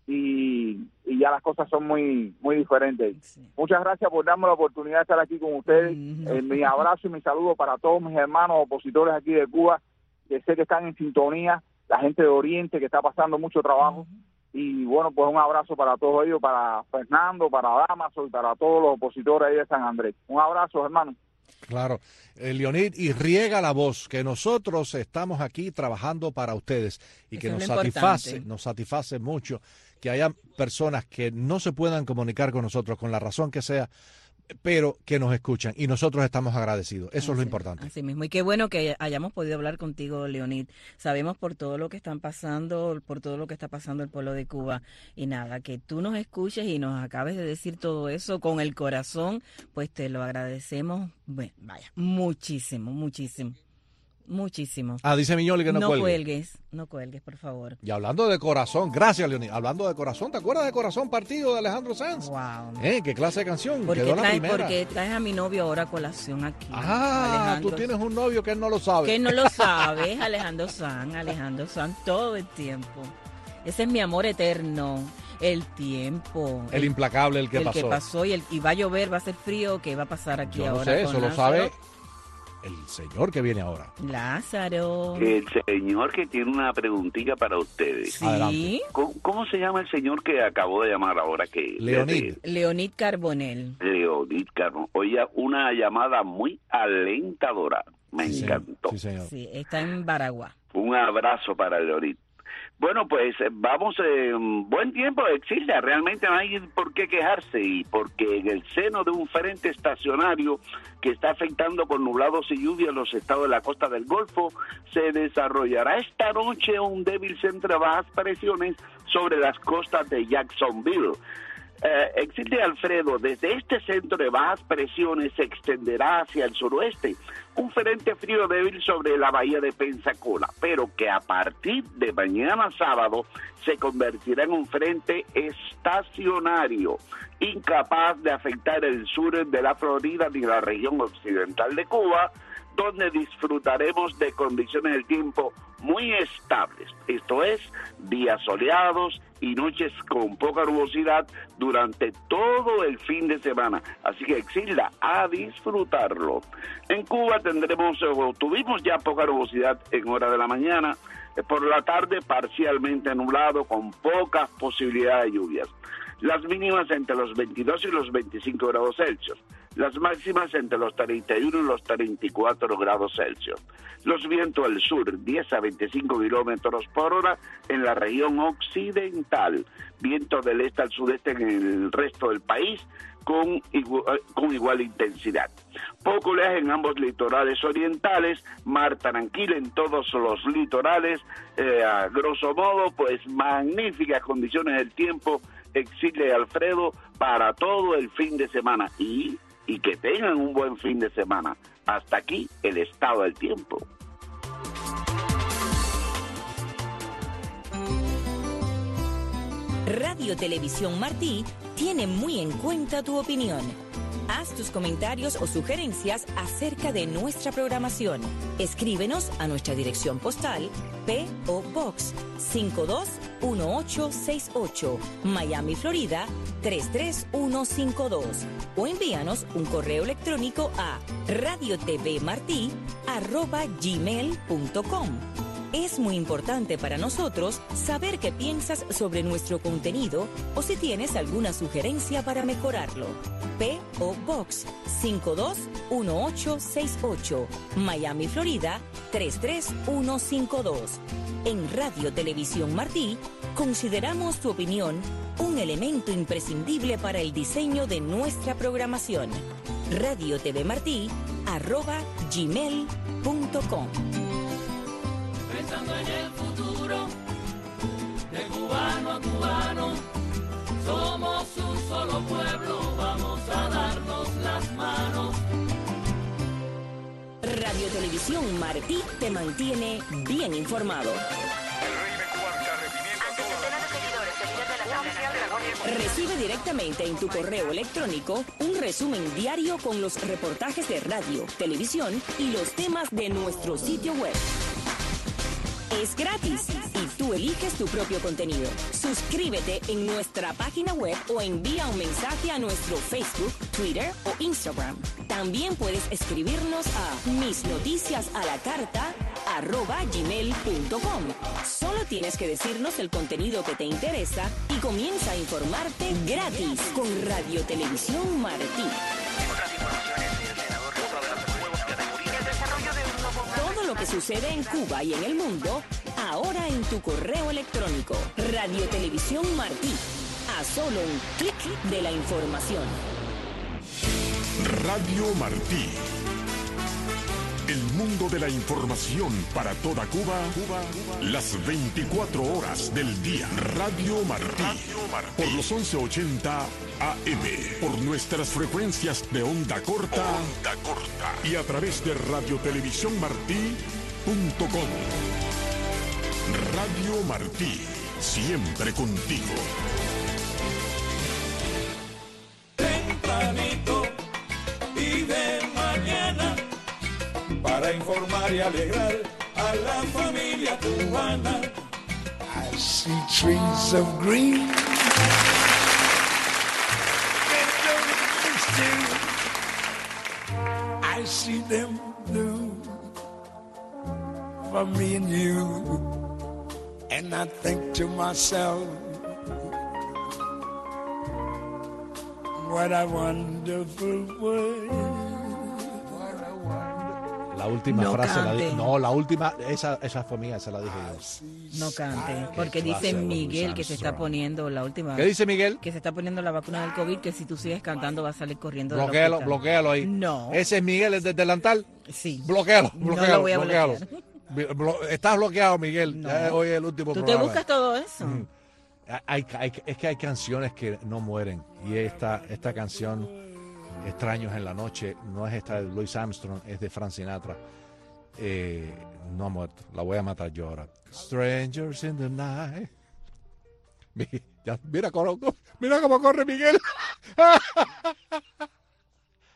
Y, y ya las cosas son muy muy diferentes. Sí. Muchas gracias por darme la oportunidad de estar aquí con ustedes. Mm-hmm. Eh, mi abrazo y mi saludo para todos mis hermanos opositores aquí de Cuba, que sé que están en sintonía, la gente de Oriente que está pasando mucho trabajo. Mm-hmm. Y bueno, pues un abrazo para todos ellos, para Fernando, para Damaso y para todos los opositores ahí de San Andrés. Un abrazo, hermano. Claro, eh, Leonid, y riega la voz que nosotros estamos aquí trabajando para ustedes y Eso que nos satisface, nos satisface mucho que haya personas que no se puedan comunicar con nosotros con la razón que sea, pero que nos escuchan y nosotros estamos agradecidos. Eso así, es lo importante. Así mismo. Y qué bueno que hayamos podido hablar contigo, Leonid. Sabemos por todo lo que están pasando, por todo lo que está pasando el pueblo de Cuba. Y nada, que tú nos escuches y nos acabes de decir todo eso con el corazón, pues te lo agradecemos. Bueno, vaya, muchísimo, muchísimo. Muchísimo. Ah, dice Miñoli que no, no cuelgue. cuelgues. No cuelgues, por favor. Y hablando de corazón, gracias, Leonid. Hablando de corazón, ¿te acuerdas de Corazón Partido de Alejandro Sanz? Wow. ¿Eh? ¿Qué clase de canción? ¿Por Quedó qué la primera. Porque traes a mi novio ahora a colación aquí. Ah, Alejandro. Tú tienes un novio que él no lo sabe. Que él no lo sabe, es Alejandro Sanz, Alejandro Sanz, todo el tiempo. Ese es mi amor eterno. El tiempo. El, el implacable, el que el pasó. El que pasó y, el, y va a llover, va a ser frío, ¿qué va a pasar aquí Yo ahora? No sé, eso con lo Lázaro? sabe el señor que viene ahora. Lázaro. El señor que tiene una preguntita para ustedes. Sí. ¿Cómo, ¿Cómo se llama el señor que acabó de llamar ahora? que Leonid. Desde... Leonid Carbonell. Leonid Carbonell. Oye, una llamada muy alentadora. Me sí, encantó. Sí, señor. Sí, está en Baragua. Un abrazo para Leonid. Bueno, pues vamos, eh, buen tiempo, Exilda, realmente no hay por qué quejarse, y porque en el seno de un frente estacionario que está afectando con nublados y lluvia en los estados de la costa del Golfo, se desarrollará esta noche un débil centro de bajas presiones sobre las costas de Jacksonville. Eh, existe Alfredo, desde este centro de bajas presiones se extenderá hacia el suroeste un frente frío débil sobre la bahía de Pensacola, pero que a partir de mañana sábado se convertirá en un frente estacionario, incapaz de afectar el sur de la Florida ni la región occidental de Cuba, donde disfrutaremos de condiciones del tiempo muy estables. Esto es, días soleados y noches con poca nubosidad durante todo el fin de semana. Así que, Exilda, a disfrutarlo. En Cuba tendremos, o tuvimos ya poca nubosidad en hora de la mañana. Por la tarde, parcialmente nublado, con pocas posibilidades de lluvias. Las mínimas entre los veintidós y los veinticinco grados Celsius. Las máximas entre los treinta y uno y los treinta y cuatro grados Celsius. Los vientos del sur, diez a veinticinco kilómetros por hora en la región occidental. Viento del este al sudeste en el resto del país con igual, con igual intensidad. Poco oleaje en ambos litorales orientales, mar tranquila en todos los litorales. Eh, a grosso modo, pues magníficas condiciones del tiempo, Exilda y Alfredo, para todo el fin de semana. Y, y que tengan un buen fin de semana. Hasta aquí el estado del tiempo. Radio Televisión Martí tiene muy en cuenta tu opinión. Haz tus comentarios o sugerencias acerca de nuestra programación. Escríbenos a nuestra dirección postal P O Box cinco dos uno ocho seis ocho, Miami, Florida tres tres uno cinco dos, o envíanos un correo electrónico a radiotvmartí arroba gmail punto com. Es muy importante para nosotros saber qué piensas sobre nuestro contenido o si tienes alguna sugerencia para mejorarlo. P O Box cinco dos uno ocho seis ocho, Miami, Florida tres tres uno cinco dos. En Radio Televisión Martí consideramos tu opinión un elemento imprescindible para el diseño de nuestra programación. radiotvmartí arroba gmail punto com. Pensando en el futuro, de cubano a cubano, somos un solo pueblo, vamos a darnos las manos. Radio Televisión Martí te mantiene bien informado. Recibe directamente en tu correo electrónico un resumen diario con los reportajes de radio, televisión y los temas de nuestro sitio web. Es gratis y tú eliges tu propio contenido. Suscríbete en nuestra página web o envía un mensaje a nuestro Facebook, Twitter o Instagram. También puedes escribirnos a misnoticiasalacarta arroba gmail punto com. Solo tienes que decirnos el contenido que te interesa y comienza a informarte gratis con Radio Televisión Martí. Todo lo que sucede en Cuba y en el mundo, ahora en tu correo electrónico. Radio Televisión Martí. A solo un clic de la información. Radio Martí. El mundo de la información para toda Cuba, Cuba, las veinticuatro horas del día. Radio Martí, por los once ochenta A M, por nuestras frecuencias de onda corta, onda corta y a través de radiotelevisiónmartí punto com. Radio Martí, siempre contigo. Tempranito y de mañana, para informar y alegrar a la familia cubana. I see trees of green, I see them blue for me and you, and I think to myself, what a wonderful world. La última No frase la cante. dije. No, la última, esa, esa fue mía, esa la dije yo. No cante, porque Qué clase dice de Miguel Louis que se está Armstrong. poniendo la última. ¿Qué dice Miguel? Que se está poniendo la vacuna del COVID, que si tú sigues cantando va a salir corriendo del Bloquéalo, hospital. bloquéalo ahí. No. Ese es Miguel, el del delantal. Sí. Bloquéalo, No bloquéalo, lo voy a bloquéalo. bloquear. Blo- Estás bloqueado, Miguel. No. Ya hoy es el último ¿Tú te programa. buscas todo eso? Mm. Hay, hay- es que hay canciones que no mueren. Y esta, esta canción, Extraños en la Noche, no es esta de Louis Armstrong, es de Frank Sinatra. Eh, no ha muerto. La voy a matar yo ahora. Strangers in the Night. Mi- ya- Mira, cómo- mira cómo corre Miguel.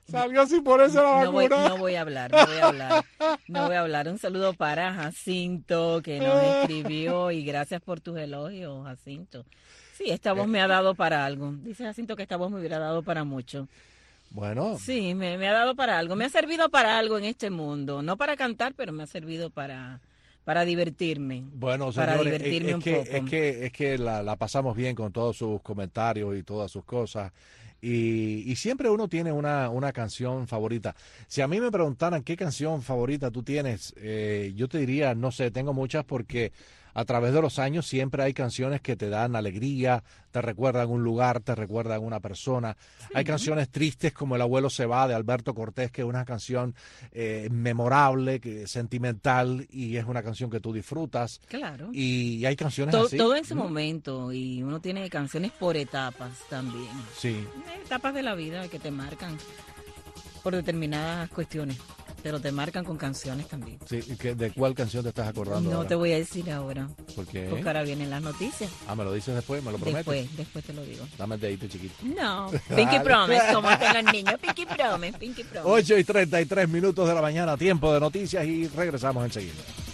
Salió así por eso la no voy, vacuna. no voy a hablar, no voy a hablar. No voy a hablar. Un saludo para Jacinto, que nos escribió, y gracias por tus elogios, Jacinto. Sí, esta voz me ha dado para algo. Dice Jacinto que esta voz me hubiera dado para mucho. Bueno. Sí, me, me ha dado para algo. Me ha servido para algo en este mundo. No para cantar, pero me ha servido para... para divertirme. Bueno, para señores, divertirme es, un que, poco. es que, es que la, la pasamos bien con todos sus comentarios y todas sus cosas. Y, y siempre uno tiene una, una canción favorita. Si a mí me preguntaran qué canción favorita tú tienes, eh, yo te diría, no sé, tengo muchas porque a través de los años siempre hay canciones que te dan alegría, te recuerdan un lugar, te recuerdan una persona. Sí. Hay canciones tristes como El abuelo se va de Alberto Cortés, que es una canción eh, memorable, que, sentimental, y es una canción que tú disfrutas. Claro. Y, y hay canciones todo, así. Todo en su ¿Mm? momento, y uno tiene canciones por etapas también. Sí. Etapas de la vida que te marcan por determinadas cuestiones. Pero te marcan con canciones también. Sí, ¿de cuál canción te estás acordando No ahora? te voy a decir ahora. ¿Por qué? Porque ahora vienen las noticias. Ah, ¿me lo dices después? ¿Me lo prometes? Después, después te lo digo. Dame el dedito chiquito. No, Pinky Promise, como hacen los niños. Pinky Promise, Pinky Promise. ocho y treinta y tres minutos de la mañana, tiempo de noticias, y regresamos enseguida.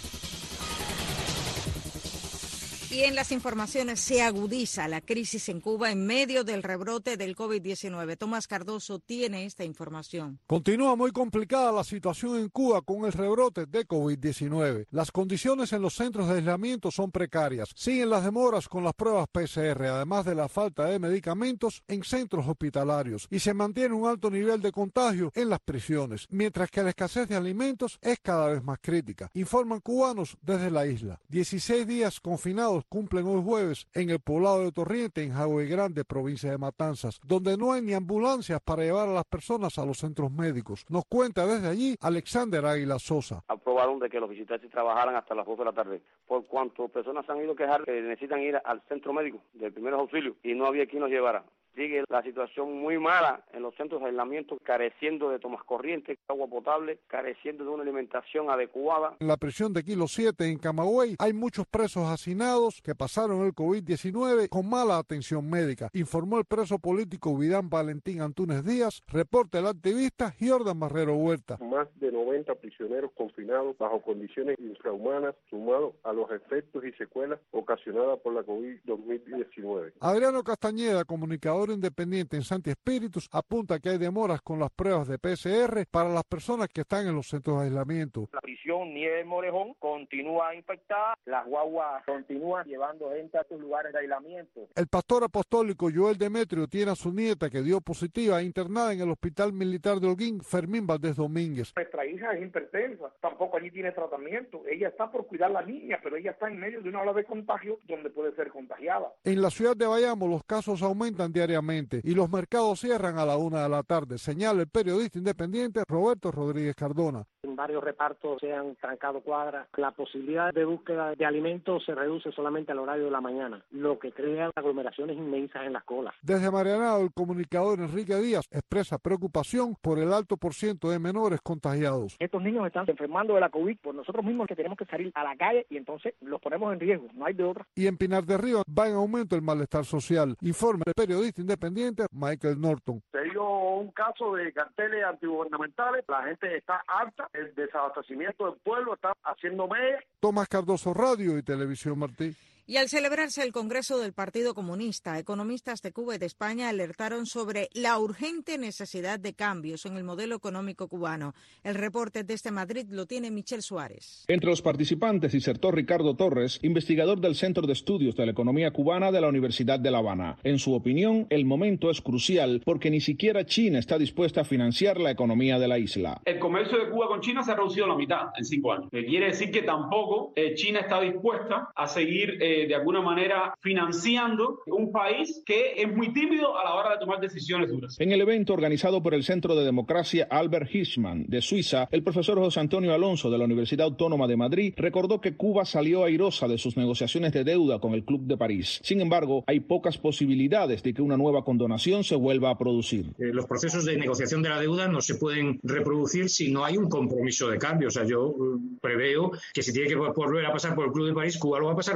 Y en las informaciones, se agudiza la crisis en Cuba en medio del rebrote del COVID diecinueve. Tomás Cardoso tiene esta información. Continúa muy complicada la situación en Cuba con el rebrote de COVID diecinueve. Las condiciones en los centros de aislamiento son precarias. Siguen las demoras con las pruebas P C R, además de la falta de medicamentos en centros hospitalarios. Y se mantiene un alto nivel de contagio en las prisiones, mientras que la escasez de alimentos es cada vez más crítica. Informan cubanos desde la isla. dieciséis días confinados cumplen hoy jueves en el poblado de Torriente, en Jagüey Grande, provincia de Matanzas, donde no hay ni ambulancias para llevar a las personas a los centros médicos. Nos cuenta desde allí Alexander Águila Sosa. Aprobaron de que los visitantes trabajaran hasta las dos de la tarde, por cuanto personas han ido a quejar que necesitan ir al centro médico del primeros auxilios y no había quien los llevara. Sigue la situación muy mala en los centros de aislamiento, careciendo de tomas corrientes, agua potable, careciendo de una alimentación adecuada. En la prisión de Kilo siete en Camagüey hay muchos presos hacinados que pasaron el COVID diecinueve con mala atención médica, informó el preso político Vidán Valentín Antúnez Díaz, reporta el activista Jordan Marrero Huerta. Más de noventa prisioneros confinados bajo condiciones infrahumanas, sumado a los efectos y secuelas ocasionadas por la COVID dos mil diecinueve. Adriano Castañeda, comunicador independiente en Santi Espíritus, apunta que hay demoras con las pruebas de P C R para las personas que están en los centros de aislamiento. La prisión Nieves Morejón continúa infectada, las guaguas continúan llevando gente a sus lugares de aislamiento. El pastor apostólico Joel Demetrio tiene a su nieta que dio positiva internada en el Hospital Militar de Holguín, Fermín Valdés Domínguez. Nuestra hija es hipertensa, tampoco allí tiene tratamiento. Ella está por cuidar a la niña, pero ella está en medio de una ola de contagio donde puede ser contagiada. En la ciudad de Bayamo los casos aumentan diariamente y los mercados cierran a la una de la tarde, señala el periodista independiente Roberto Rodríguez Cardona. En varios repartos se han trancado cuadras. La posibilidad de búsqueda de alimentos se reduce solamente al horario de la mañana, lo que crea aglomeraciones inmensas en las colas. Desde Marianao, el comunicador Enrique Díaz expresa preocupación por el alto por ciento de menores contagiados. Estos niños están enfermando de la COVID por nosotros mismos, que tenemos que salir a la calle y entonces los ponemos en riesgo, no hay de otra. Y en Pinar de Río va en aumento el malestar social, informa el periodista independiente Michael Norton. Se dio un caso de carteles antigubernamentales, la gente está harta, el desabastecimiento del pueblo está haciendo mella. Tomás Cardoso, Radio y Televisión Martí. Y al celebrarse el Congreso del Partido Comunista, economistas de Cuba y de España alertaron sobre la urgente necesidad de cambios en el modelo económico cubano. El reporte desde Madrid lo tiene Michel Suárez. Entre los participantes disertó Ricardo Torres, investigador del Centro de Estudios de la Economía Cubana de la Universidad de La Habana. En su opinión, el momento es crucial porque ni siquiera China está dispuesta a financiar la economía de la isla. El comercio de Cuba con China se ha reducido a la mitad en cinco años. Que quiere decir que tampoco eh, China está dispuesta a seguir eh, de alguna manera financiando un país que es muy tímido a la hora de tomar decisiones duras. En el evento organizado por el Centro de Democracia Albert Hirschman de Suiza, el profesor José Antonio Alonso de la Universidad Autónoma de Madrid recordó que Cuba salió airosa de sus negociaciones de deuda con el Club de París. Sin embargo, hay pocas posibilidades de que una nueva condonación se vuelva a producir. Eh, los procesos de negociación de la deuda no se pueden reproducir si no hay un compromiso de cambio. O sea, yo uh, preveo que si tiene que volver a pasar por el Club de París, Cuba lo va a pasar muy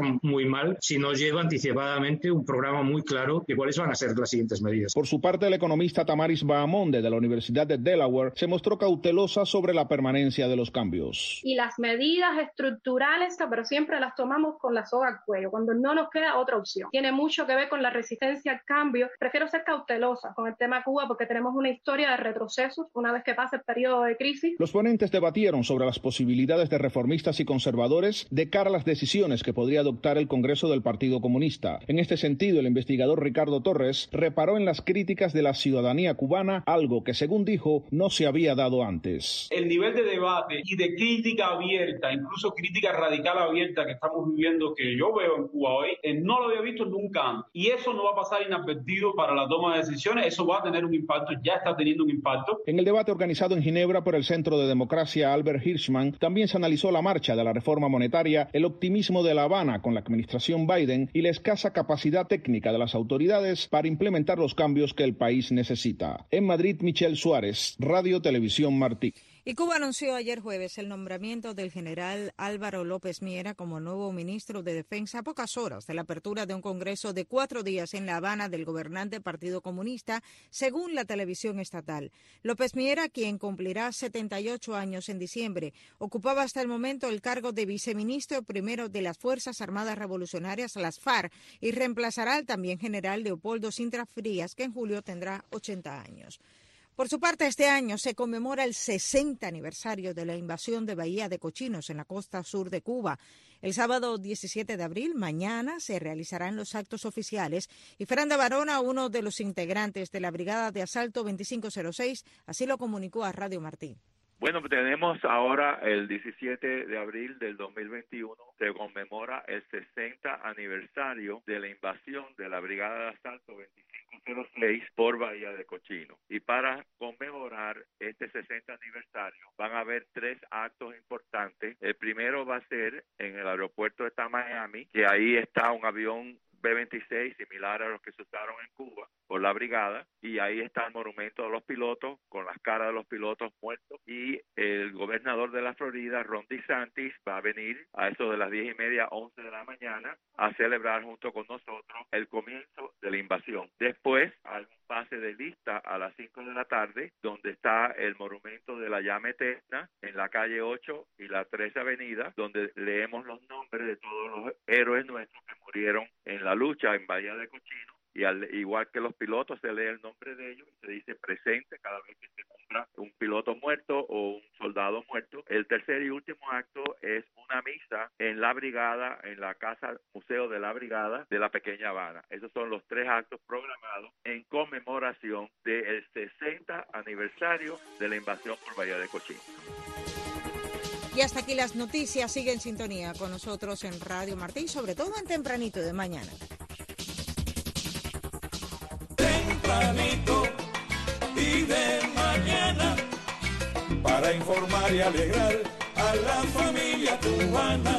muy mal si no lleva anticipadamente un programa muy claro de cuáles van a ser las siguientes medidas. Por su parte, el economista Tamaris Bahamonde de la Universidad de Delaware se mostró cautelosa sobre la permanencia de los cambios. Y las medidas estructurales, pero siempre las tomamos con la soga al cuello, cuando no nos queda otra opción. Tiene mucho que ver con la resistencia al cambio. Prefiero ser cautelosa con el tema Cuba porque tenemos una historia de retrocesos una vez que pase el periodo de crisis. Los ponentes debatieron sobre las posibilidades de reformistas y conservadores de cara a las decisiones que podría adoptar el Congreso del Partido Comunista. En este sentido, el investigador Ricardo Torres reparó en las críticas de la ciudadanía cubana, algo que, según dijo, no se había dado antes. El nivel de debate y de crítica abierta, incluso crítica radical abierta que estamos viviendo, que yo veo en Cuba hoy, eh, no lo había visto nunca antes. Y eso no va a pasar inadvertido para la toma de decisiones, eso va a tener un impacto, ya está teniendo un impacto. En el debate organizado en Ginebra por el Centro de Democracia Albert Hirschman, también se analizó la marcha de la reforma monetaria, el optimismo de La Habana con la administración Biden y la escasa capacidad técnica de las autoridades para implementar los cambios que el país necesita. En Madrid, Michelle Suárez, Radio Televisión Martí. Y Cuba anunció ayer jueves el nombramiento del general Álvaro López Miera como nuevo ministro de Defensa a pocas horas de la apertura de un congreso de cuatro días en La Habana del gobernante Partido Comunista, según la televisión estatal. López Miera, quien cumplirá setenta y ocho años en diciembre, ocupaba hasta el momento el cargo de viceministro primero de las Fuerzas Armadas Revolucionarias, las FARC, y reemplazará al también general Leopoldo Sintra Frías, que en julio tendrá ochenta años. Por su parte, este año se conmemora el sesenta aniversario de la invasión de Bahía de Cochinos en la costa sur de Cuba. El sábado diecisiete de abril, mañana, se realizarán los actos oficiales y Feranda Barona, uno de los integrantes de la Brigada de Asalto veinticinco cero seis, así lo comunicó a Radio Martí. Bueno, tenemos ahora el diecisiete de abril del dos mil veintiuno, se conmemora el sesenta aniversario de la invasión de la Brigada de Asalto veinticinco cero seis por Bahía de Cochinos. Y para conmemorar este sesenta aniversario van a haber tres actos importantes. El primero va a ser en el aeropuerto de Miami, que ahí está un avión B veintiséis similar a los que se usaron en Cuba por la brigada, y ahí está el monumento de los pilotos con las caras de los pilotos muertos, y el gobernador de la Florida, Ron DeSantis, va a venir a eso de las diez y media, once de la mañana a celebrar junto con nosotros el comienzo de la invasión. Después hay un pase de lista a las cinco de la tarde donde está el monumento de la llama eterna en la calle ocho y la trece avenida, donde leemos los nombres de todos los héroes nuestros que murieron en la lucha en Bahía de Cochinos. Y al, igual que los pilotos, se lee el nombre de ellos y se dice presente cada vez que se nombra un piloto muerto o un soldado muerto. El tercer y último acto es una misa en la brigada, en la casa museo de la brigada de la Pequeña Habana. Esos son los tres actos programados en conmemoración del sesenta aniversario de la invasión por Bahía de Cochinos. Y hasta aquí las noticias. Sigue en sintonía con nosotros en Radio Martí, sobre todo en Tempranito de mañana. Tempranito y de mañana, para informar y alegrar a la familia cubana.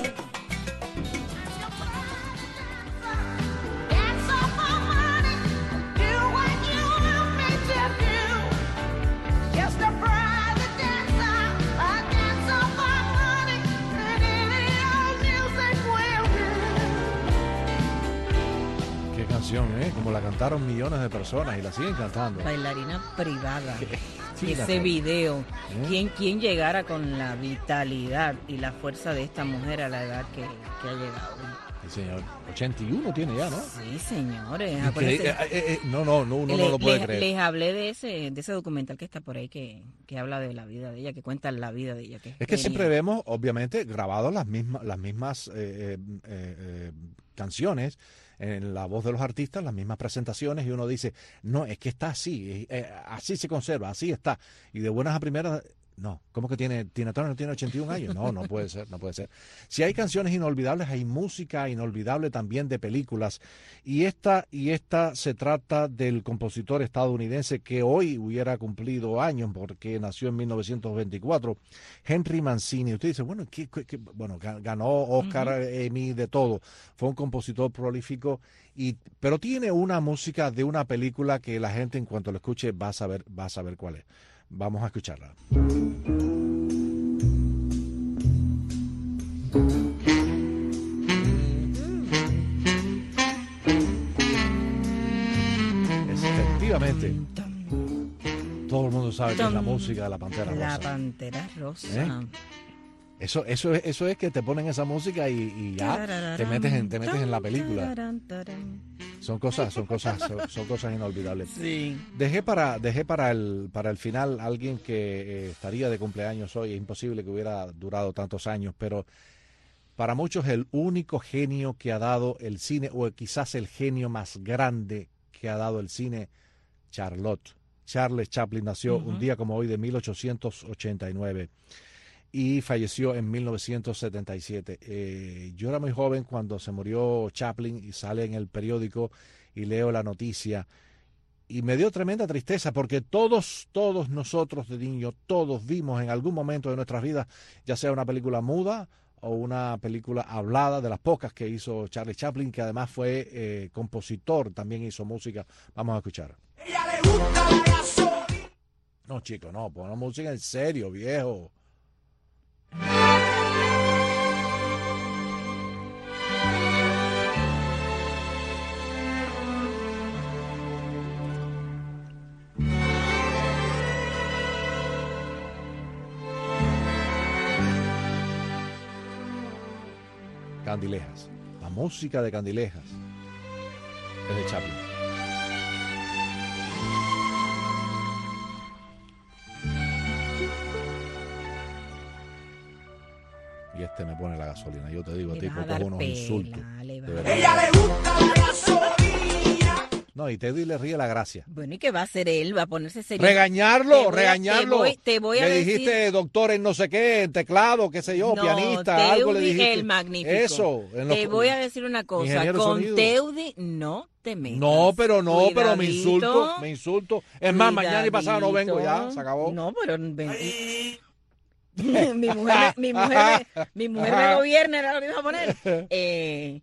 ¿eh? Como la cantaron millones de personas y la siguen cantando. Bailarina privada. Sí, ese video. ¿Eh? ¿Quién, ¿Quién llegara con la vitalidad y la fuerza de esta mujer a la edad que, que ha llegado? Sí, señor. ochenta y uno tiene ya, ¿no? Sí, señores. Eh, eh, eh, no, no, no, uno le, no lo puede les, creer. Les hablé de ese de ese documental que está por ahí que, que habla de la vida de ella, que cuenta la vida de ella. Que es que siempre vemos, obviamente, grabados las mismas, las mismas eh, eh, eh, canciones en la voz de los artistas, las mismas presentaciones, y uno dice, no, es que está así, eh, así se conserva, así está. Y de buenas a primeras, no, ¿cómo que tiene, Tina Turner tiene ochenta y un años? No, no puede ser, no puede ser. Si hay canciones inolvidables, hay música inolvidable también de películas. Y esta, y esta se trata del compositor estadounidense que hoy hubiera cumplido años porque nació en mil novecientos veinticuatro, Henry Mancini. Usted dice, bueno, ¿qué, qué, bueno ganó Oscar, uh-huh. Emmy, de todo. Fue un compositor prolífico, y, pero tiene una música de una película que la gente en cuanto lo escuche va a saber, va a saber cuál es. Vamos a escucharla. Sí. Todo el mundo sabe que es la música de la Pantera Rosa. La Pantera Rosa. ¿Eh? Eso, eso, es, eso es que te ponen esa música y, y ya te metes en, te metes en la película. Son cosas, son cosas, son, son cosas inolvidables. Sí. Dejé para, dejé para el, para el final alguien que eh, estaría de cumpleaños hoy. Es imposible que hubiera durado tantos años, pero para muchos el único genio que ha dado el cine, o quizás el genio más grande que ha dado el cine, Charlotte. Charles Chaplin nació uh-huh. un día como hoy de mil ochocientos ochenta y nueve. Y falleció en mil novecientos setenta y siete. Eh, yo era muy joven cuando se murió Chaplin y sale en el periódico y leo la noticia y me dio tremenda tristeza porque todos, todos nosotros de niños, todos vimos en algún momento de nuestras vidas, ya sea una película muda o una película hablada, de las pocas que hizo Charles Chaplin, que además fue eh, compositor, también hizo música. Vamos a escuchar. Ella le gusta la gasolina. No, chico, no, pon la música en serio, viejo. Candilejas. La música de Candilejas es de Chaplin. Y este me pone la gasolina. Yo te digo, le tipo, vas a cojo dar unos pela, insultos. Ella le gusta la gasolina. No, y Teddy le ríe la gracia. Bueno, ¿y qué va a hacer él? Va a ponerse serio. Regañarlo, te voy a, regañarlo. Te voy, te voy a le decir... dijiste doctor en no sé qué, en teclado, qué sé yo, no, pianista, Teudi, algo le dijiste. El magnífico. Eso. En te los, voy a decir una cosa. Con Teudi no te metas. No, pero no, Cuidadito, pero me insulto, me insulto. Es más, mañana y pasado no vengo ya, se acabó. No, pero... mi mujer, me, mi mujer, me, mi mujer me gobierna, era lo que iba a poner. Eh,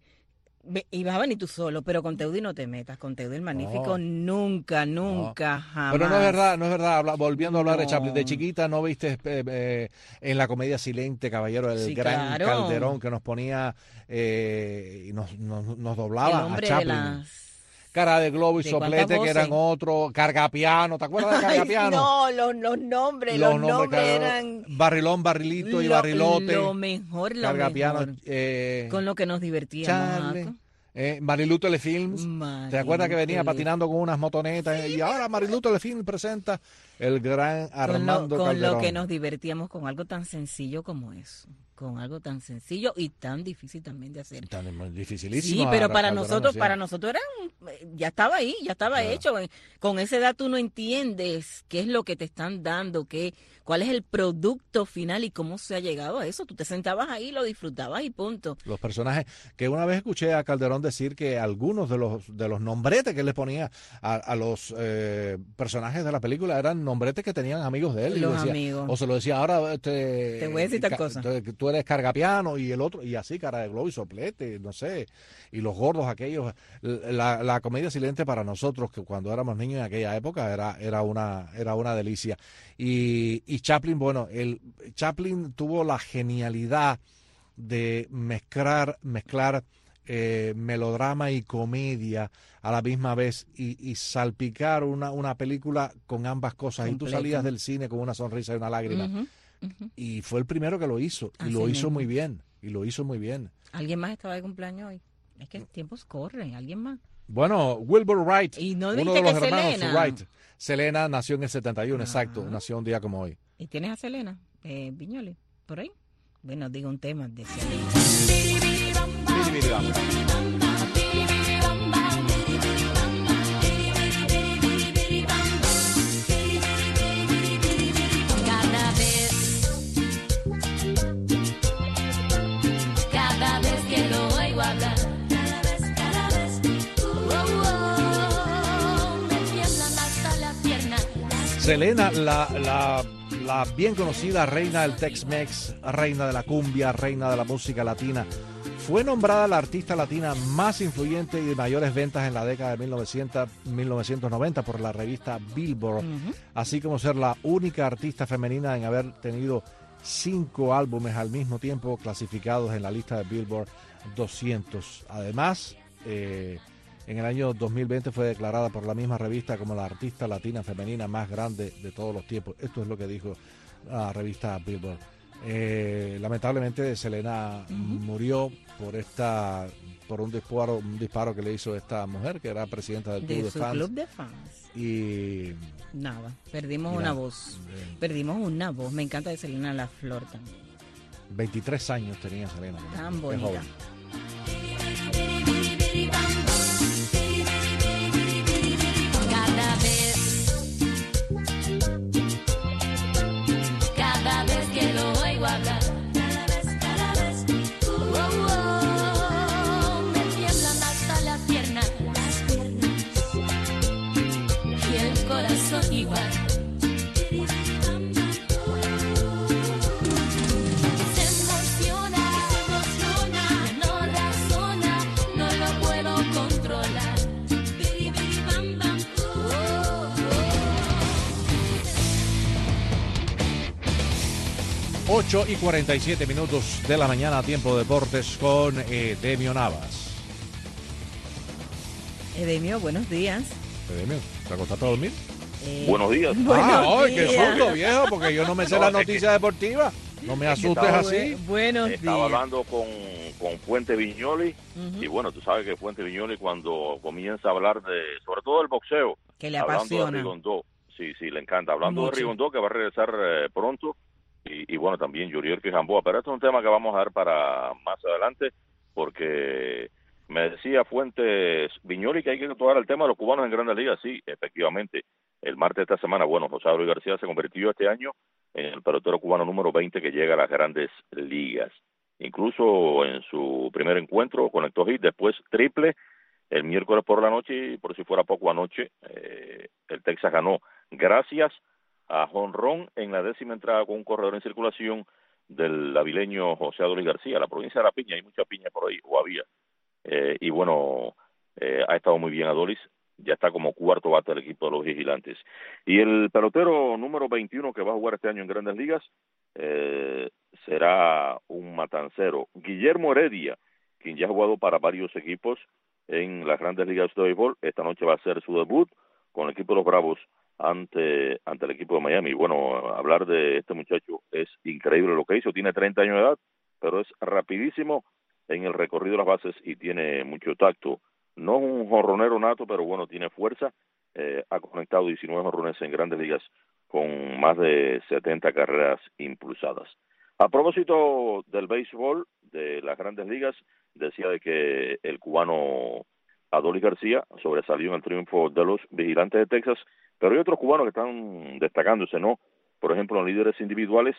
y vas a venir tú solo, pero con Teudi no te metas. Con Teudi el magnífico, no, nunca, nunca, no. jamás. Pero no es verdad, no es verdad. Habla, volviendo a hablar no. de Chaplin, de chiquita, ¿no viste eh, eh, en la comedia Silente, Caballero, el sí, gran claro. Calderón que nos ponía eh, y nos, nos, nos doblaba a Chaplin? Las... Cara de globo y soplete, que eran otro, cargapiano, ¿te acuerdas de cargapiano? No, los, los nombres, los, los nombres, nombres eran... Barrilón, barrilito y lo, barrilote. Lo mejor, lo cargapiano, mejor. Eh, con lo que nos divertíamos. Eh, Marilu Telefilms, Marilu ¿te acuerdas que venía Tele... patinando con unas motonetas? Y ahora Marilu Telefilms presenta el gran Armando con lo, Calderón. Con lo que nos divertíamos con algo tan sencillo como eso. Con algo tan sencillo y tan difícil también de hacer. Tan dificilísimo. Sí, pero para nosotros, para nosotros era un, ya estaba ahí, ya estaba yeah. hecho. Con esa edad tú no entiendes qué es lo que te están dando, qué, cuál es el producto final y cómo se ha llegado a eso. Tú te sentabas ahí, lo disfrutabas y punto. Los personajes, que una vez escuché a Calderón decir que algunos de los de los nombretes que él le ponía a, a los eh, personajes de la película eran nombretes que tenían amigos de él. Los y decía, amigos. O se lo decía, ahora te, te voy a decir tal ca, cosa. Te, tú eres cargapiano y el otro, y así, cara de globo y soplete, no sé, y los gordos aquellos. La, la comedia silente para nosotros, que cuando éramos niños en aquella época, era, era, una, era una delicia. Y, y Chaplin, bueno, el Chaplin tuvo la genialidad de mezclar, mezclar eh, melodrama y comedia a la misma vez y, y salpicar una, una película con ambas cosas. Completo. Y tú salías del cine con una sonrisa y una lágrima. Uh-huh. Uh-huh. Y fue el primero que lo hizo, y Así lo hizo mismo. muy bien, y lo hizo muy bien. ¿Alguien más estaba de cumpleaños hoy? Es que el tiempo corre, ¿alguien más? Bueno, Wilbur Wright, ¿Y no uno de los que hermanos Selena? Wright. Selena nació en el setenta y uno, ah. exacto, nació un día como hoy. ¿Y tienes a Selena eh, Viñoles por ahí? Bueno, digo un tema de Selena. Selena, la, la, la bien conocida reina del Tex-Mex, reina de la cumbia, reina de la música latina, fue nombrada la artista latina más influyente y de mayores ventas en la década de mil novecientos, mil novecientos noventa por la revista Billboard, uh-huh. así como ser la única artista femenina en haber tenido cinco álbumes al mismo tiempo clasificados en la lista de Billboard doscientos. Además, eh, En el año dos mil veinte fue declarada por la misma revista como la artista latina femenina más grande de todos los tiempos. Esto es lo que dijo la revista Billboard. Eh, lamentablemente Selena uh-huh. murió por esta por un disparo un disparo que le hizo esta mujer que era presidenta del club de, de su fans. club de fans. Y nada, perdimos mira, una voz. Eh, perdimos una voz. Me encanta de Selena La Flor también. veintitrés años tenía Selena. Tan bonita. Cada vez, cada vez que lo oigo hablar, cada vez, cada vez, uh, oh, oh, me tiemblan hasta las piernas, las piernas, y el corazón igual. ocho y cuarenta y siete minutos de la mañana, tiempo deportes con Edemio Navas. Edemio, buenos días. Edemio, ¿te acostaste a dormir? Eh, buenos días. Ah, ay, qué susto, viejo, porque yo no me sé no, las noticias que, deportivas. No me asustes estaba, así. Buenos días. Estaba hablando con, con Fuente Viñoli, uh-huh. y bueno, tú sabes que Fuente Viñoli cuando comienza a hablar de, sobre todo del boxeo, que le hablando apasiona. de Rigondó, sí, sí, le encanta, hablando Mucho. de Rigondó, que va a regresar eh, pronto, y, y bueno, también Yuriel Quijamboa, pero esto es un tema que vamos a ver para más adelante, porque me decía Fuentes Viñoli que hay que tocar el tema de los cubanos en Grandes Ligas. Sí, efectivamente, el martes de esta semana, bueno, José Luis García se convirtió este año en el pelotero cubano número veinte que llega a las Grandes Ligas. Incluso en su primer encuentro conectó hit, después triple el miércoles por la noche, y por si fuera poco anoche, eh, el Texas ganó gracias a jonrón en la décima entrada con un corredor en circulación del avileño José Adolis García. La provincia de La Piña, hay mucha piña por ahí, o había. Eh, y bueno, eh, ha estado muy bien Adolis, ya está como cuarto bate del equipo de los Vigilantes. Y el pelotero número veintiuno que va a jugar este año en Grandes Ligas eh, será un matancero, Guillermo Heredia, quien ya ha jugado para varios equipos en las Grandes Ligas de béisbol. Esta noche va a ser su debut con el equipo de los Bravos ante ante el equipo de Miami. Bueno, hablar de este muchacho es increíble lo que hizo. Tiene treinta años de edad, pero es rapidísimo en el recorrido de las bases y tiene mucho tacto. No es un jonronero nato, pero bueno, tiene fuerza. Eh, ha conectado diecinueve jonrones en Grandes Ligas con más de setenta carreras impulsadas. A propósito del béisbol de las Grandes Ligas, decía de que el cubano Adolis García sobresalió en el triunfo de los Vigilantes de Texas, pero hay otros cubanos que están destacándose, ¿no? Por ejemplo, en líderes individuales,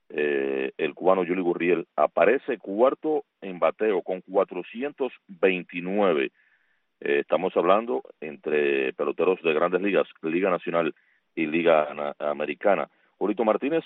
eh, el cubano Yuli Gurriel aparece cuarto en bateo con cuatrocientos veintinueve. Eh, estamos hablando entre peloteros de Grandes Ligas, Liga Nacional y Liga na- Americana. Julito Martínez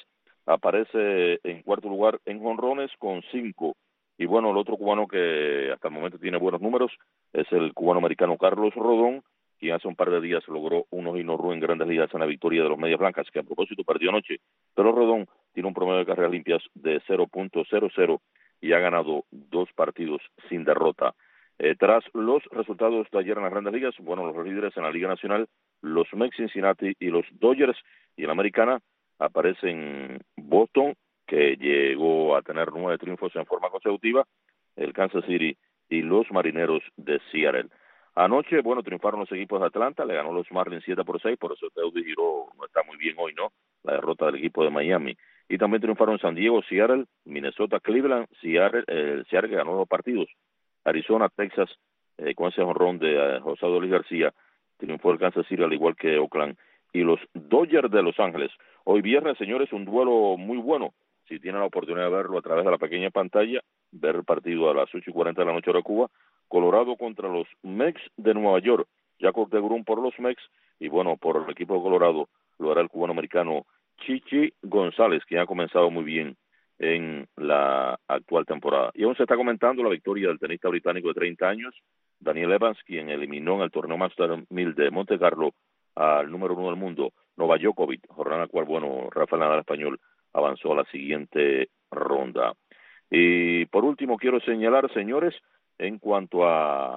aparece en cuarto lugar en jonrones con cinco. Y bueno, el otro cubano que hasta el momento tiene buenos números es el cubano-americano Carlos Rodón, quien hace un par de días logró unos hit en Grandes Ligas en la victoria de los Medias Blancas, que a propósito perdió anoche. Pero Rodón tiene un promedio de carreras limpias de cero punto cero cero y ha ganado dos partidos sin derrota. Eh, tras los resultados de ayer en las Grandes Ligas, bueno, los líderes en la Liga Nacional, los Mets Cincinnati y los Dodgers, y en la Americana aparecen Boston, que llegó a tener nueve triunfos en forma consecutiva, el Kansas City y los Marineros de Seattle. Anoche, bueno, triunfaron los equipos de Atlanta, le ganó los Marlins siete por seis, por eso Teody Giro no está muy bien hoy, ¿no? La derrota del equipo de Miami. Y también triunfaron San Diego, Seattle, Minnesota, Cleveland, Seattle, eh, Seattle que ganó dos partidos. Arizona, Texas, eh, con ese jonrón de eh, José Adolis García, triunfó el Kansas City al igual que Oakland y los Dodgers de Los Ángeles. Hoy viernes, señores, un duelo muy bueno. Si tienen la oportunidad de verlo a través de la pequeña pantalla, ver el partido a las ocho y cuarenta de la noche hora de Cuba, Colorado contra los Mets de Nueva York. Jacob deGrom por los Mets y bueno, por el equipo de Colorado lo hará el cubano-americano Chichi González, que ha comenzado muy bien en la actual temporada. Y aún se está comentando la victoria del tenista británico de treinta años, Daniel Evans, quien eliminó en el torneo Master mil de Monte Carlo al número uno del mundo, Novak Djokovic, jornada en la cual, bueno, Rafael Nadal español avanzó a la siguiente ronda. Y por último quiero señalar, señores, en cuanto a,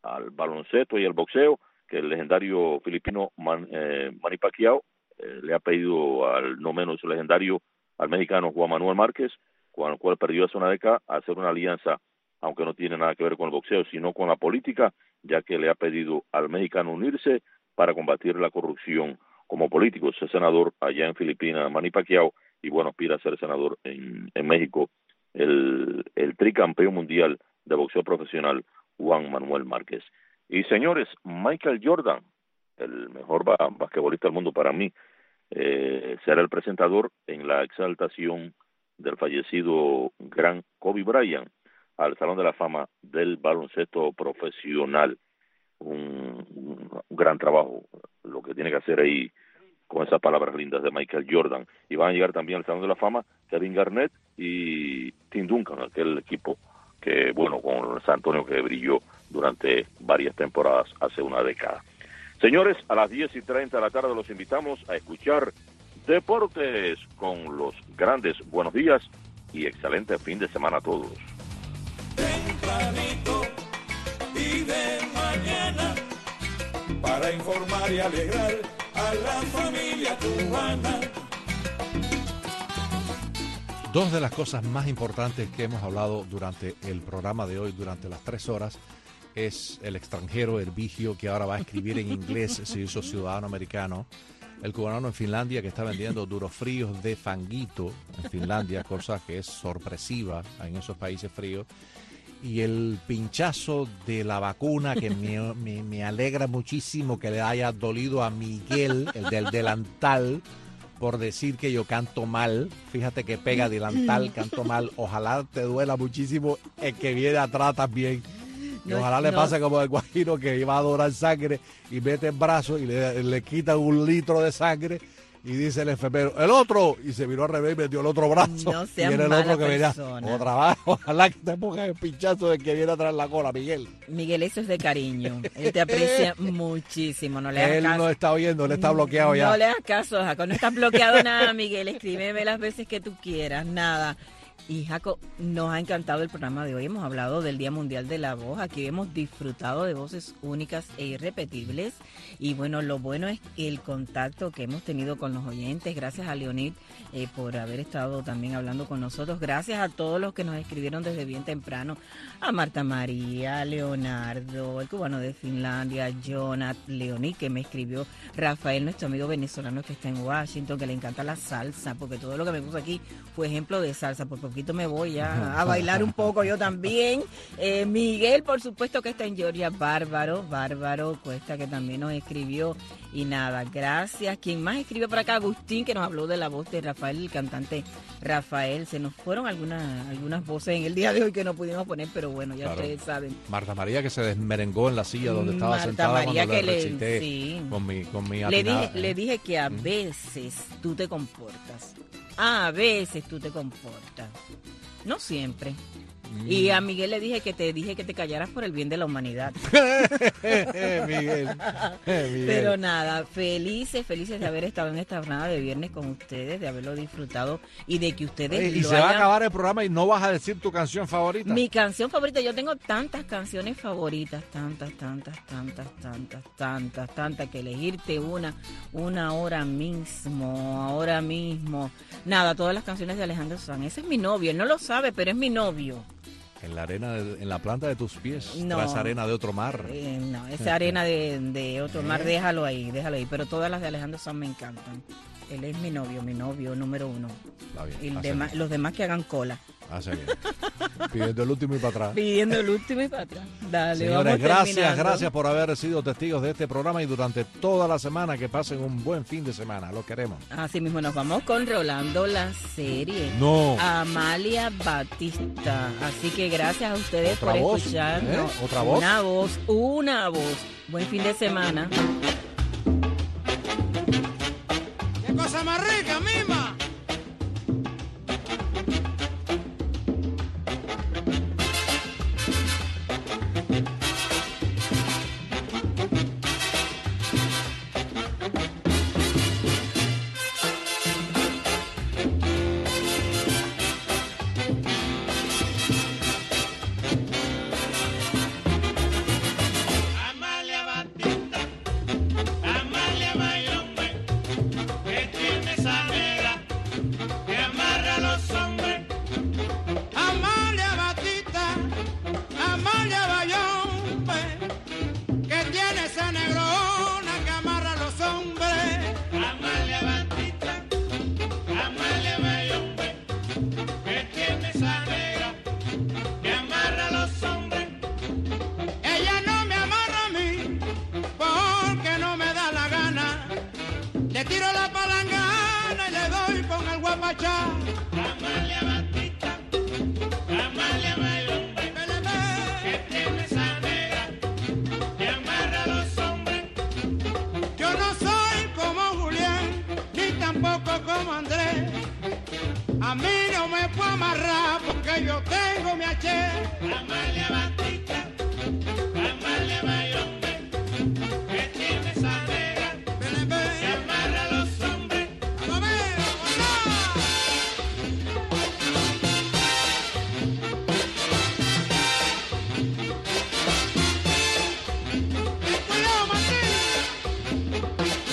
al baloncesto y al boxeo, que el legendario filipino Man, eh, Manny Pacquiao eh, le ha pedido al no menos legendario, al mexicano Juan Manuel Márquez, con el cual perdió hace una década, a hacer una alianza, aunque no tiene nada que ver con el boxeo, sino con la política, ya que le ha pedido al mexicano unirse para combatir la corrupción como político. Es senador allá en Filipinas, Manny Pacquiao, y bueno, aspira a ser senador en, en México, el, el tricampeón mundial de boxeo profesional, Juan Manuel Márquez. Y señores, Michael Jordan, el mejor basquetbolista del mundo para mí, eh, será el presentador en la exaltación del fallecido gran Kobe Bryant al Salón de la Fama del baloncesto profesional. Un, un, un gran trabajo lo que tiene que hacer ahí con esas palabras lindas de Michael Jordan. Y van a llegar también al Salón de la Fama Kevin Garnett y Tim Duncan, aquel equipo que, bueno, con San Antonio que brilló durante varias temporadas hace una década. Señores, a las diez y treinta de la tarde los invitamos a escuchar Deportes con los grandes. Buenos días y excelente fin de semana a todos. Tempranito y de mañana, para informar y alegrar a la familia cubana. Dos de las cosas más importantes que hemos hablado durante el programa de hoy, durante las tres horas, es el extranjero Hervigio, que ahora va a escribir en inglés, se hizo ciudadano americano. El cubano en Finlandia, que está vendiendo duros fríos de fanguito en Finlandia, cosa que es sorpresiva en esos países fríos. Y el pinchazo de la vacuna, que me, me, me alegra muchísimo que le haya dolido a Miguel, el del delantal, por decir que yo canto mal. Fíjate que pega delantal, canto mal. Ojalá te duela muchísimo el que viene atrás también. Y no, ojalá le no. pase como el guajiro, que iba a donar sangre y mete el brazo y le, le quita un litro de sangre y dice el enfermero, el otro, y se miró al revés y metió el otro brazo. No seas y era el mala otro que venía, persona. otra vez, ojalá que te pongas el pinchazo del que viene atrás de la cola, Miguel. Miguel, eso es de cariño. Él te aprecia muchísimo. No le hagas Él caso. no está oyendo, él está bloqueado ya. No le hagas caso, Jaco. No estás bloqueado nada, Miguel. Escríbeme las veces que tú quieras. Nada. Y Jaco, nos ha encantado el programa de hoy. Hemos hablado del Día Mundial de la Voz. Aquí hemos disfrutado de voces únicas e irrepetibles. Y bueno, lo bueno es el contacto que hemos tenido con los oyentes. Gracias a Leonid eh, por haber estado también hablando con nosotros. Gracias a todos los que nos escribieron desde bien temprano. A Marta María, a Leonardo, el cubano de Finlandia, Jonathan, Leonid, que me escribió, Rafael, nuestro amigo venezolano que está en Washington, que le encanta la salsa, porque todo lo que me puso aquí fue ejemplo de salsa. Por poquito me voy a, a bailar un poco yo también. Eh, Miguel, por supuesto, que está en Georgia. Bárbaro, Bárbaro Cuesta, que también nos escribió. Y nada, gracias. Quien más escribió por acá, Agustín, que nos habló de la voz de Rafael, el cantante Rafael. Se nos fueron algunas algunas voces en el día de hoy que no pudimos poner, pero bueno, ya claro. Ustedes saben. Marta María, que se desmerengó en la silla donde estaba Marta sentada María, cuando que le le, recité sí. con mi, con mi le atinada, dije, ¿eh? le dije que a veces tú te comportas. A veces tú te comportas. No siempre. Mm. Y a Miguel le dije que te dije que te callaras por el bien de la humanidad. Miguel. Miguel. Pero nada, felices, felices de haber estado en esta jornada de viernes con ustedes, de haberlo disfrutado y de que ustedes Oye, y lo se hayan... va a acabar el programa y no vas a decir tu canción favorita. Mi canción favorita, yo tengo tantas canciones favoritas, tantas, tantas, tantas, tantas, tantas, tantas, que elegirte una, una hora mismo, ahora mismo. Nada, todas las canciones de Alejandro Sanz. Ese es mi novio, él no lo sabe, pero es mi novio. En la arena, de, en la planta de tus pies, no, tras arena de otro mar. Eh, no, esa arena de, de otro mar, déjalo ahí, déjalo ahí. Pero todas las de Alejandro Sanz me encantan. Él es mi novio, mi novio número uno. Bien, y demás, los demás que hagan cola. Hace bien. Pidiendo el último y para atrás. Pidiendo el último y para atrás. Dale, señores, vamos gracias, terminando. gracias por haber sido testigos de este programa y durante toda la semana que pasen un buen fin de semana. Lo queremos. Así mismo nos vamos con Rolando la serie. No. Amalia Batista. Así que gracias a ustedes ¿Otra por voz? escucharnos. ¿Eh? ¿Otra voz? Una voz, una voz. Buen fin de semana. ¡Qué cosa más rica, mima! guachá. Amalia Batista, Amalia Bayombe, que tiene esa negra que amarra a los hombres. Yo no soy como Julián, ni tampoco como Andrés. A mí no me puedo amarrar porque yo tengo mi H. Amalia Batista, Amalia Bayombe, que tiene esa negra que amarra a los hombres. ¡Vamos a ver, cuidado, Martín!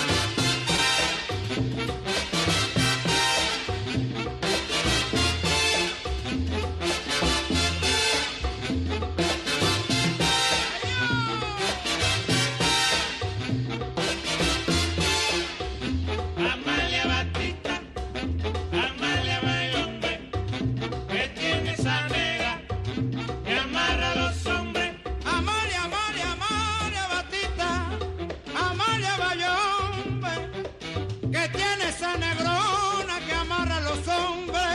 Amalia Batista, Amalia Bayombe, que tiene esa negra que amarra a los hombres. Amalia, Amalia, Amalia Batista, Amalia Bayombe, que tiene esa negrona que amarra a los hombres.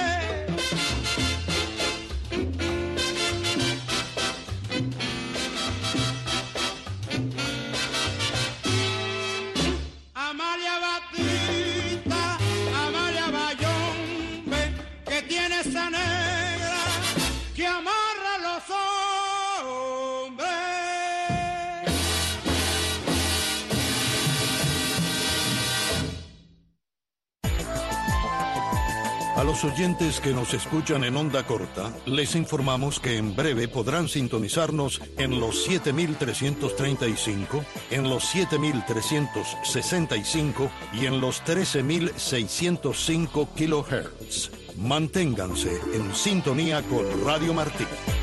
Amalia Batista, Amalia Bayombe, que tiene esa negra que amarra a los hombres. A los oyentes que nos escuchan en onda corta, les informamos que en breve podrán sintonizarnos en los siete mil trescientos treinta y cinco, en los siete mil trescientos sesenta y cinco y en los trece mil seiscientos cinco kilohertz. Manténganse en sintonía con Radio Martí.